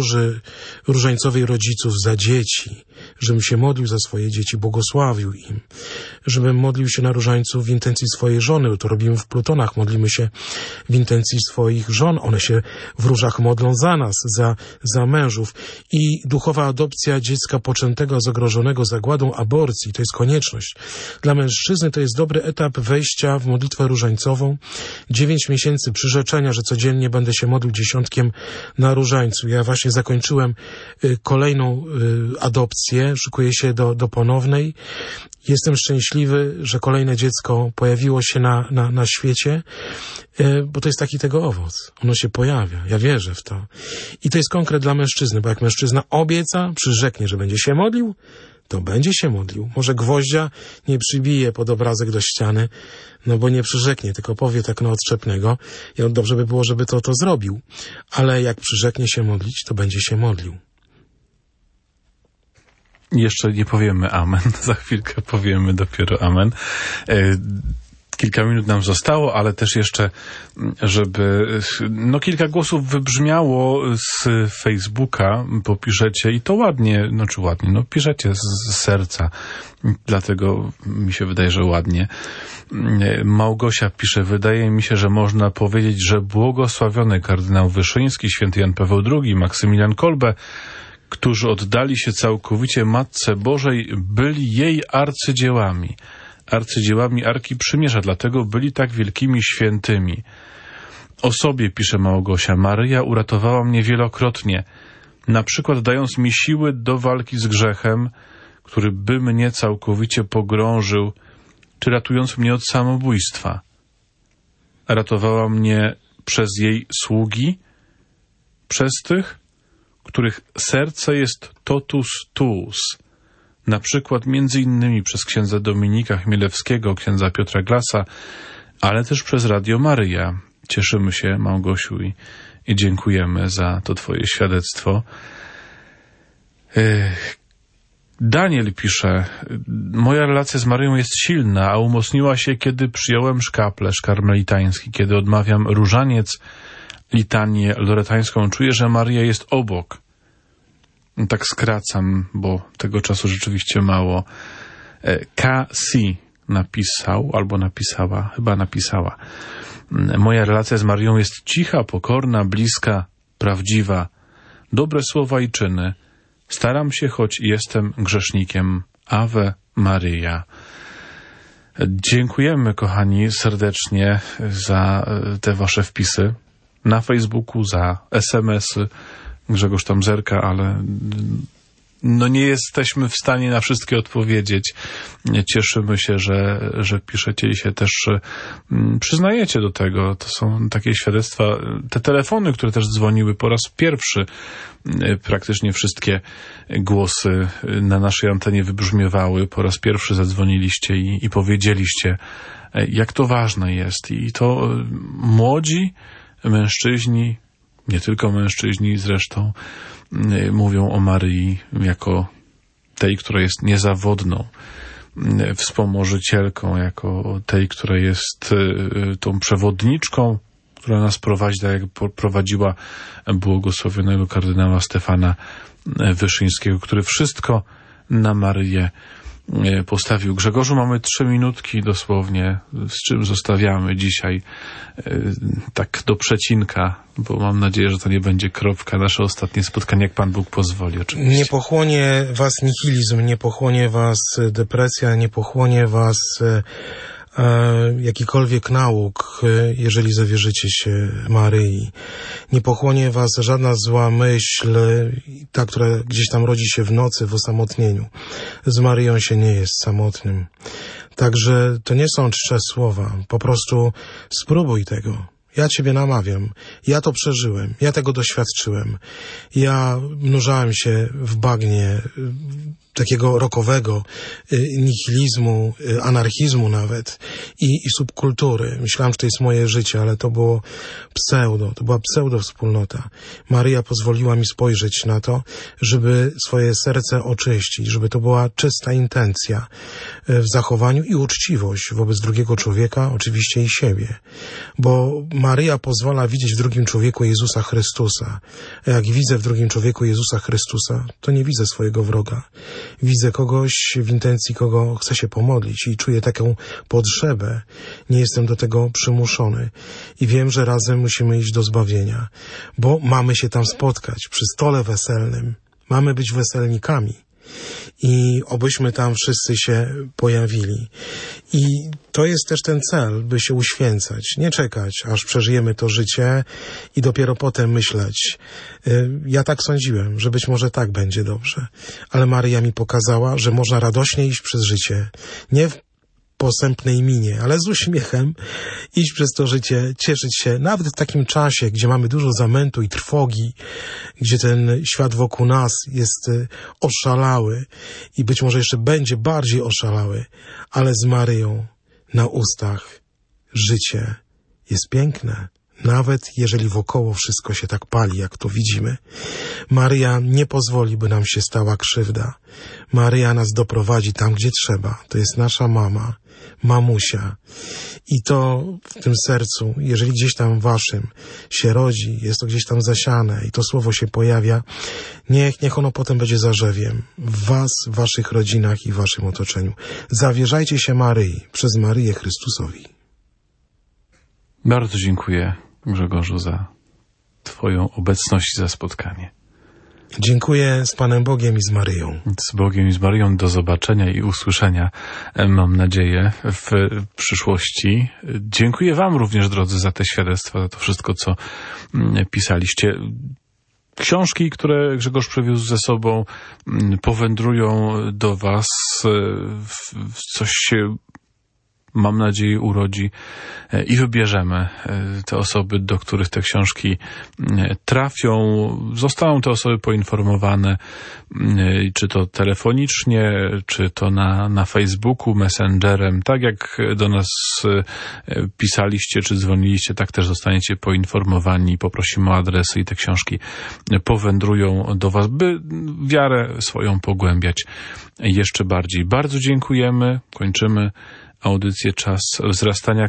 Speaker 2: różańcowej rodziców za dzieci, żebym się modlił za swoje dzieci, błogosławił im, żebym modlił się na różańcu w intencji swojej żony, bo to robimy w Plutonach, modlimy się w intencji swoich żon, one się w różach modlą za nas, za mężów i duchowa adopcja dziecka poczętego, zagrożonego zagładą, aborcji, to jest konieczność. Dla mężczyzny to jest dobry etap wejścia w modlitwę różańcową. 9 miesięcy przyrzeczenia, że codziennie będę się modlił dziesiątkiem na różańcu. Ja właśnie zakończyłem kolejną adopcję, szykuję się do ponownej. Jestem szczęśliwy, że kolejne dziecko pojawiło się na świecie, bo to jest taki tego owoc. Ono się pojawia. Ja wierzę w to. I to jest konkret dla mężczyzny, bo jak mężczyzna obieca, przyrzeknie, że będzie się modlił, to będzie się modlił. Może gwoździa nie przybije pod obrazek do ściany, no bo nie przyrzeknie, tylko powie tak na odczepnego. I dobrze by było, żeby to zrobił. Ale jak przyrzeknie się modlić, to będzie się modlił.
Speaker 1: Jeszcze nie powiemy amen. Za chwilkę powiemy dopiero amen. Kilka minut nam zostało, ale też jeszcze, żeby kilka głosów wybrzmiało z Facebooka, bo piszecie i to ładnie, piszecie z serca, dlatego mi się wydaje, że ładnie. Małgosia pisze, wydaje mi się, że można powiedzieć, że błogosławiony kardynał Wyszyński, święty Jan Paweł II, Maksymilian Kolbe, którzy oddali się całkowicie Matce Bożej, byli jej arcydziełami Arki Przymierza, dlatego byli tak wielkimi świętymi. O sobie, pisze Małgosia, Maryja uratowała mnie wielokrotnie, na przykład dając mi siły do walki z grzechem, który by mnie całkowicie pogrążył, czy ratując mnie od samobójstwa. Ratowała mnie przez jej sługi, przez tych, których serce jest totus tuus, na przykład między innymi przez księdza Dominika Chmielewskiego, księdza Piotra Glasa, ale też przez Radio Maryja. Cieszymy się, Małgosiu, i dziękujemy za to twoje świadectwo. Daniel pisze, moja relacja z Maryją jest silna, a umocniła się, kiedy przyjąłem szkaplerz karmelitański, kiedy odmawiam różaniec, litanię loretańską. Czuję, że Maryja jest obok. Tak skracam, bo tego czasu rzeczywiście mało. K.C. napisał, albo napisała, chyba napisała: moja relacja z Marią jest cicha, pokorna, bliska, prawdziwa. Dobre słowa i czyny. Staram się, choć jestem grzesznikiem. Ave Maria. Dziękujemy, kochani, serdecznie za te wasze wpisy na Facebooku, za SMS-y. Grzegorz tam zerka, ale no nie jesteśmy w stanie na wszystkie odpowiedzieć. Cieszymy się, że piszecie i się też przyznajecie do tego. To są takie świadectwa. Te telefony, które też dzwoniły po raz pierwszy, praktycznie wszystkie głosy na naszej antenie wybrzmiewały. Po raz pierwszy zadzwoniliście i powiedzieliście, jak to ważne jest. I to młodzi mężczyźni, nie tylko mężczyźni zresztą, mówią o Maryi jako tej, która jest niezawodną wspomożycielką, jako tej, która jest tą przewodniczką, która nas prowadzi, tak jak prowadziła błogosławionego kardynała Stefana Wyszyńskiego, który wszystko na Maryję postawił. Grzegorzu, mamy 3 minutki dosłownie, z czym zostawiamy dzisiaj tak do przecinka, bo mam nadzieję, że to nie będzie kropka, nasze ostatnie spotkanie, jak Pan Bóg pozwoli oczywiście.
Speaker 2: Nie pochłonie was nihilizm, nie pochłonie was depresja, nie pochłonie was jakikolwiek nauk, jeżeli zawierzycie się Maryi. Nie pochłonie was żadna zła myśl, ta, która gdzieś tam rodzi się w nocy, w osamotnieniu. Z Maryją się nie jest samotnym. Także to nie są czcze słowa. Po prostu spróbuj tego. Ja ciebie namawiam. Ja to przeżyłem. Ja tego doświadczyłem. Ja nurzałem się w bagnie takiego rokowego nihilizmu, anarchizmu nawet i subkultury. Myślałem, że to jest moje życie, ale to było to była pseudo-wspólnota. Maryja pozwoliła mi spojrzeć na to, żeby swoje serce oczyścić, żeby to była czysta intencja w zachowaniu i uczciwość wobec drugiego człowieka, oczywiście i siebie. Bo Maryja pozwala widzieć w drugim człowieku Jezusa Chrystusa. A jak widzę w drugim człowieku Jezusa Chrystusa, to nie widzę swojego wroga. Widzę kogoś w intencji, kogo chcę się pomodlić i czuję taką potrzebę. Nie jestem do tego przymuszony. I wiem, że razem musimy iść do zbawienia, bo mamy się tam spotkać przy stole weselnym. Mamy być weselnikami. I obyśmy tam wszyscy się pojawili. I to jest też ten cel, by się uświęcać. Nie czekać, aż przeżyjemy to życie i dopiero potem myśleć. Ja tak sądziłem, że być może tak będzie dobrze. Ale Maryja mi pokazała, że można radośnie iść przez życie. Nie w posępnej minie, ale z uśmiechem iść przez to życie, cieszyć się, nawet w takim czasie, gdzie mamy dużo zamętu i trwogi, gdzie ten świat wokół nas jest oszalały i być może jeszcze będzie bardziej oszalały, ale z Maryją na ustach życie jest piękne. Nawet jeżeli wokoło wszystko się tak pali, jak to widzimy. Maryja nie pozwoli, by nam się stała krzywda. Maryja nas doprowadzi tam, gdzie trzeba. To jest nasza mama, mamusia. I to w tym sercu, jeżeli gdzieś tam waszym się rodzi, jest to gdzieś tam zasiane i to słowo się pojawia, niech ono potem będzie zarzewiem w was, w waszych rodzinach i w waszym otoczeniu. Zawierzajcie się Maryi, przez Maryję Chrystusowi.
Speaker 1: Bardzo dziękuję, Grzegorzu, za Twoją obecność i za spotkanie.
Speaker 2: Dziękuję, z Panem Bogiem i z Maryją.
Speaker 1: Z Bogiem i z Maryją. Do zobaczenia i usłyszenia, mam nadzieję, w przyszłości. Dziękuję Wam również, drodzy, za te świadectwa, za to wszystko, co pisaliście. Książki, które Grzegorz przywiózł ze sobą, powędrują do Was. Coś się, mam nadzieję, urodzi i wybierzemy te osoby, do których te książki trafią. Zostaną te osoby poinformowane, czy to telefonicznie, czy to na Facebooku, Messengerem. Tak jak do nas pisaliście, czy dzwoniliście, tak też zostaniecie poinformowani. Poprosimy o adresy i te książki powędrują do Was, by wiarę swoją pogłębiać jeszcze bardziej. Bardzo dziękujemy. Kończymy audycję Czas Wzrastania.